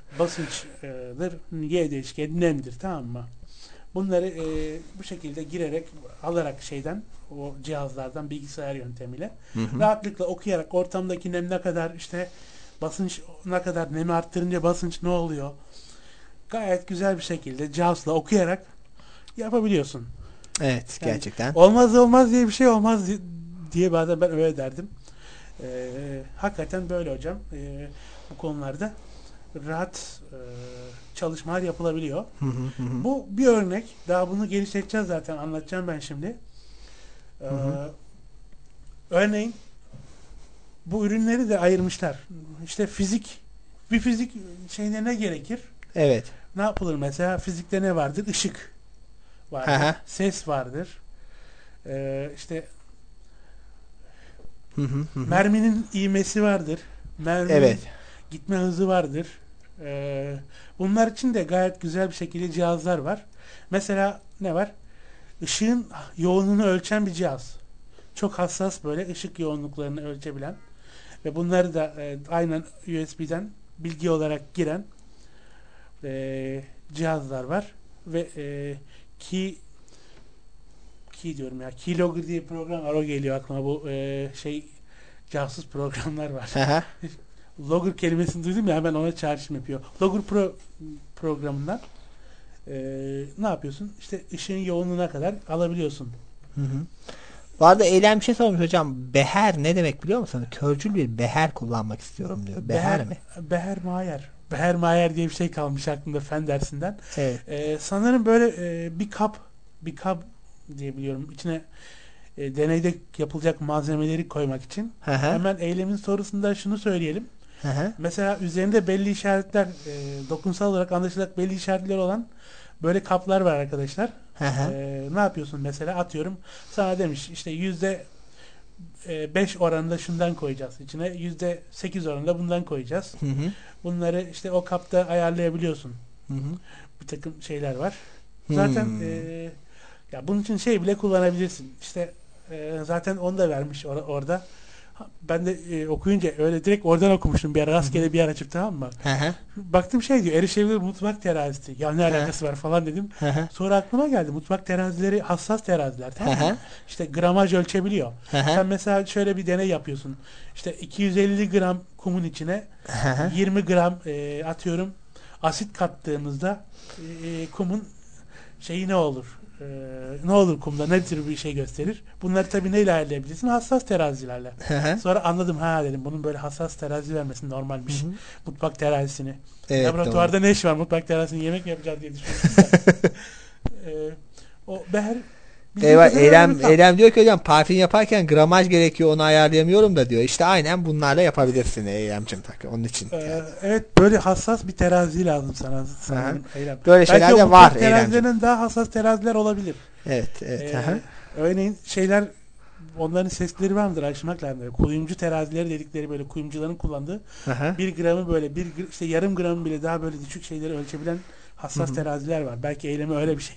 Basınçdır. Y değişkeni nemdir. Tamam mı? Bunları e, bu şekilde girerek alarak şeyden o cihazlardan bilgisayar yöntemiyle hı hı. rahatlıkla okuyarak ortamdaki nem ne kadar işte basınç ne kadar nemi arttırınca basınç ne oluyor? Gayet güzel bir şekilde cihazla okuyarak yapabiliyorsun. Evet, yani gerçekten. Olmaz olmaz diye bir şey olmaz diye bazen ben öyle derdim. Ee, hakikaten böyle hocam. Ee, bu konularda rahat e, çalışmalar yapılabiliyor. Hı hı hı. Bu bir örnek. Daha bunu geliştireceğiz zaten. Anlatacağım ben şimdi. Ee, hı hı. Örneğin bu ürünleri de ayırmışlar. İşte fizik bir fizik şeyine ne gerekir? Evet. Ne yapılır mesela? Fizikte ne vardır? Işık vardır. Hı hı. Ses vardır. Ee, işte Hı hı hı. merminin ivmesi vardır. Merminin Evet. gitme hızı vardır. Ee, bunlar için de gayet güzel bir şekilde cihazlar var. Mesela ne var? Işığın yoğunluğunu ölçen bir cihaz. Çok hassas böyle ışık yoğunluklarını ölçebilen ve bunları da e, aynen U S B'den bilgi olarak giren e, cihazlar var ve e, key key diyorum ya keylogger diye bir program var, o geliyor aklıma, bu e, şey casus programlar var. Hı hı. Logger kelimesini duydum ya, hemen ona çağrışım yapıyor. Logger Pro programından e, ne yapıyorsun? İşte ışığın yoğunluğuna kadar alabiliyorsun. Hı hı. Bu arada Eylem bir şey sormuş hocam. Beher ne demek biliyor musun? Körcül bir beher kullanmak istiyorum diyor. Beher, mi? Beher Mayer. Beher Mayer diye bir şey kalmış aklımda fen dersinden. Evet. Ee, sanırım böyle e, bir kap bir kap diye biliyorum. İçine e, deneyde yapılacak malzemeleri koymak için. Hı hı. Hemen eylemin sorusunda şunu söyleyelim. Hı hı. Mesela üzerinde belli işaretler, e, dokunsal olarak anlaşılacak belli işaretler olan böyle kaplar var arkadaşlar. Hı hı. Ee, ne yapıyorsun mesela? Atıyorum sana demiş işte yüzde beş oranında şundan koyacağız içine, yüzde sekiz oranında bundan koyacağız. Hı hı. Bunları işte o kapta ayarlayabiliyorsun. Hı hı. Bir takım şeyler var. Zaten Hmm. e, ya bunun için şey bile kullanabilirsin. İşte e, zaten onu da vermiş or- orada. Ha, ben de e, okuyunca öyle direkt oradan okumuştum bir ara, rastgele bir yer açıp, tamam mı? Hı hı. Baktım şey diyor, erişebilir mutfak terazisi. Ya ne alakası var falan dedim. Hı hı. Sonra aklıma geldi, mutfak terazileri hassas teraziler, tamam Hı hı. mı? İşte gramaj ölçebiliyor. Hı hı. Sen mesela şöyle bir deney yapıyorsun. İşte iki yüz elli gram kumun içine Hı hı. yirmi gram e, atıyorum asit kattığımızda e, kumun şeyi ne olur? E, ne olur kumda? Ne tür bir şey gösterir? Bunları tabii neyle ayarlayabilirsin? Hassas terazilerle. Hı hı. Sonra anladım, ha dedim, bunun böyle hassas terazi vermesi normalmiş. Hı hı. Mutfak terazisini. Evet, Laboratuvarda doğru. ne iş var? Mutfak terazisini yemek mi yapacağız diye düşünüyorum. e, o Beher Eyvah, Eylem, Eylem diyor ki hocam parfüm yaparken gramaj gerekiyor, onu ayarlayamıyorum da diyor. İşte aynen bunlarla yapabilirsin Eylemciğim, takı onun için. Ee, evet, böyle hassas bir terazi lazım sana. Sanırım, Eylem. Böyle şeyler Belki de o var mutfak Eylemciğim. terazilerinin daha hassas teraziler olabilir. Evet, evet. Ee, Hı hı. örneğin şeyler, onların sesleri var mıdır? Açmak lazım. Böyle kuyumcu terazileri dedikleri, böyle kuyumcuların kullandığı Hı hı. bir gramı böyle bir gr- işte yarım gramı bile daha böyle düşük şeyleri ölçebilen hassas Hı hı. teraziler var. Belki Eylemi öyle bir şey.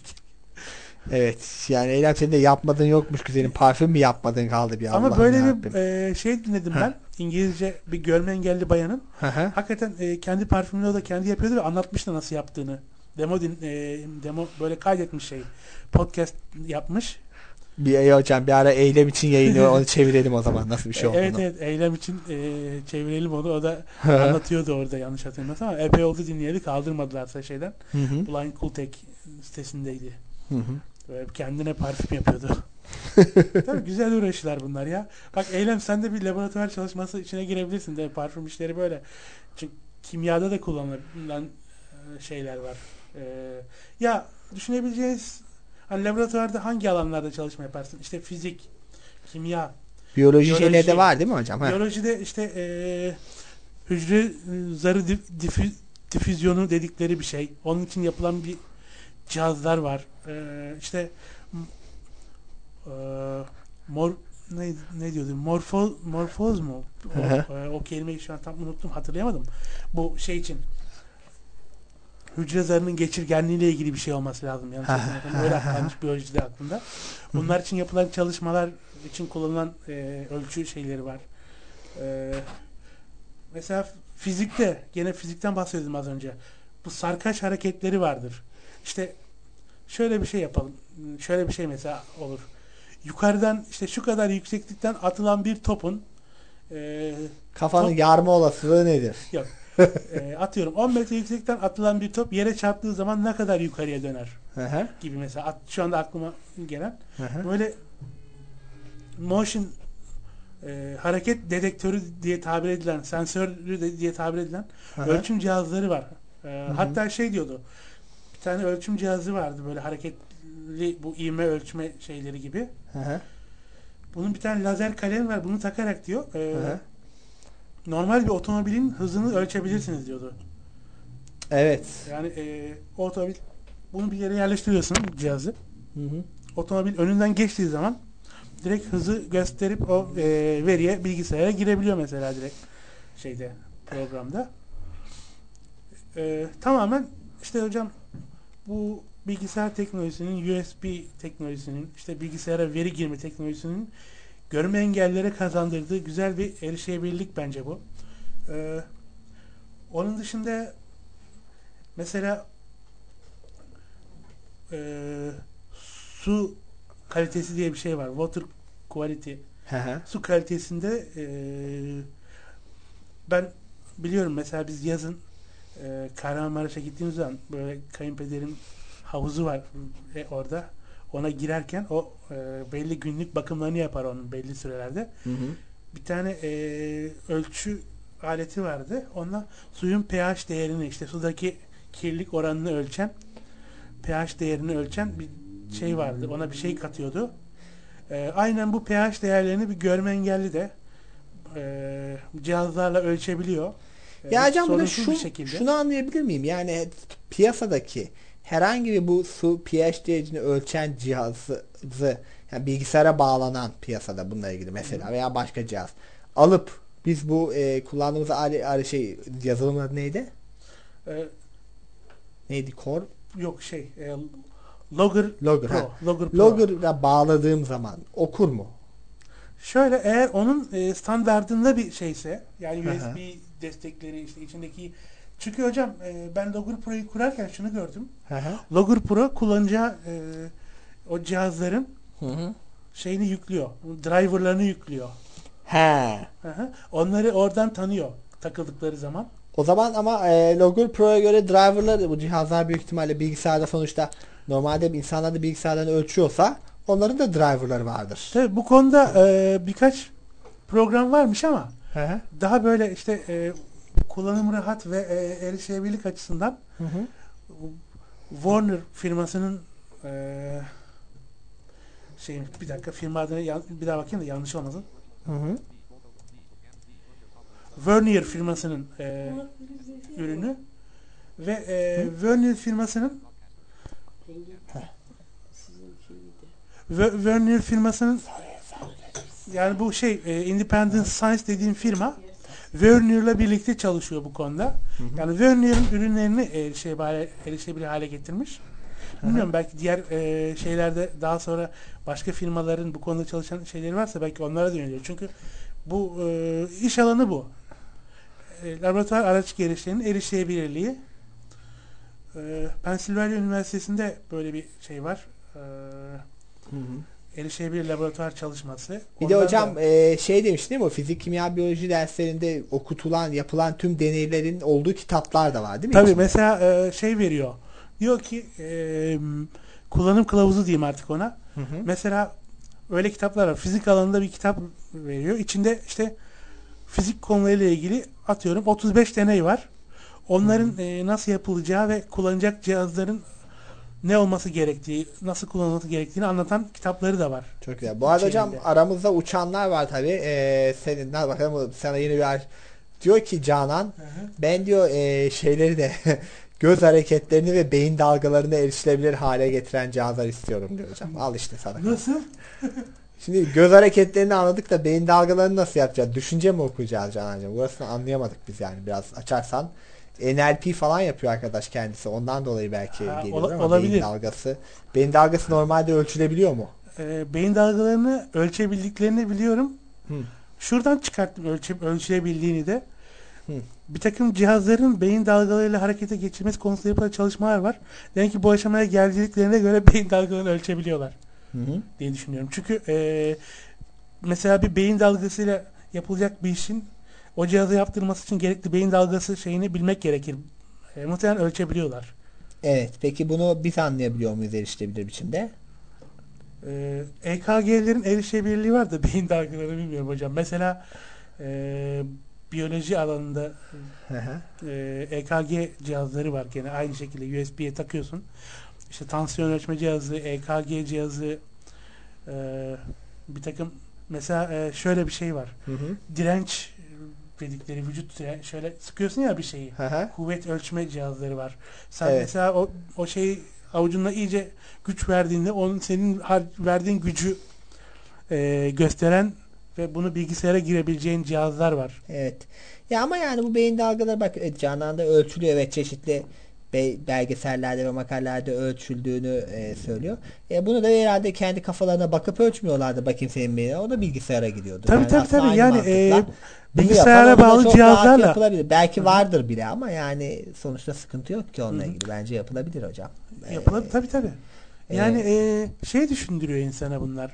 Evet. Yani Eylem senin de yapmadığın yokmuş güzelim. Parfüm mü yapmadın kaldı bir, Ama Allah'ım böyle yarabbim. bir e, şey dinledim Hı. ben. İngilizce bir görme engelli bayanın. Hı hı. Hakikaten e, kendi parfümünü o da kendi yapıyordu ve anlatmıştı nasıl yaptığını. Demo din, e, demo böyle kaydetmiş şey. Podcast yapmış. Bir ey hocam bir ara Eylem için yayını onu çevirelim o zaman, nasıl bir şey olduğunu. Evet evet, Eylem için e, çevirelim onu. O da Hı. anlatıyordu orada, yanlış hatırlamıyorsam, ama epey oldu dinleyeli, kaldırmadılarsa şeyden. Hı hı. Blind Cooltech sitesindeydi. Hı hı. Böyle kendine parfüm yapıyordu. Tabii güzel uğraşlar bunlar ya. Bak Eylem, sen de bir laboratuvar çalışması içine girebilirsin de, parfüm işleri böyle. Çünkü kimyada da kullanılan e, şeyler var. E, ya düşünebileceğiniz, hani laboratuvarda hangi alanlarda çalışma yaparsın? İşte fizik, kimya, Biyoloji, Biyoloji. şeyleri de var değil mi hocam? Ha. biyolojide işte e, hücre e, zarı dif- difi- difüzyonu dedikleri bir şey. Onun için yapılan bir cihazlar var. E, işte m- e, mor ne, ne diyordu? Morfo, morfoz mu? O, Hı hı. e, o kelimeyi şu an tam unuttum, hatırlayamadım. Bu şey için, hücre zarının geçirgenliğiyle ilgili bir şey olması lazım. Yanlış Ha, hatırlamıyorum. ha, Öyle ha, kalmış biyolojide aklımda. Bunlar için yapılan çalışmalar için kullanılan e, ölçü şeyleri var. E, mesela fizikte, gene fizikten bahsediyordum az önce. Bu sarkaç hareketleri vardır. İşte şöyle bir şey yapalım. Şöyle bir şey mesela olur. Yukarıdan işte şu kadar yükseklikten atılan bir topun e, Kafanın top- yarma olasılığı nedir? yok. E, atıyorum on metre yüksekten atılan bir top yere çarptığı zaman ne kadar yukarıya döner Hı hı. gibi mesela. At, şu anda aklıma gelen Hı hı. böyle motion e, hareket dedektörü diye tabir edilen, sensörü de, diye tabir edilen Hı hı. ölçüm cihazları var. E, hatta şey diyordu, bir tane ölçüm cihazı vardı böyle hareketli, bu ivme ölçme şeyleri gibi. Hı hı. Bunun bir tane lazer kalemi var, bunu takarak diyor e, Hı hı. normal bir otomobilin hızını ölçebilirsiniz diyordu. Evet. Yani e, otomobil bunu bir yere yerleştiriyorsun cihazı. Hı hı. Otomobil önünden geçtiği zaman direkt hızı gösterip o e, veriye bilgisayara girebiliyor mesela direkt şeyde programda. E, tamamen işte hocam bu bilgisayar teknolojisinin, U S B teknolojisinin, işte bilgisayara veri girme teknolojisinin görme engellilere kazandırdığı güzel bir erişebilirlik bence bu. E, onun dışında mesela e, su kalitesi diye bir şey var. Water quality. Hı hı. Su kalitesinde e, ben biliyorum mesela biz yazın e, Kahramanmaraş'a gittiğimiz zaman böyle kayınpederin havuzu var e, orada. Ona girerken o e, belli günlük bakımlarını yapar onun belli sürelerde. Hı hı. Bir tane e, ölçü aleti vardı. Onunla suyun pH değerini, işte sudaki kirlilik oranını ölçen, pH değerini ölçen bir şey vardı. Ona bir şey katıyordu. E, aynen bu pH değerlerini bir görme engelli de e, cihazlarla ölçebiliyor. E, Ya hocam burada sorunsuz şu, bir şekilde. şunu anlayabilir miyim? Yani piyasadaki herhangi bir bu su pH değerini ölçen cihazı, yani bilgisayara bağlanan piyasada bununla ilgili mesela veya başka cihaz alıp biz bu e, kullandığımız ali, ali şey yazılımın adı neydi? E, Neydi? Core? yok şey e, Logger, Logger, Pro. ha. Logger Pro. Logger'a bağladığım zaman okur mu? Şöyle, eğer onun e, standardında bir şeyse, yani Hı hı. U S B destekleri, işte içindeki, çünkü hocam e, ben Logger Pro'yu kurarken şunu gördüm. Hı hı. Logger Pro kullanacağı e, o cihazların Hı hı. şeyini yüklüyor. Driverlarını yüklüyor. He. Hı hı. Onları oradan tanıyor takıldıkları zaman. O zaman ama e, Logger Pro'ya göre driverlar, bu cihazlar büyük ihtimalle bilgisayarda sonuçta normalde insanlar da bilgisayardan ölçüyorsa onların da driverları vardır. Tabii bu konuda e, birkaç program varmış ama Hı hı. daha böyle işte e, kullanım rahat ve e, erişebilirlik açısından Hı hı. Warner firmasının e, şey, bir dakika, firma adını yan- bir daha bakayım da yanlış olmasın. Hı hı. Vernier firmasının e, ürünü ve e, Vernier firmasının Ve- Vernier firmasının yani bu şey e, Independent Science dediğim firma Vernier'la birlikte çalışıyor bu konuda. Yani Vernier'in ürünlerini e, şey hale, erişebilir hale getirmiş. Bilmiyorum, belki diğer e, şeylerde daha sonra başka firmaların bu konuda çalışan şeyleri varsa belki onlara da yöneliyor. Çünkü bu e, iş alanı bu. E, laboratuvar araç gereçlerinin erişebilirliği. E, Pennsylvania Üniversitesi'nde böyle bir şey var. E, Hı hı. erişebilir laboratuvar çalışması. Bir de Ondan hocam da- e, şey demiş değil mi, o fizik, kimya, biyoloji derslerinde okutulan, yapılan tüm deneylerin olduğu kitaplar da var değil mi? tabii içinde? mesela e, şey veriyor. Diyor ki e, kullanım kılavuzu diyeyim artık ona. Hı hı. Mesela öyle kitaplar var. Fizik alanında bir kitap veriyor. İçinde işte fizik konularıyla ilgili atıyorum otuz beş deney var. Onların e, nasıl yapılacağı ve kullanacak cihazların ne olması gerektiği, nasıl kullanılması gerektiğini anlatan kitapları da var. Çok güzel. Bu arada hocam İçeride. aramızda uçanlar var tabii. Ee, senin bakalım sana yeni bir ar- diyor ki Canan, ben diyor e, şeyleri de göz hareketlerini ve beyin dalgalarını erişilebilir hale getiren cihazlar istiyorum diyor hocam. Al işte sana. Nasıl? Şimdi göz hareketlerini anladık da beyin dalgalarını nasıl yapacağız? Düşünce mi okuyacağız Canancığım? Burasını anlayamadık biz yani. Biraz açarsan. N L P falan yapıyor arkadaş kendisi. Ondan dolayı belki Ha, geliyor ola- ama olabilir. beyin dalgası. Beyin dalgası normalde ölçülebiliyor mu? E, beyin dalgalarını ölçebildiklerini biliyorum. Hı. Şuradan çıkarttım ölçe, ölçülebildiğini de. Hı. Bir takım cihazların beyin dalgalarıyla harekete geçirmesi konusunda yapılan çalışmalar var. Demek ki bu aşamaya geldiklerine göre beyin dalgalarını ölçebiliyorlar Hı hı. diye düşünüyorum. Çünkü e, mesela bir beyin dalgasıyla yapılacak bir işin o cihaza yaptırılması için gerekli beyin dalgası şeyini bilmek gerekir. E, muhtemelen ölçebiliyorlar. Evet. Peki bunu biz anlayabiliyor muyuz erişilebilir biçimde? E, E K G'lerin erişebilirliği var da beyin dalgalarını bilmiyorum hocam. Mesela e, biyoloji alanında Hı hı. e, E K G cihazları var, gene aynı şekilde U S B'ye takıyorsun. İşte tansiyon ölçme cihazı, E K G cihazı, e, bir takım mesela e, şöyle bir şey var. Hı hı. Direnç dedikleri vücut şöyle sıkıyorsun ya bir şeyi. Hı hı. Kuvvet ölçme cihazları var. Sen Evet. mesela o, o şeyi avucuna iyice güç verdiğinde onun senin har- verdiğin gücü e, gösteren ve bunu bilgisayara girebileceğin cihazlar var. Evet. Ya ama yani bu beyin dalgaları bak e, Canan'da ölçülüyor ve çeşitli be- belgesellerde ve makalelerde ölçüldüğünü e, söylüyor. E, bunu da herhalde kendi kafalarına bakıp ölçmüyorlardı bakayım senin beynine. O da bilgisayara gidiyordu. Tabii tabii aslında tabii aynı yani mantıkla e, bunu bilgisayara yapan, onu da bağlı çok rahat cihazlarla. yapılabilir. Belki vardır bile ama yani sonuçta sıkıntı yok ki onunla ilgili. Bence yapılabilir hocam. Yapılabilir E, tabii tabii. Yani e, şey düşündürüyor insana bunlar.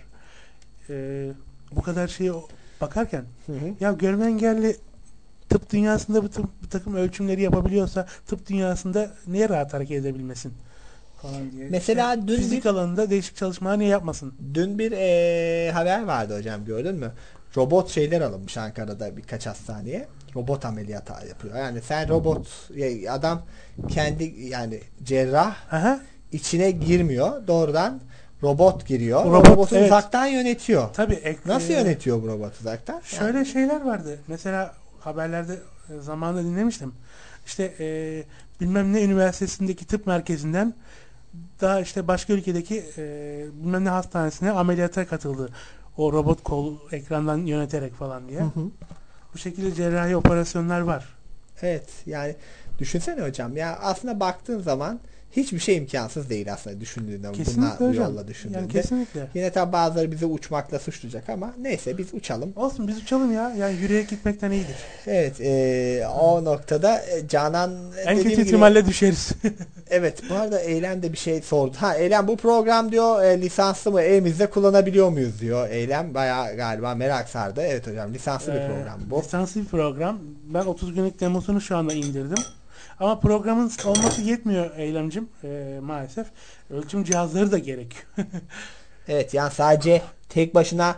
E, bu kadar şeye bakarken Hı hı. ya görme engelli tıp dünyasında bu, tıp, bu takım ölçümleri yapabiliyorsa tıp dünyasında niye rahat hareket edebilmesin falan diye. Mesela İşte dün fizik bir- alanında değişik çalışmalar niye yapmasın? Dün bir e, haber vardı hocam gördün mü? Robot şeyler alınmış Ankara'da birkaç hastaneye. Robot ameliyatı yapıyor. Yani sen robot ya adam kendi yani cerrah Aha, içine girmiyor. Doğrudan robot giriyor. Robot, O robotu evet. uzaktan yönetiyor. tabii. ek- Nasıl e, yönetiyor bu robot uzaktan? Şöyle Yani, şeyler vardı. Mesela haberlerde e, zamanında dinlemiştim. İşte e, bilmem ne üniversitesindeki tıp merkezinden daha işte başka ülkedeki e, bilmem ne hastanesine ameliyata katıldı. O robot kol ekrandan yöneterek falan diye. Hı hı. Bu şekilde cerrahi operasyonlar var. Evet yani düşünsene hocam ya aslında baktığın zaman hiçbir şey imkansız değil aslında düşündüğünde Kesinlikle bunlar bu hocam. yolla düşündüğünde. Yani kesinlikle. Yine tabi bazıları bizi uçmakla suçlayacak ama neyse biz uçalım. Olsun biz uçalım ya. Yani yürüyerek gitmekten iyidir. Evet e, o noktada e, Canan En dediğim kötü gibi- ihtimalle düşeriz. Evet bu arada Eylem de bir şey sordu. Ha Eylem bu program diyor e, lisanslı mı evimizde kullanabiliyor muyuz diyor. Eylem bayağı galiba merak sardı. Evet hocam lisanslı bir Ee, program bu. Lisanslı bir program. Ben otuz günlük demosunu şu anda indirdim. Ama programın olması yetmiyor Eylemcim ee, maalesef. Ölçüm cihazları da gerekiyor. Evet yani sadece tek başına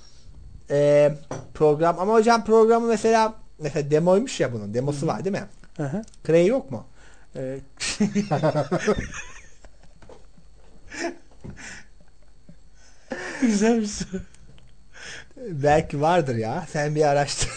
e, program ama hocam programı mesela mesela demoymuş ya bunun demosu var değil mi? Hı hı. Cray yok mu? Ee, Güzel bir soru. Belki vardır ya. Sen bir araştır.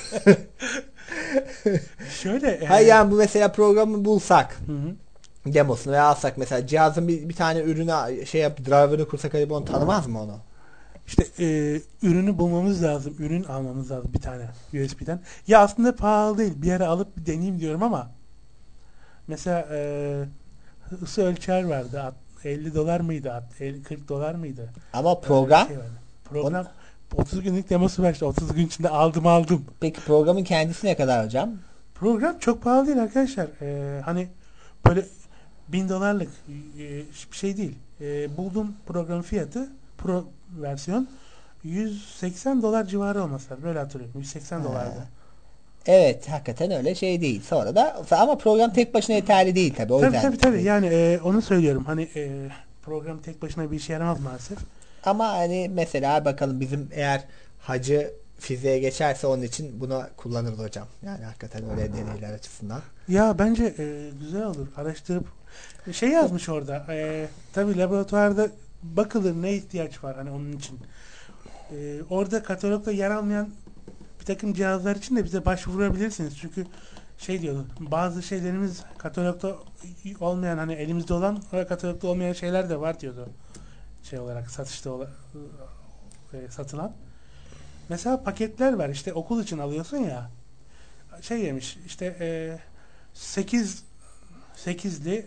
Şöyle. e, Hayır yani bu mesela programı bulsak Hı hı. demosunu veya alsak mesela cihazın bir, bir tane ürünü şey yap driver'ını kursak acaba onu tanımaz mı onu? İşte e, ürünü bulmamız lazım. Ürün almamız lazım bir tane U S B'den. Ya aslında pahalı değil. Bir ara alıp bir deneyeyim diyorum ama mesela e, ısı ölçer vardı. At- elli dolar mıydı? At- elli kırk dolar mıydı? Ama program Öyle bir şey vardı. Program otuz günlük demosu var işte. otuz gün içinde aldım aldım. peki programın kendisi ne kadar hocam? Program çok pahalı değil arkadaşlar. Ee, hani böyle bin dolarlık e, bir şey değil. E, buldum programın fiyatı pro versiyon yüz seksen dolar civarı olması lazım. Böyle hatırlıyorum. yüz seksen dolardı. Evet hakikaten öyle şey değil. Sonra da ama program tek başına yeterli değil tabii. O Tabii yüzden. tabii tabii. Yani e, onu söylüyorum. Hani e, program tek başına bir işe yaramaz maalesef. Ama hani mesela bakalım bizim eğer hacı fiziğe geçerse onun için bunu kullanırız hocam. Yani hakikaten öyle deneyler açısından. Ya bence e, güzel olur. Araştırıp şey yazmış orada. E, tabii laboratuvarda bakılır ne ihtiyaç var hani onun için. E, orada katalogda yer almayan bir takım cihazlar için de bize başvurabilirsiniz. Çünkü şey diyordu. Bazı şeylerimiz katalogda olmayan hani elimizde olan ve katalogda olmayan şeyler de var diyordu. Şey olarak satışta ola, e, satılan. Mesela paketler var. İşte okul için alıyorsun ya. Şey yemiş işte e, sekiz sekizli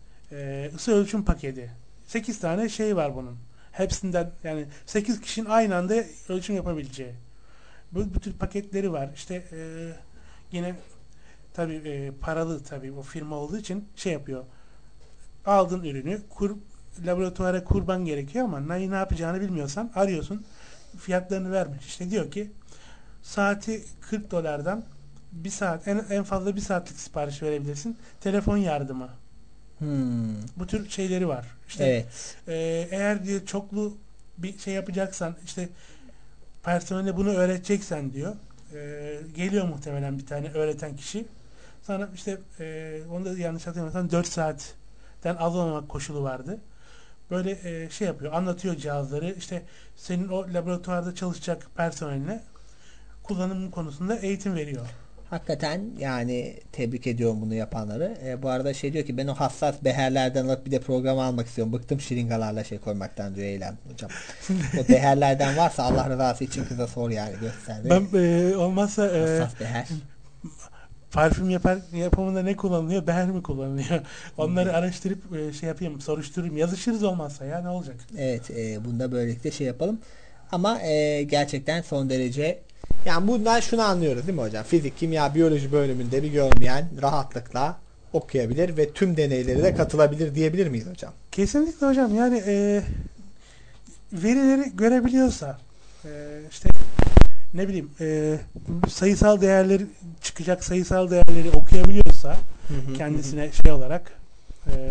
e, ısı ölçüm paketi. sekiz tane şey var bunun. Hepsinden yani sekiz kişinin aynı anda ölçüm yapabileceği. Bu, bu tür paketleri var. İşte e, yine tabii e, paralı tabii o firma olduğu için şey yapıyor. Aldın ürünü kur, laboratuvara kurban gerekiyor ama ne, ne yapacağını bilmiyorsan arıyorsun. Fiyatlarını vermiş. İşte diyor ki saati kırk dolardan bir saat en, en fazla bir saatlik sipariş verebilirsin. Telefon yardımı. Hmm. Bu tür şeyleri var. İşte Evet. e, eğer diyor çoklu bir şey yapacaksan işte personele bunu öğreteceksen diyor. E, geliyor muhtemelen bir tane öğreten kişi. Sana işte e, onu da yanlış hatırlamıyorsam dört saatten az olmamak koşulu vardı. Böyle e, şey yapıyor. Anlatıyor cihazları. İşte senin o laboratuvarda çalışacak personeline kullanım konusunda eğitim veriyor. Hakikaten yani tebrik ediyorum bunu yapanları. E, bu arada şey diyor ki ben o hassas beherlerden alıp bir de programa almak istiyorum. Bıktım şiringalarla şey koymaktan diyor Eylem hocam. O beherlerden varsa Allah rızası için kıza sor yani göster. Ben e, olmazsa e, hassas beher. Parfüm yapar, yapımında ne kullanılıyor? Beher mi kullanılıyor? Onları araştırıp e, şey yapayım, soruşturayım. Yazışırız olmazsa ya ne olacak? Evet, e, bunda böylelikle şey yapalım. Ama e, gerçekten son derece yani bundan şunu anlıyoruz değil mi hocam? Fizik, kimya, biyoloji bölümünde bir görmeyen rahatlıkla okuyabilir ve tüm deneyleri de katılabilir diyebilir miyiz hocam? Kesinlikle hocam. Yani e, verileri görebiliyorsa e, işte ne bileyim e, sayısal değerleri çıkacak sayısal değerleri okuyabiliyorsa Hı hı, kendisine hı. şey olarak e,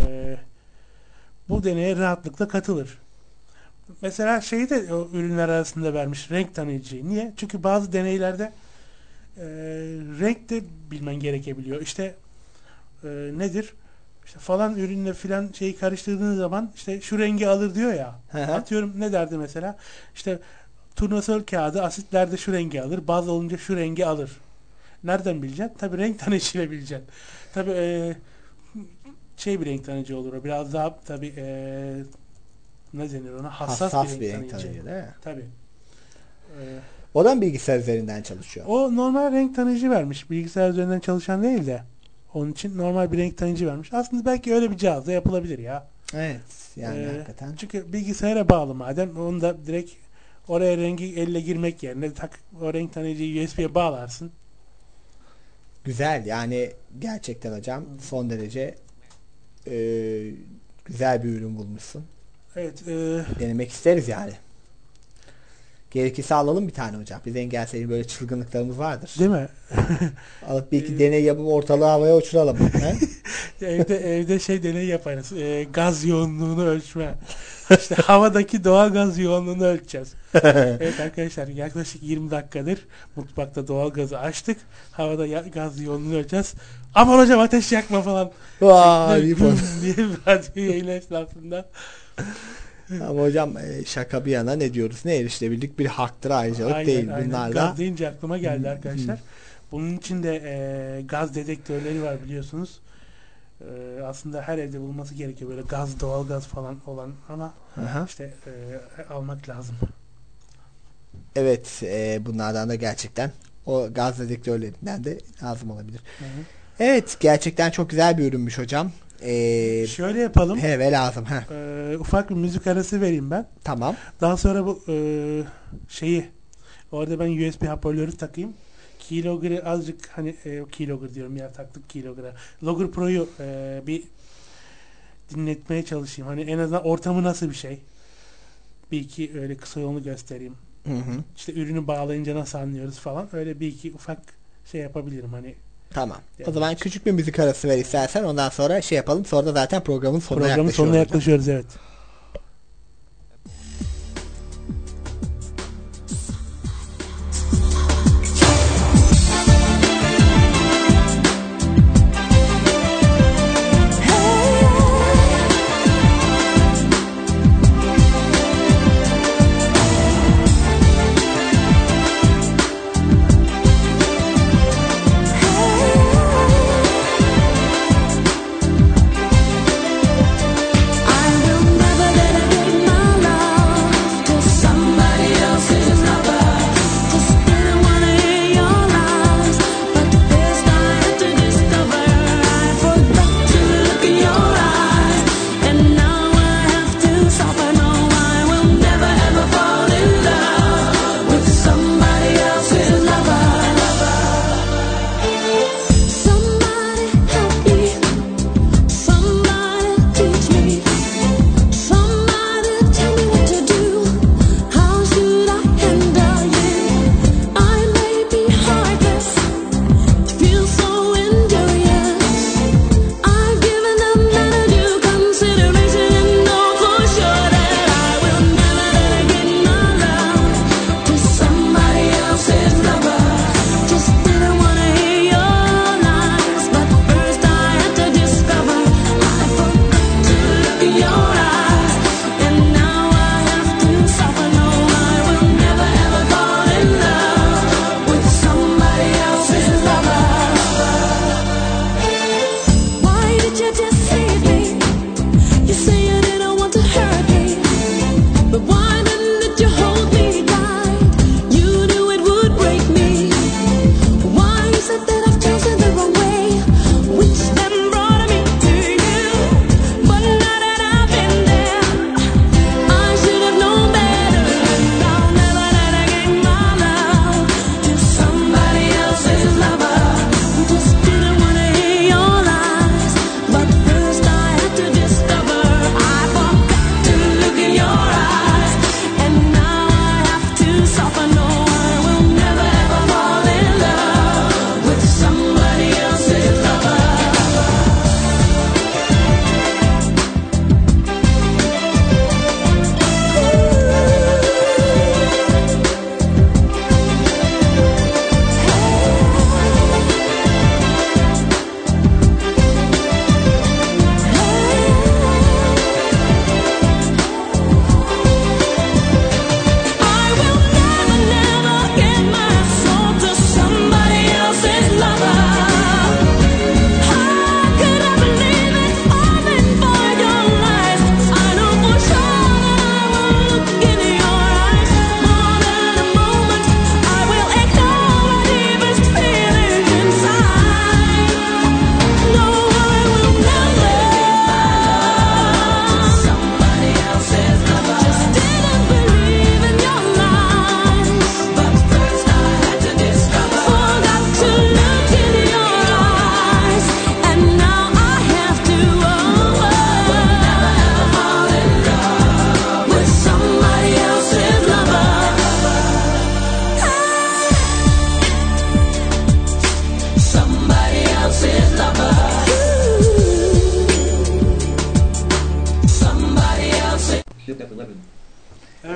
bu deneye rahatlıkla katılır. Mesela şeyi de o ürünler arasında vermiş renk tanıyıcıyı. Niye? Çünkü bazı deneylerde e, renk de bilmen gerekebiliyor. İşte e, nedir? İşte falan ürünle filan şeyi karıştırdığın zaman işte şu rengi alır diyor ya. Hı hı. Atıyorum ne derdi mesela? İşte turnasol kağıdı asitlerde şu rengi alır. Baz olunca şu rengi alır. Nereden bileceksin? Tabii renk tanıyıcıyla bileceksin. Tabii e, şey bir renk tanıyıcı olur o. Biraz daha tabii e, ne denir ona? Hassas, Hassas bir, bir renk renk tanıyıcı. tanıyıcı değil mi? Tabii. E, O da mı bilgisayar üzerinden çalışıyor? o normal renk tanıyıcı vermiş. Bilgisayar üzerinden çalışan değil de. Onun için normal bir renk tanıyıcı vermiş. Aslında belki öyle bir cihazda yapılabilir ya. Evet. Yani Ee, hakikaten. Çünkü bilgisayara bağlı madem onu da direkt oraya rengi elle girmek yerine tak o renk tanıyıcıyı U S B'ye bağlarsın. Güzel yani gerçekten hocam son derece e, güzel bir ürün bulmuşsun. Evet. E, Denemek isteriz yani. Gerekirse alalım bir tane hocam. Biz engelseli böyle çılgınlıklarımız vardır. değil mi? Alıp bir iki deney yapıp ortalığı havaya uçuralım. He? evde evde şey deney yaparız. E, gaz yoğunluğunu ölçme. İşte havadaki doğal gaz yoğunluğunu ölçeceğiz. Evet arkadaşlar yaklaşık yirmi dakikadır mutfakta doğal gazı açtık. Havada ya- gaz yoğunluğunu ölçeceğiz. Aman hocam ateş yakma falan. Vay, iyi falan. diye bir radyo yayın esnasında. Ama hocam e, şaka bir yana ne diyoruz? Ne erişilebildik bir haktır ayrıcalık Aynen, değil. aynen. Bunlar da Gaz deyince aklıma geldi arkadaşlar. Bunun için de e, gaz dedektörleri var biliyorsunuz. E, aslında her evde bulunması gerekiyor böyle gaz, doğal gaz falan olan ama Aha. işte e, almak lazım. evet e, bunlardan da gerçekten o gaz dedektörlerinden de lazım olabilir. Hı hı. Evet gerçekten çok güzel bir ürünmüş hocam. Ee, Şöyle yapalım. he ve lazım. Heh. E, ufak bir müzik arası vereyim ben. Tamam. Daha sonra bu e, şeyi orada ben U S B hoparlörü takayım. Keylogger'ı azıcık hani e, Keylogger diyorum ya taktık Keylogger'a. Logger Pro'yu e, bir dinletmeye çalışayım. Hani en azından ortamı nasıl bir şey. Bir iki öyle kısa yolunu göstereyim. Hı hı. İşte ürünü bağlayınca nasıl anlıyoruz falan. Öyle bir iki ufak şey yapabilirim hani. Tamam. Yani O zaman küçük bir müzik arası ver istersen ondan sonra şey yapalım. Sonra da zaten programın sonuna Programın yaklaşıyoruz. sonuna hocam. yaklaşıyoruz evet. I will never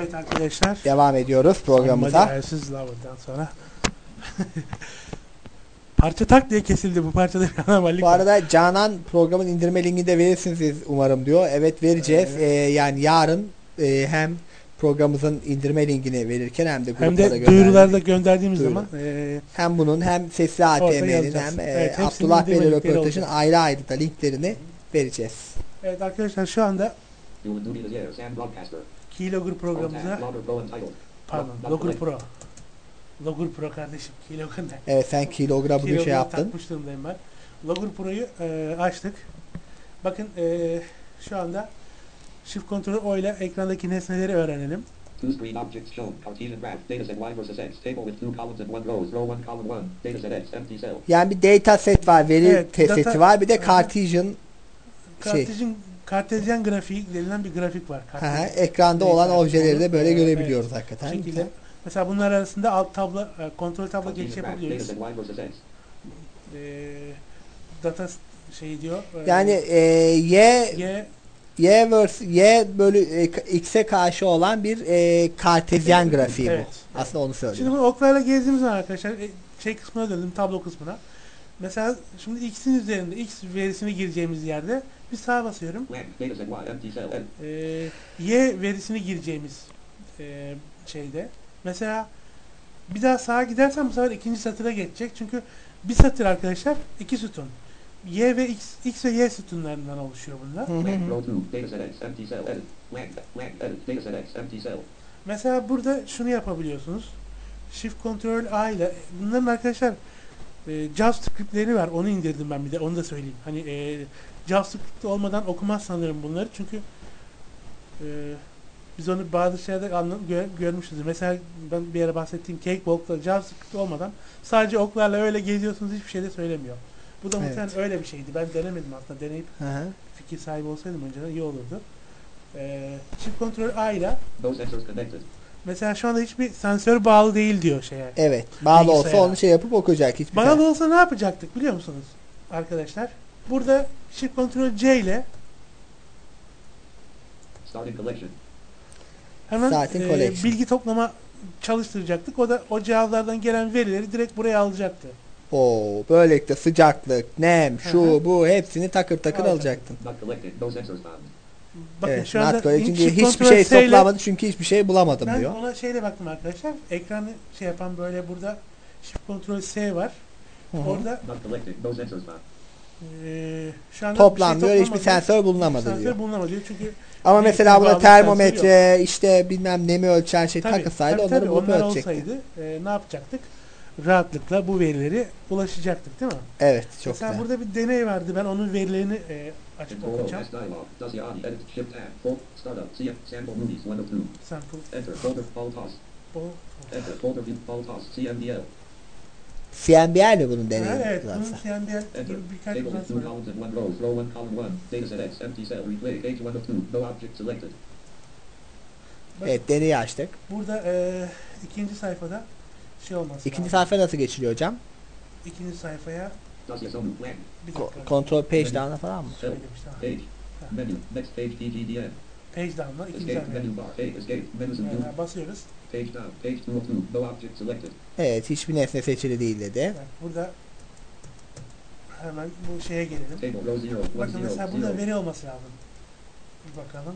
Evet arkadaşlar. Devam ediyoruz programımıza. Elsiz Lover'dan sonra. Parça tak diye kesildi. Bu parçada bir anormallik Bu var. arada Canan programın indirme linkini de verirsiniz umarım diyor. Evet vereceğiz. Evet. Ee, yani yarın e, hem programımızın indirme linkini verirken hem de Hem gruplara de duyurularda gönderdik. gönderdiğimiz Duyuru. zaman e, Hem bunun hem Sesli A T M'nin yazacağız. hem e, Evet, hepsinin Abdullah indirme Bey'le linkleri röportajın olacak. ayrı ayrı da linklerini vereceğiz. evet arkadaşlar şu anda Keylogger programımıza pardon Logger Pro Logger Pro kardeşim Keylogger ne? Evet sen kilogram bugün şey Keylogger'ı yaptın. takmış durumdayım ben. Logger Pro'yu e, açtık. Bakın e, şu anda Shift Ctrl O ile ekrandaki nesneleri öğrenelim. Two screen objects shown. Cartesian graph. Dataset Y versus X. Table with two columns and one rows. Row one, column one. Dataset X. Empty cell. Yani bir data set var, veri Evet, te- data- seti var, bir de Aha. Cartesian şey. Kartezyen, kartezyen grafiği denilen bir grafik var. Hı hı, Kartezyen. ekranda Neyse, olan objeleri de onu, böyle e, görebiliyoruz evet, hakikaten. bu şekilde. Mesela bunlar arasında alt tablo, e, kontrol tablo geçiş Cartesian graph. yapabiliyoruz. Dataset Y versus X. E, data şey diyor. e, Yani e, y Y y vers y bölü e, x'e karşı olan bir e, kartezyen grafiği Evet, bu. Aslında onu söylüyor. Şimdi bu oklarla gezdiğimiz zaman arkadaşlar e, şey kısmına döndüm, tablo kısmına. Mesela şimdi x'in üzerinde x verisini gireceğimiz yerde bir sağa basıyorum. Blank. Dataset Y. Empty cell. Edit. Ee, y verisini gireceğimiz e, şeyde. Mesela bir daha sağa gidersem bu sefer ikinci satıra geçecek. Çünkü bir satır arkadaşlar iki sütun. Y ve x, x ve y sütunlarından oluşuyor bunlar. Hı hı Blank. hı. Row two. Dataset X. Empty cell. Edit. Blank. Blank. Edit. Dataset X. Empty cell. Mesela burada şunu yapabiliyorsunuz. Shift Ctrl A ile bunların arkadaşlar e, JavaScript'leri var. Onu indirdim ben bir de. Onu da söyleyeyim. Hani e, JavaScript olmadan okumaz sanırım bunları. Çünkü e, biz onu bazı şeylerde anla, gö, görmüşüzdür. Mesela ben bir ara bahsettiğim Cakewalk'ta JavaScript olmadan sadece oklarla öyle geziyorsunuz, hiçbir şey de söylemiyor. Bu da Evet. muhtemelen öyle bir şeydi. Ben denemedim aslında. Deneyip Hı hı. fikir sahibi olsaydım önceden iyi olurdu. E, Shift Ctrl A ile No sensors connected. mesela şu anda hiçbir sensör bağlı değil diyor şeye. Evet. Bağlı olsa Bilgisayara. onu şey yapıp okuyacak. Hiçbir Bağlı tane. olsa ne yapacaktık biliyor musunuz arkadaşlar? Burada Shift Ctrl C ile Starting collection. hemen Starting e, collection. bilgi toplama çalıştıracaktık. O da o cihazlardan gelen verileri direkt buraya alacaktı. Oo, böylelikle sıcaklık, nem, şu Hı hı. bu hepsini takır takır Alacak. alacaktın. Not collected. No sensors found. Bakın Evet. şu anda Not collecting diye Shift hiçbir Ctrl şey S ile- toplamadı çünkü hiçbir şey bulamadım Ben diyor. ona şeyle baktım arkadaşlar. Ekranı şey yapan böyle burada Shift Ctrl S var. Hı hı. Orada Not collected. No sensors found. e, şu anda Toplam bir şey diyor, hiçbir toplanmadı. sensör bulunamadı Sensör diyor. bulunamadı diyor. Çünkü Ama bir mesela bağlı burada sensör termometre, işte bilmem nemi ölçen şey Tabii, takılsaydı tabii, onları tabii, bulup onlar ölçecekti. olsaydı e, ne yapacaktık? Rahatlıkla bu verileri ulaşacaktık değil mi? Evet, çok Mesela güzel. burada bir deney vardı. Ben onun verilerini e, açıp Control okuyacağım. S dialog. Does the edit. Shift tab. Full. Startup. C F. Sample movies. one of two. Sample. Enter. Folder. All toss. Bu. Enter. Folder view. All toss. C M D L. C N B L mi bunun Ha, deneyi? evet. Bunun varsa? C N B L Enter. gibi birkaç Table with uzantısı two var. columns and one row. Row one, column one. Dataset X. Empty cell. Replay. Page one of two. No object selected. Evet, deneyi açtık. Burada e, ikinci sayfada şey olması İkinci lazım. sayfa nasıl geçiliyor hocam? İkinci sayfaya Does yes only. Blank. bir Ko- dakika. Control page down'a falan mı? Help. Şöyle bir şey. Page. Menu. Next page. D G D N. Page down'la ikinci Escape. sayfaya. Menu bar. A. Escape. Menus and view. Yani basıyoruz. Page down. Page two of two. No object selected. Evet, hiçbir nesne seçili değil dedi. Yani burada hemen bu şeye gelelim. Table. Row zero. One Bakın zero. mesela burada Zero. veri olması lazım. Bir bakalım.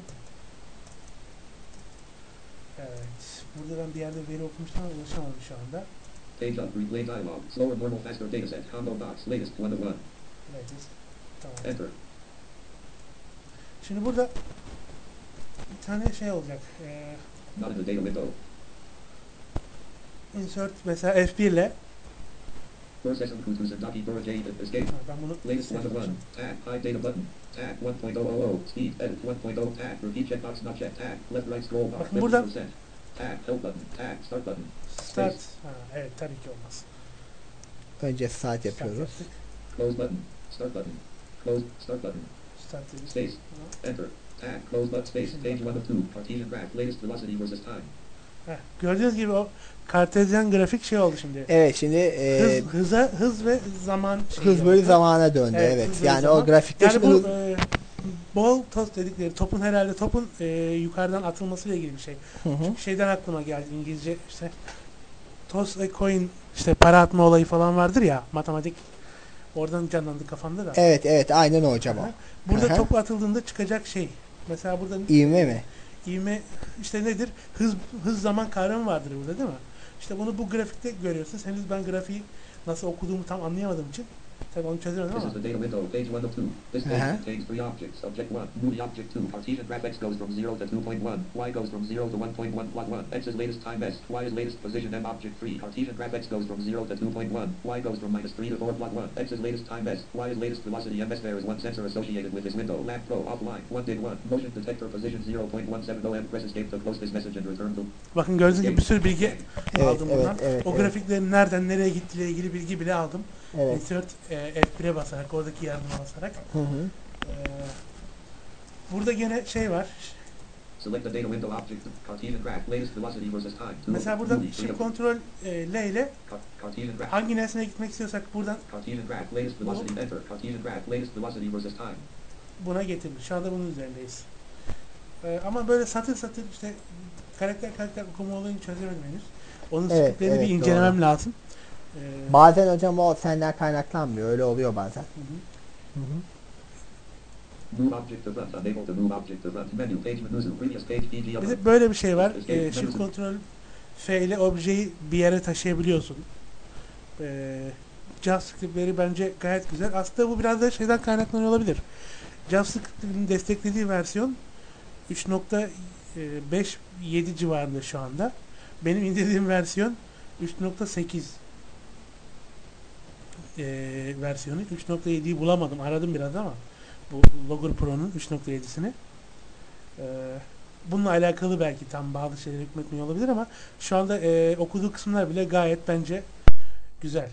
Evet. Burada ben bir yerde veri okumuştum ama ulaşamadım şu anda. Page up. Replay dialog. Slower, normal, faster dataset. Combo box. Latest. One of one. Latest. Tamam. Enter. Şimdi burada bir tane şey olacak. Ee, Not in the data window. insert mesela F bir ile Processing Kutus and Docky Dora J. Escape. ha, ben bunu Latest one of one. Tab. Hide data button. Tab. one point oh oh oh. Speed. Edit. one point oh. Tab. Repeat checkbox not checked. Tab. Left right scroll bar. Bakın burada- fifty percent. Tab. Help button. Tab. Start button. start. Ha, evet tabii ki olmaz. Önce saat Start yapıyoruz. yaptık. Close button. Start button. Close. Start button. Start dedik. Space. Enter. Tab. Close button. Space. Page one of two. Cartesian graph. Latest velocity versus time. Heh, gördüğünüz gibi o kartezyen grafik şey oldu şimdi. Evet, şimdi e, Hız, hıza, hız ve zaman şeyi hız bölü oldu. zamana döndü. Evet, Evet. hız bölü Yani zaman. o grafikte Yani şimdi bu hız- e, ball toss dedikleri topun herhalde topun e, yukarıdan atılmasıyla ilgili bir şey. Hı hı. Çünkü şeyden aklıma geldi İngilizce işte toss a coin işte para atma olayı falan vardır ya matematik. Oradan canlandı kafamda da. Evet evet aynen o hocam o. Aha. Burada Aha. top atıldığında çıkacak şey. Mesela burada İvme mi? ivme işte nedir? Hız hız zaman kavramı vardır burada değil mi? İşte bunu bu grafikte görüyorsunuz. Henüz ben grafiği nasıl okuduğumu tam anlayamadığım için tabii onu çözemedim This ama. is the data window, page one of two. This page Uh-huh. contains three objects. Object one, movie object two. Cartesian graph x goes from zero to two point one. Y goes from zero to one point one plot one. X is latest time s. Y is latest position m. Object three. Cartesian graph x goes from zero to two point one. Y goes from minus three to four plot one. X is latest time s. Y is latest velocity m s. There is one sensor associated with this window. Lamp pro offline. one dig one. Motion detector position zero point one seven zero m. Press escape to close this message and return to. Bakın gördüğünüz gibi bir sürü bilgi Evet, aldım evet, buradan. evet, o evet. grafiklerin nereden nereye gittiğiyle ilgili bilgi bile aldım. Evet. Insert e, F bir'e basarak oradaki yardıma basarak. Hı hı. Ee, burada gene şey var. Select the data window object. Cartesian graph. Latest velocity versus time. Two. Mesela burada Movie, three shift of- kontrol e, L ile Car- Cartesian graph. hangi nesneye gitmek istiyorsak buradan Cartesian graph. Latest velocity. Enter. Cartesian graph. Latest velocity versus time. buna getirmiş. Şu anda bunun üzerindeyiz. Ee, ama böyle satır satır işte karakter karakter okuma olayını çözemedim henüz. Onun Evet, scriptlerini evet, bir incelemem lazım. Ee, Bazen hocam o senden kaynaklanmıyor. Öyle oluyor bazen. hı hı. Hı hı. Move object to front. Unable to move object to front. Menu. Page menu. Previous page. P G. Bir de böyle bir şey var. Ee, shift kontrol F ile objeyi bir yere taşıyabiliyorsun. Ee, JavaScript'leri bence gayet güzel. Aslında bu biraz da şeyden kaynaklanıyor olabilir. JavaScript'in desteklediği versiyon üç nokta beş yedi civarında şu anda. Benim indirdiğim versiyon üç nokta sekiz ee, versiyonu. üç nokta yediyi bulamadım. Aradım biraz ama bu Logger Pro'nun üç nokta yedisini. Ee, bununla alakalı belki tam bazı şeyler hükmetmiyor olabilir ama şu anda e, okuduğu kısımlar bile gayet bence güzel.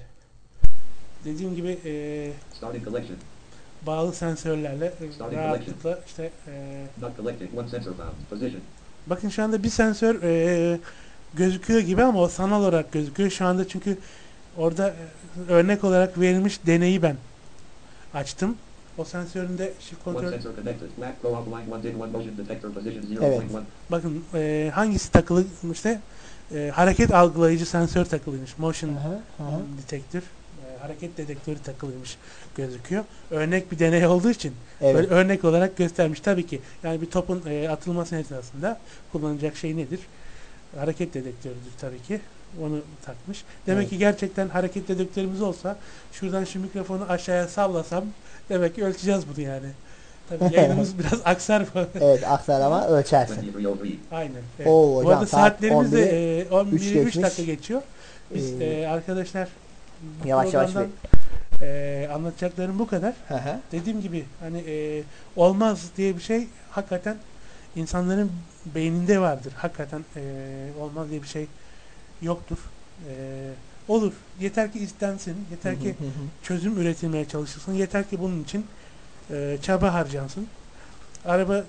Dediğim gibi e, Starting collection. bağlı sensörlerle e, Starting rahatlıkla işte e, Not collecting. One sensor found. Position. bakın şu anda bir sensör e, gözüküyor gibi ama o sanal olarak gözüküyor. Şu anda çünkü orada e, örnek olarak verilmiş deneyi ben açtım. O sensörün de shift One kontrol sensor connected. Lamp pro offline. One dig one motion detector position zero Evet. point one. bakın e, hangisi takılı işte e, hareket algılayıcı sensör takılıymış. Motion Hı hı, hı hı. detektör, e, hareket dedektörü takılıymış gözüküyor. Örnek bir deney olduğu için Evet. böyle örnek olarak göstermiş. Tabii ki yani bir topun e, atılması esnasında kullanılacak şey nedir? Hareket dedektörüdür tabii ki. Onu takmış. Demek Evet. ki gerçekten hareket dedektörümüz olsa şuradan şu mikrofonu aşağıya sallasam demek ki ölçeceğiz bunu yani. Tabii yayınımız biraz aksar falan. Evet aksar ama ölçersin. twenty-three oh three. Aynen. Evet. Oo, Bu hocam, arada saat saatlerimiz de e, on bir üç üç geçmiş. dakika geçiyor. Biz Ee, e, arkadaşlar bu yavaş yavaş programdan, e, anlatacaklarım bu kadar. Hı hı. Dediğim gibi hani e, olmaz diye bir şey hakikaten insanların beyninde vardır. Hakikaten e, olmaz diye bir şey yoktur. E, olur. Yeter ki istensin. Yeter ki Hı hı hı. çözüm üretilmeye çalışılsın. Yeter ki bunun için e, çaba harcansın. Araba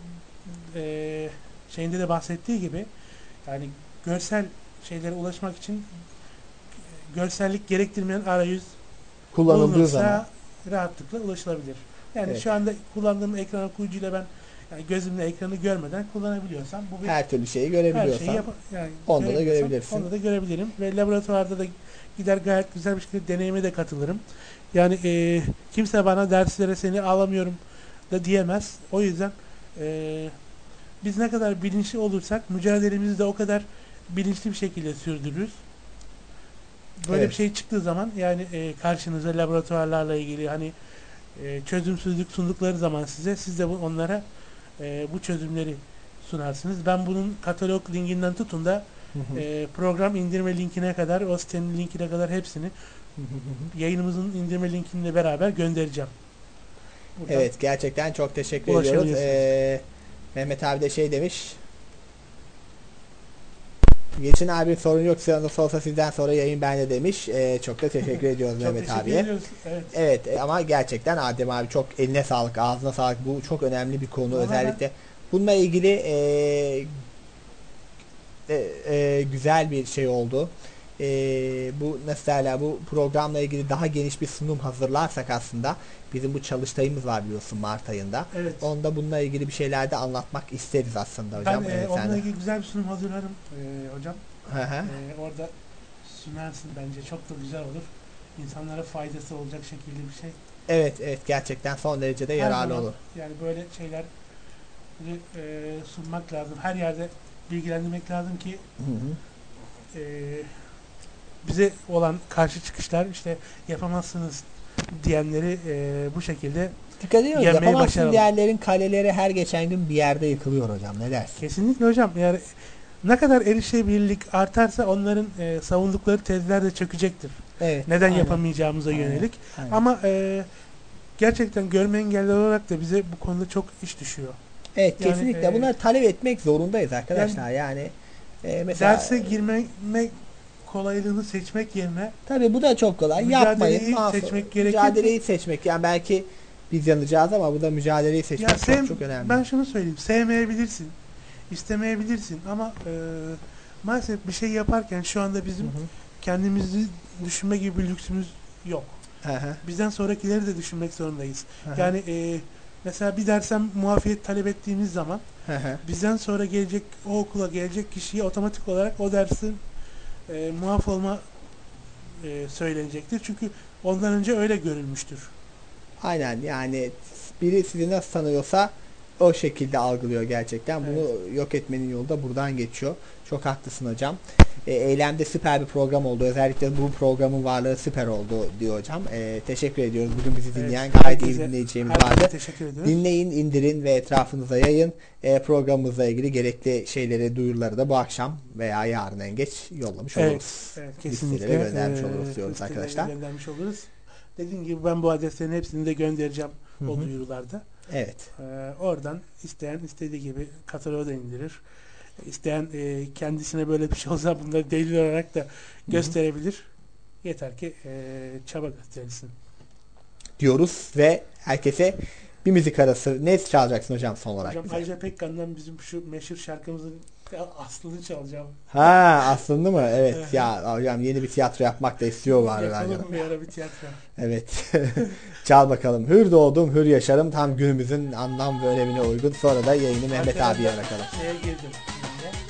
e, şeyinde de bahsettiği gibi yani görsel şeylere ulaşmak için e, görsellik gerektirmeyen arayüz Kullanıldığı bulunursa zaman. rahatlıkla ulaşılabilir. Yani Evet. şu anda kullandığım ekran okuyucuyla ben yani gözümle ekranı görmeden kullanabiliyorsam bu bir Her türlü şeyi her görebiliyorsan. şeyi yap yani onda da görebiliyorsam görebilirsin. Onda da görebilirim ve laboratuvarda da gider gayet güzel bir şekilde deneyime de katılırım. Yani e, kimse bana derslere seni alamıyorum da diyemez. O yüzden e, biz ne kadar bilinçli olursak mücadelemizi de o kadar bilinçli bir şekilde sürdürürüz. Böyle Evet. bir şey çıktığı zaman yani e, karşınıza laboratuvarlarla ilgili hani e, çözümsüzlük sundukları zaman size siz de bu, onlara e, bu çözümleri sunarsınız. Ben bunun katalog linkinden tutun da Hı hı. e, program indirme linkine kadar, o sitenin linkine kadar hepsini Hı hı hı. yayınımızın indirme linkiyle beraber göndereceğim. Buradan Evet gerçekten çok teşekkür ediyoruz. Ulaşabilirsiniz. Ee, Mehmet abi de şey demiş. Geçin abi sorun yok. Sorun olsa sizden sonra yayın bende demiş. Ee, çok da teşekkür ediyoruz çok Mehmet teşekkür abiye. ediyoruz. Evet. Evet e, ama gerçekten Adem abi çok eline sağlık, ağzına sağlık. Bu çok önemli bir konu. Ama Özellikle bununla ilgili e, e, e, güzel bir şey oldu. e, bu nasıl derler, bu programla ilgili daha geniş bir sunum hazırlarsak aslında bizim bu çalıştayımız var biliyorsun Mart ayında. Evet. Onda bununla ilgili bir şeyler de anlatmak isteriz aslında hocam. Ben e, Evet, sen onunla de. ilgili güzel bir sunum hazırlarım e, hocam. Hı hı. E, orada sunarsın, bence çok da güzel olur. İnsanlara faydası olacak şekilde bir şey. Evet evet, gerçekten son derece de Her yararlı zaman olur. Yani böyle şeyler e, sunmak lazım. Her yerde bilgilendirmek lazım ki Hı hı. e, bize olan karşı çıkışlar, işte yapamazsınız diyenleri e, bu şekilde Dikkat ediyoruz. yenmeyi Yapamazsın başaralım. diğerlerin kaleleri her geçen gün bir yerde yıkılıyor hocam. Ne dersin? Kesinlikle hocam. Yani ne kadar erişebilirlik artarsa onların e, savundukları tezler de çökecektir. Evet. Neden aynen. yapamayacağımıza Aynen, yönelik. aynen. Ama e, gerçekten görme engelli olarak da bize bu konuda çok iş düşüyor. Evet yani, kesinlikle. e, Bunları talep etmek zorundayız arkadaşlar. Yani, e, mesela Derse girmek kolaylığını seçmek yerine tabii bu da çok kolay. mücadeleyi Yapmayın. Mahvol- seçmek gerekir. Mücadeleyi seçmek. Yani belki biz yanacağız ama bu da mücadeleyi seçmek ya çok sev, çok önemli. ben şunu söyleyeyim. Sevmeyebilirsin. İstemeyebilirsin ama e, maalesef bir şey yaparken şu anda bizim Hı hı. kendimizi düşünme gibi bir lüksümüz yok. Hı hı. Bizden sonrakileri de düşünmek zorundayız. Hı hı. Yani e, mesela bir dersen muafiyet talep ettiğimiz zaman Hı hı. bizden sonra gelecek, o okula gelecek kişiye otomatik olarak o dersin e, muaf olma e, söylenecektir. Çünkü ondan önce öyle görülmüştür. Aynen, yani biri sizi nasıl tanıyorsa o şekilde algılıyor gerçekten. Bunu yok etmenin yolu da buradan geçiyor. Çok haklısın hocam. E, Eylem'de süper bir program oldu. Özellikle bu programın varlığı süper oldu diyor hocam. E, teşekkür ediyoruz. Bugün bizi dinleyen Evet, gayet iyi herkese- dinleyeceğimiz herkese vardı. teşekkür ediyoruz. Dinleyin, indirin ve etrafınıza yayın. E, programımızla ilgili gerekli şeyleri, duyuruları da bu akşam veya yarın en geç yollamış Evet, oluruz. evet, Listelere kesinlikle göndermiş e, oluruz diyoruz listelere arkadaşlar. göndermiş oluruz. Dediğim gibi ben bu adreslerin hepsini de göndereceğim Hı o hı. duyurularda. Evet. Ee, oradan isteyen istediği gibi kataloğu da indirir. İsteyen e, kendisine böyle bir şey olsa bunları delil olarak da gösterebilir. Yeter ki e, çaba gösterilsin. Diyoruz ve herkese bir müzik arası. Ne çalacaksın hocam son olarak Hocam bize? Ajda Pekkan'dan bizim şu meşhur şarkımızın aslını çalacağım. Ha, aslında mı? Evet. Evet. Ya hocam yeni bir tiyatro yapmak da istiyor var galiba. Yapalım bir ara bir tiyatro. Evet. Çal bakalım. Hür doğdum, hür yaşarım. Tam günümüzün anlam ve önemine uygun. Sonra da yayını Mehmet Arkadan abiye da bırakalım. Şeye girdim. şimdi. Evet.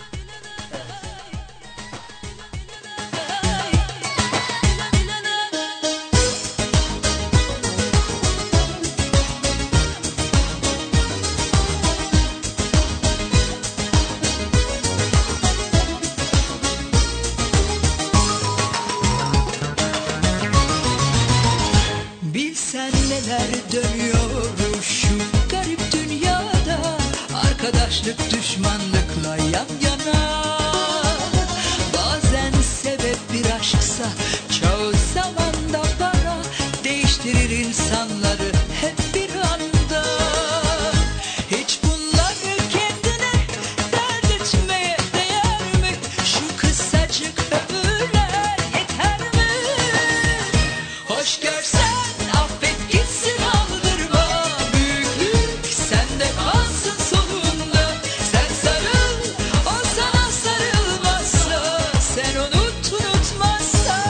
Bilsen neler dönüyor şu garip dünyada, arkadaşlık düşmanlıkla yan yana. Bazen sebep bir aşksa çoğu zaman da para değiştirir insanları hep bir anda. Hiç bunları kendine dert etmeye değer mi? Şu kısacık ömürler yeter mi? Hoş görsen affet gitsin, aldırma. Büyüklük sende kalsın sonunda. Sen sarıl, o sana sarılmazsa, sen unut unutmazsa.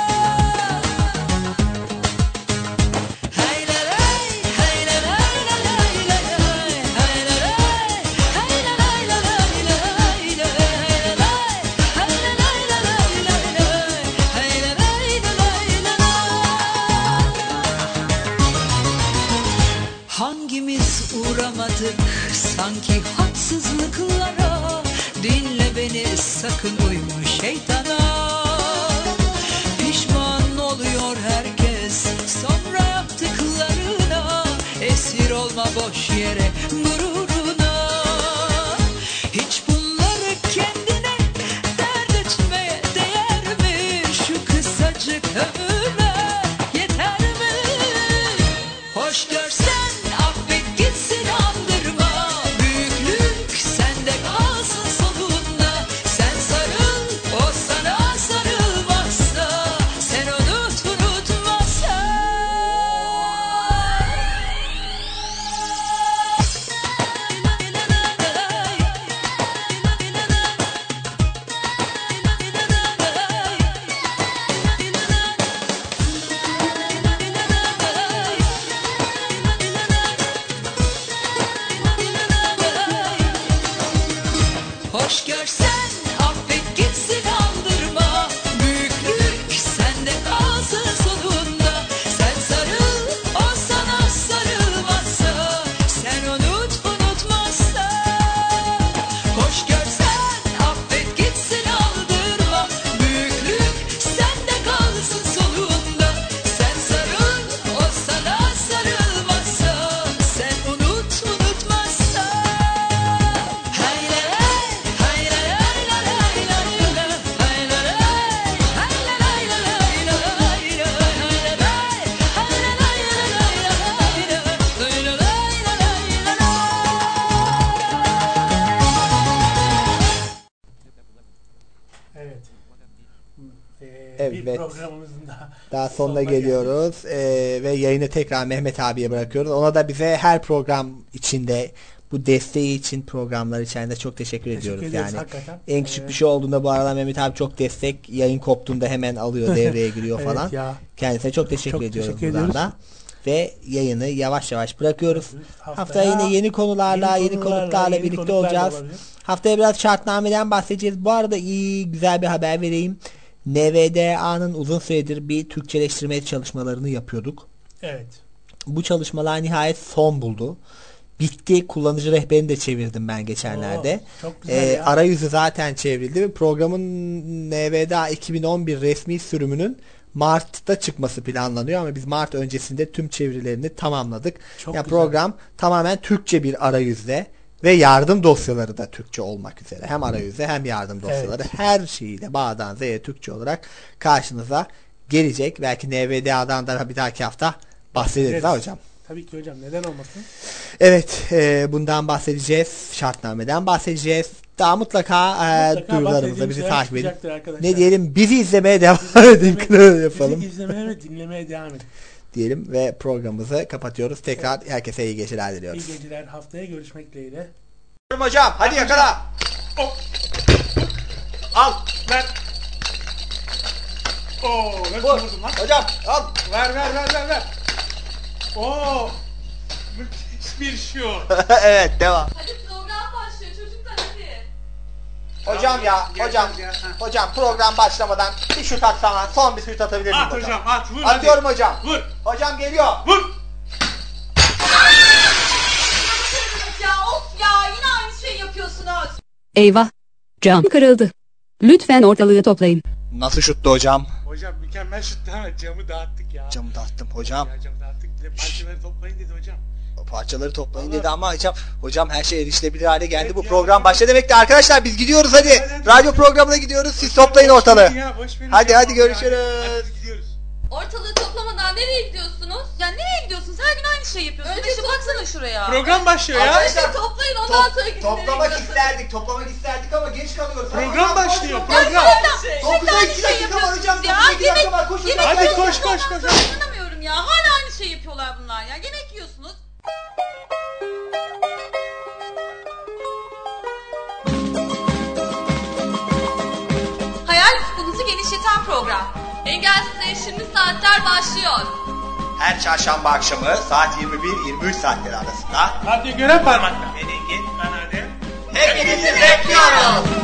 Hay la lay, hay la lay la lay la lay, hay la lay, hay la lay la lay la lay la, hay la lay, hay la lay la lay la lay, hay la lay la lay la lay. Hangimiz uğramadık sanki haksızlıklara? Dinle beni sakın, uyma şeytana. Pişman oluyor herkes sonra yaptıklarına. Esir olma boş yere gururuna. Hiç bunları kendine dert etmeye değer mi? Şu kısacık ömürler yeter mi? Hoş görsen affet gitsin, aldırma. Büyüklük sende kalsın sonunda. Sen sarıl, o sana sarılmazsa, sen unut unutmazsa. Evet. Programımızın daha, Daha sonuna geliyoruz. Ee, ve yayını tekrar Mehmet abiye bırakıyoruz. Ona da bize her program içinde bu desteği için programlar içinde çok teşekkür, teşekkür ediyoruz. ediyoruz Yani hakikaten. en küçük Evet. bir şey olduğunda bu arada Mehmet abi çok destek. Yayın koptuğunda hemen alıyor, devreye giriyor Evet falan. ya. Kendisine çok teşekkür Çok ediyoruz teşekkür buradan ediyoruz. da. Ve yayını yavaş yavaş bırakıyoruz. Haftaya, Haftaya yine yeni konularla, yeni, yeni konularla, konuklarla yeni birlikte konuklarla olacağız. olabilir. Haftaya biraz şartnameden bahsedeceğiz. Bu arada iyi, güzel bir haber vereyim. N V D A'nın uzun süredir bir Türkçeleştirme çalışmalarını yapıyorduk. Evet. Bu çalışmalar nihayet son buldu. Bitti. Kullanıcı rehberini de çevirdim ben geçenlerde. Oo, çok güzel Ee, ya. arayüzü zaten çevrildi. Programın N V D A iki bin on bir resmi sürümünün Mart'ta çıkması planlanıyor ama biz Mart öncesinde tüm çevirilerini tamamladık. Çok ya güzel. program tamamen Türkçe bir arayüzde ve yardım dosyaları da Türkçe olmak üzere. Hem arayüzde hem yardım dosyaları Evet. her şeyiyle Ba'dan Z'ye Türkçe olarak karşınıza gelecek. Belki N V D A'dan da bir dahaki hafta bahsederiz ha hocam. Tabii ki hocam, neden olmasın? Evet, e, bundan bahsedeceğiz. Şartnameden bahsedeceğiz. Daha mutlaka, e, Mutlaka duyurularımıza bahsedeceğimiz bizi şeyler takip edin. çıkacaktır arkadaşlar. Ne diyelim? Bizi izlemeye devam edin. Kınağı yapalım. Bizi izlemeye ve dinlemeye devam edin. Diyelim ve programımızı kapatıyoruz. Tekrar herkese iyi geceler diliyoruz. İyi geceler. Haftaya görüşmek dileğiyle. Hocam hadi yakala. Oh. Al. Ver. Oo, nasıl Vur. vurdun lan? Hocam al. Ver ver ver ver ver. Oo. Müthiş bir şu. Evet, devam. Hadi program başlıyor çocuklar hadi. Hocam ya, Gel, hocam. gel, ha. Hocam program başlamadan bir şut atsana. Son bir şut atabilir miyim At hocam? hocam, at, vur. Atıyorum hadi. hocam. Vur. Hocam geliyor. Vur. Ya of ya yine aynı şeyi yapıyorsunuz. Eyvah. Cam kırıldı. Lütfen ortalığı toplayın. Nasıl şuttu hocam? Hocam mükemmel şuttu ama camı dağıttık ya. Camı dağıttım hocam. Ya camı dağıttık. Bir de parçaları toplayın dedi hocam. Parçaları toplayın Vallahi- dedi ama hocam hocam her şey erişilebilir hale geldi. Evet Bu ya. program başladı demekti. Arkadaşlar biz gidiyoruz hadi. Hadi, hadi. Radyo programına gidiyoruz. Siz toplayın ortalığı. Ya, boş verin Hadi ya. hadi görüşürüz. Hadi gidiyoruz. Ortalığı toplamadan nereye gidiyorsunuz? Ya nereye gidiyorsunuz? Her gün aynı şeyi yapıyorsunuz. Önce baksana şuraya. Program başlıyor ya. Önce toplayın ondan sonra gidin. toplamak isterdik. Toplamak isterdik ama geç kalıyoruz. Program başlıyor. Ya Program. sürekli, Dokuz sürekli aynı iki şey dakika var hocam, yapıyorsunuz ya. dokuz iki Yemek, dakika var, koşun. yemek Hadi yiyorsunuz, koş, koş, ondan koş. sonra inanamıyorum ya. Hala aynı şey yapıyorlar bunlar ya. Yemek yiyorsunuz. Hayal ufkunuzu genişleten program. Engelsiz erişimli saatler başlıyor. Her çarşamba akşamı saat yirmi bir yirmi üç saatleri arasında Radyo gören parmakta. Ben Engin. Ben Adem. hepinizi bekliyoruz.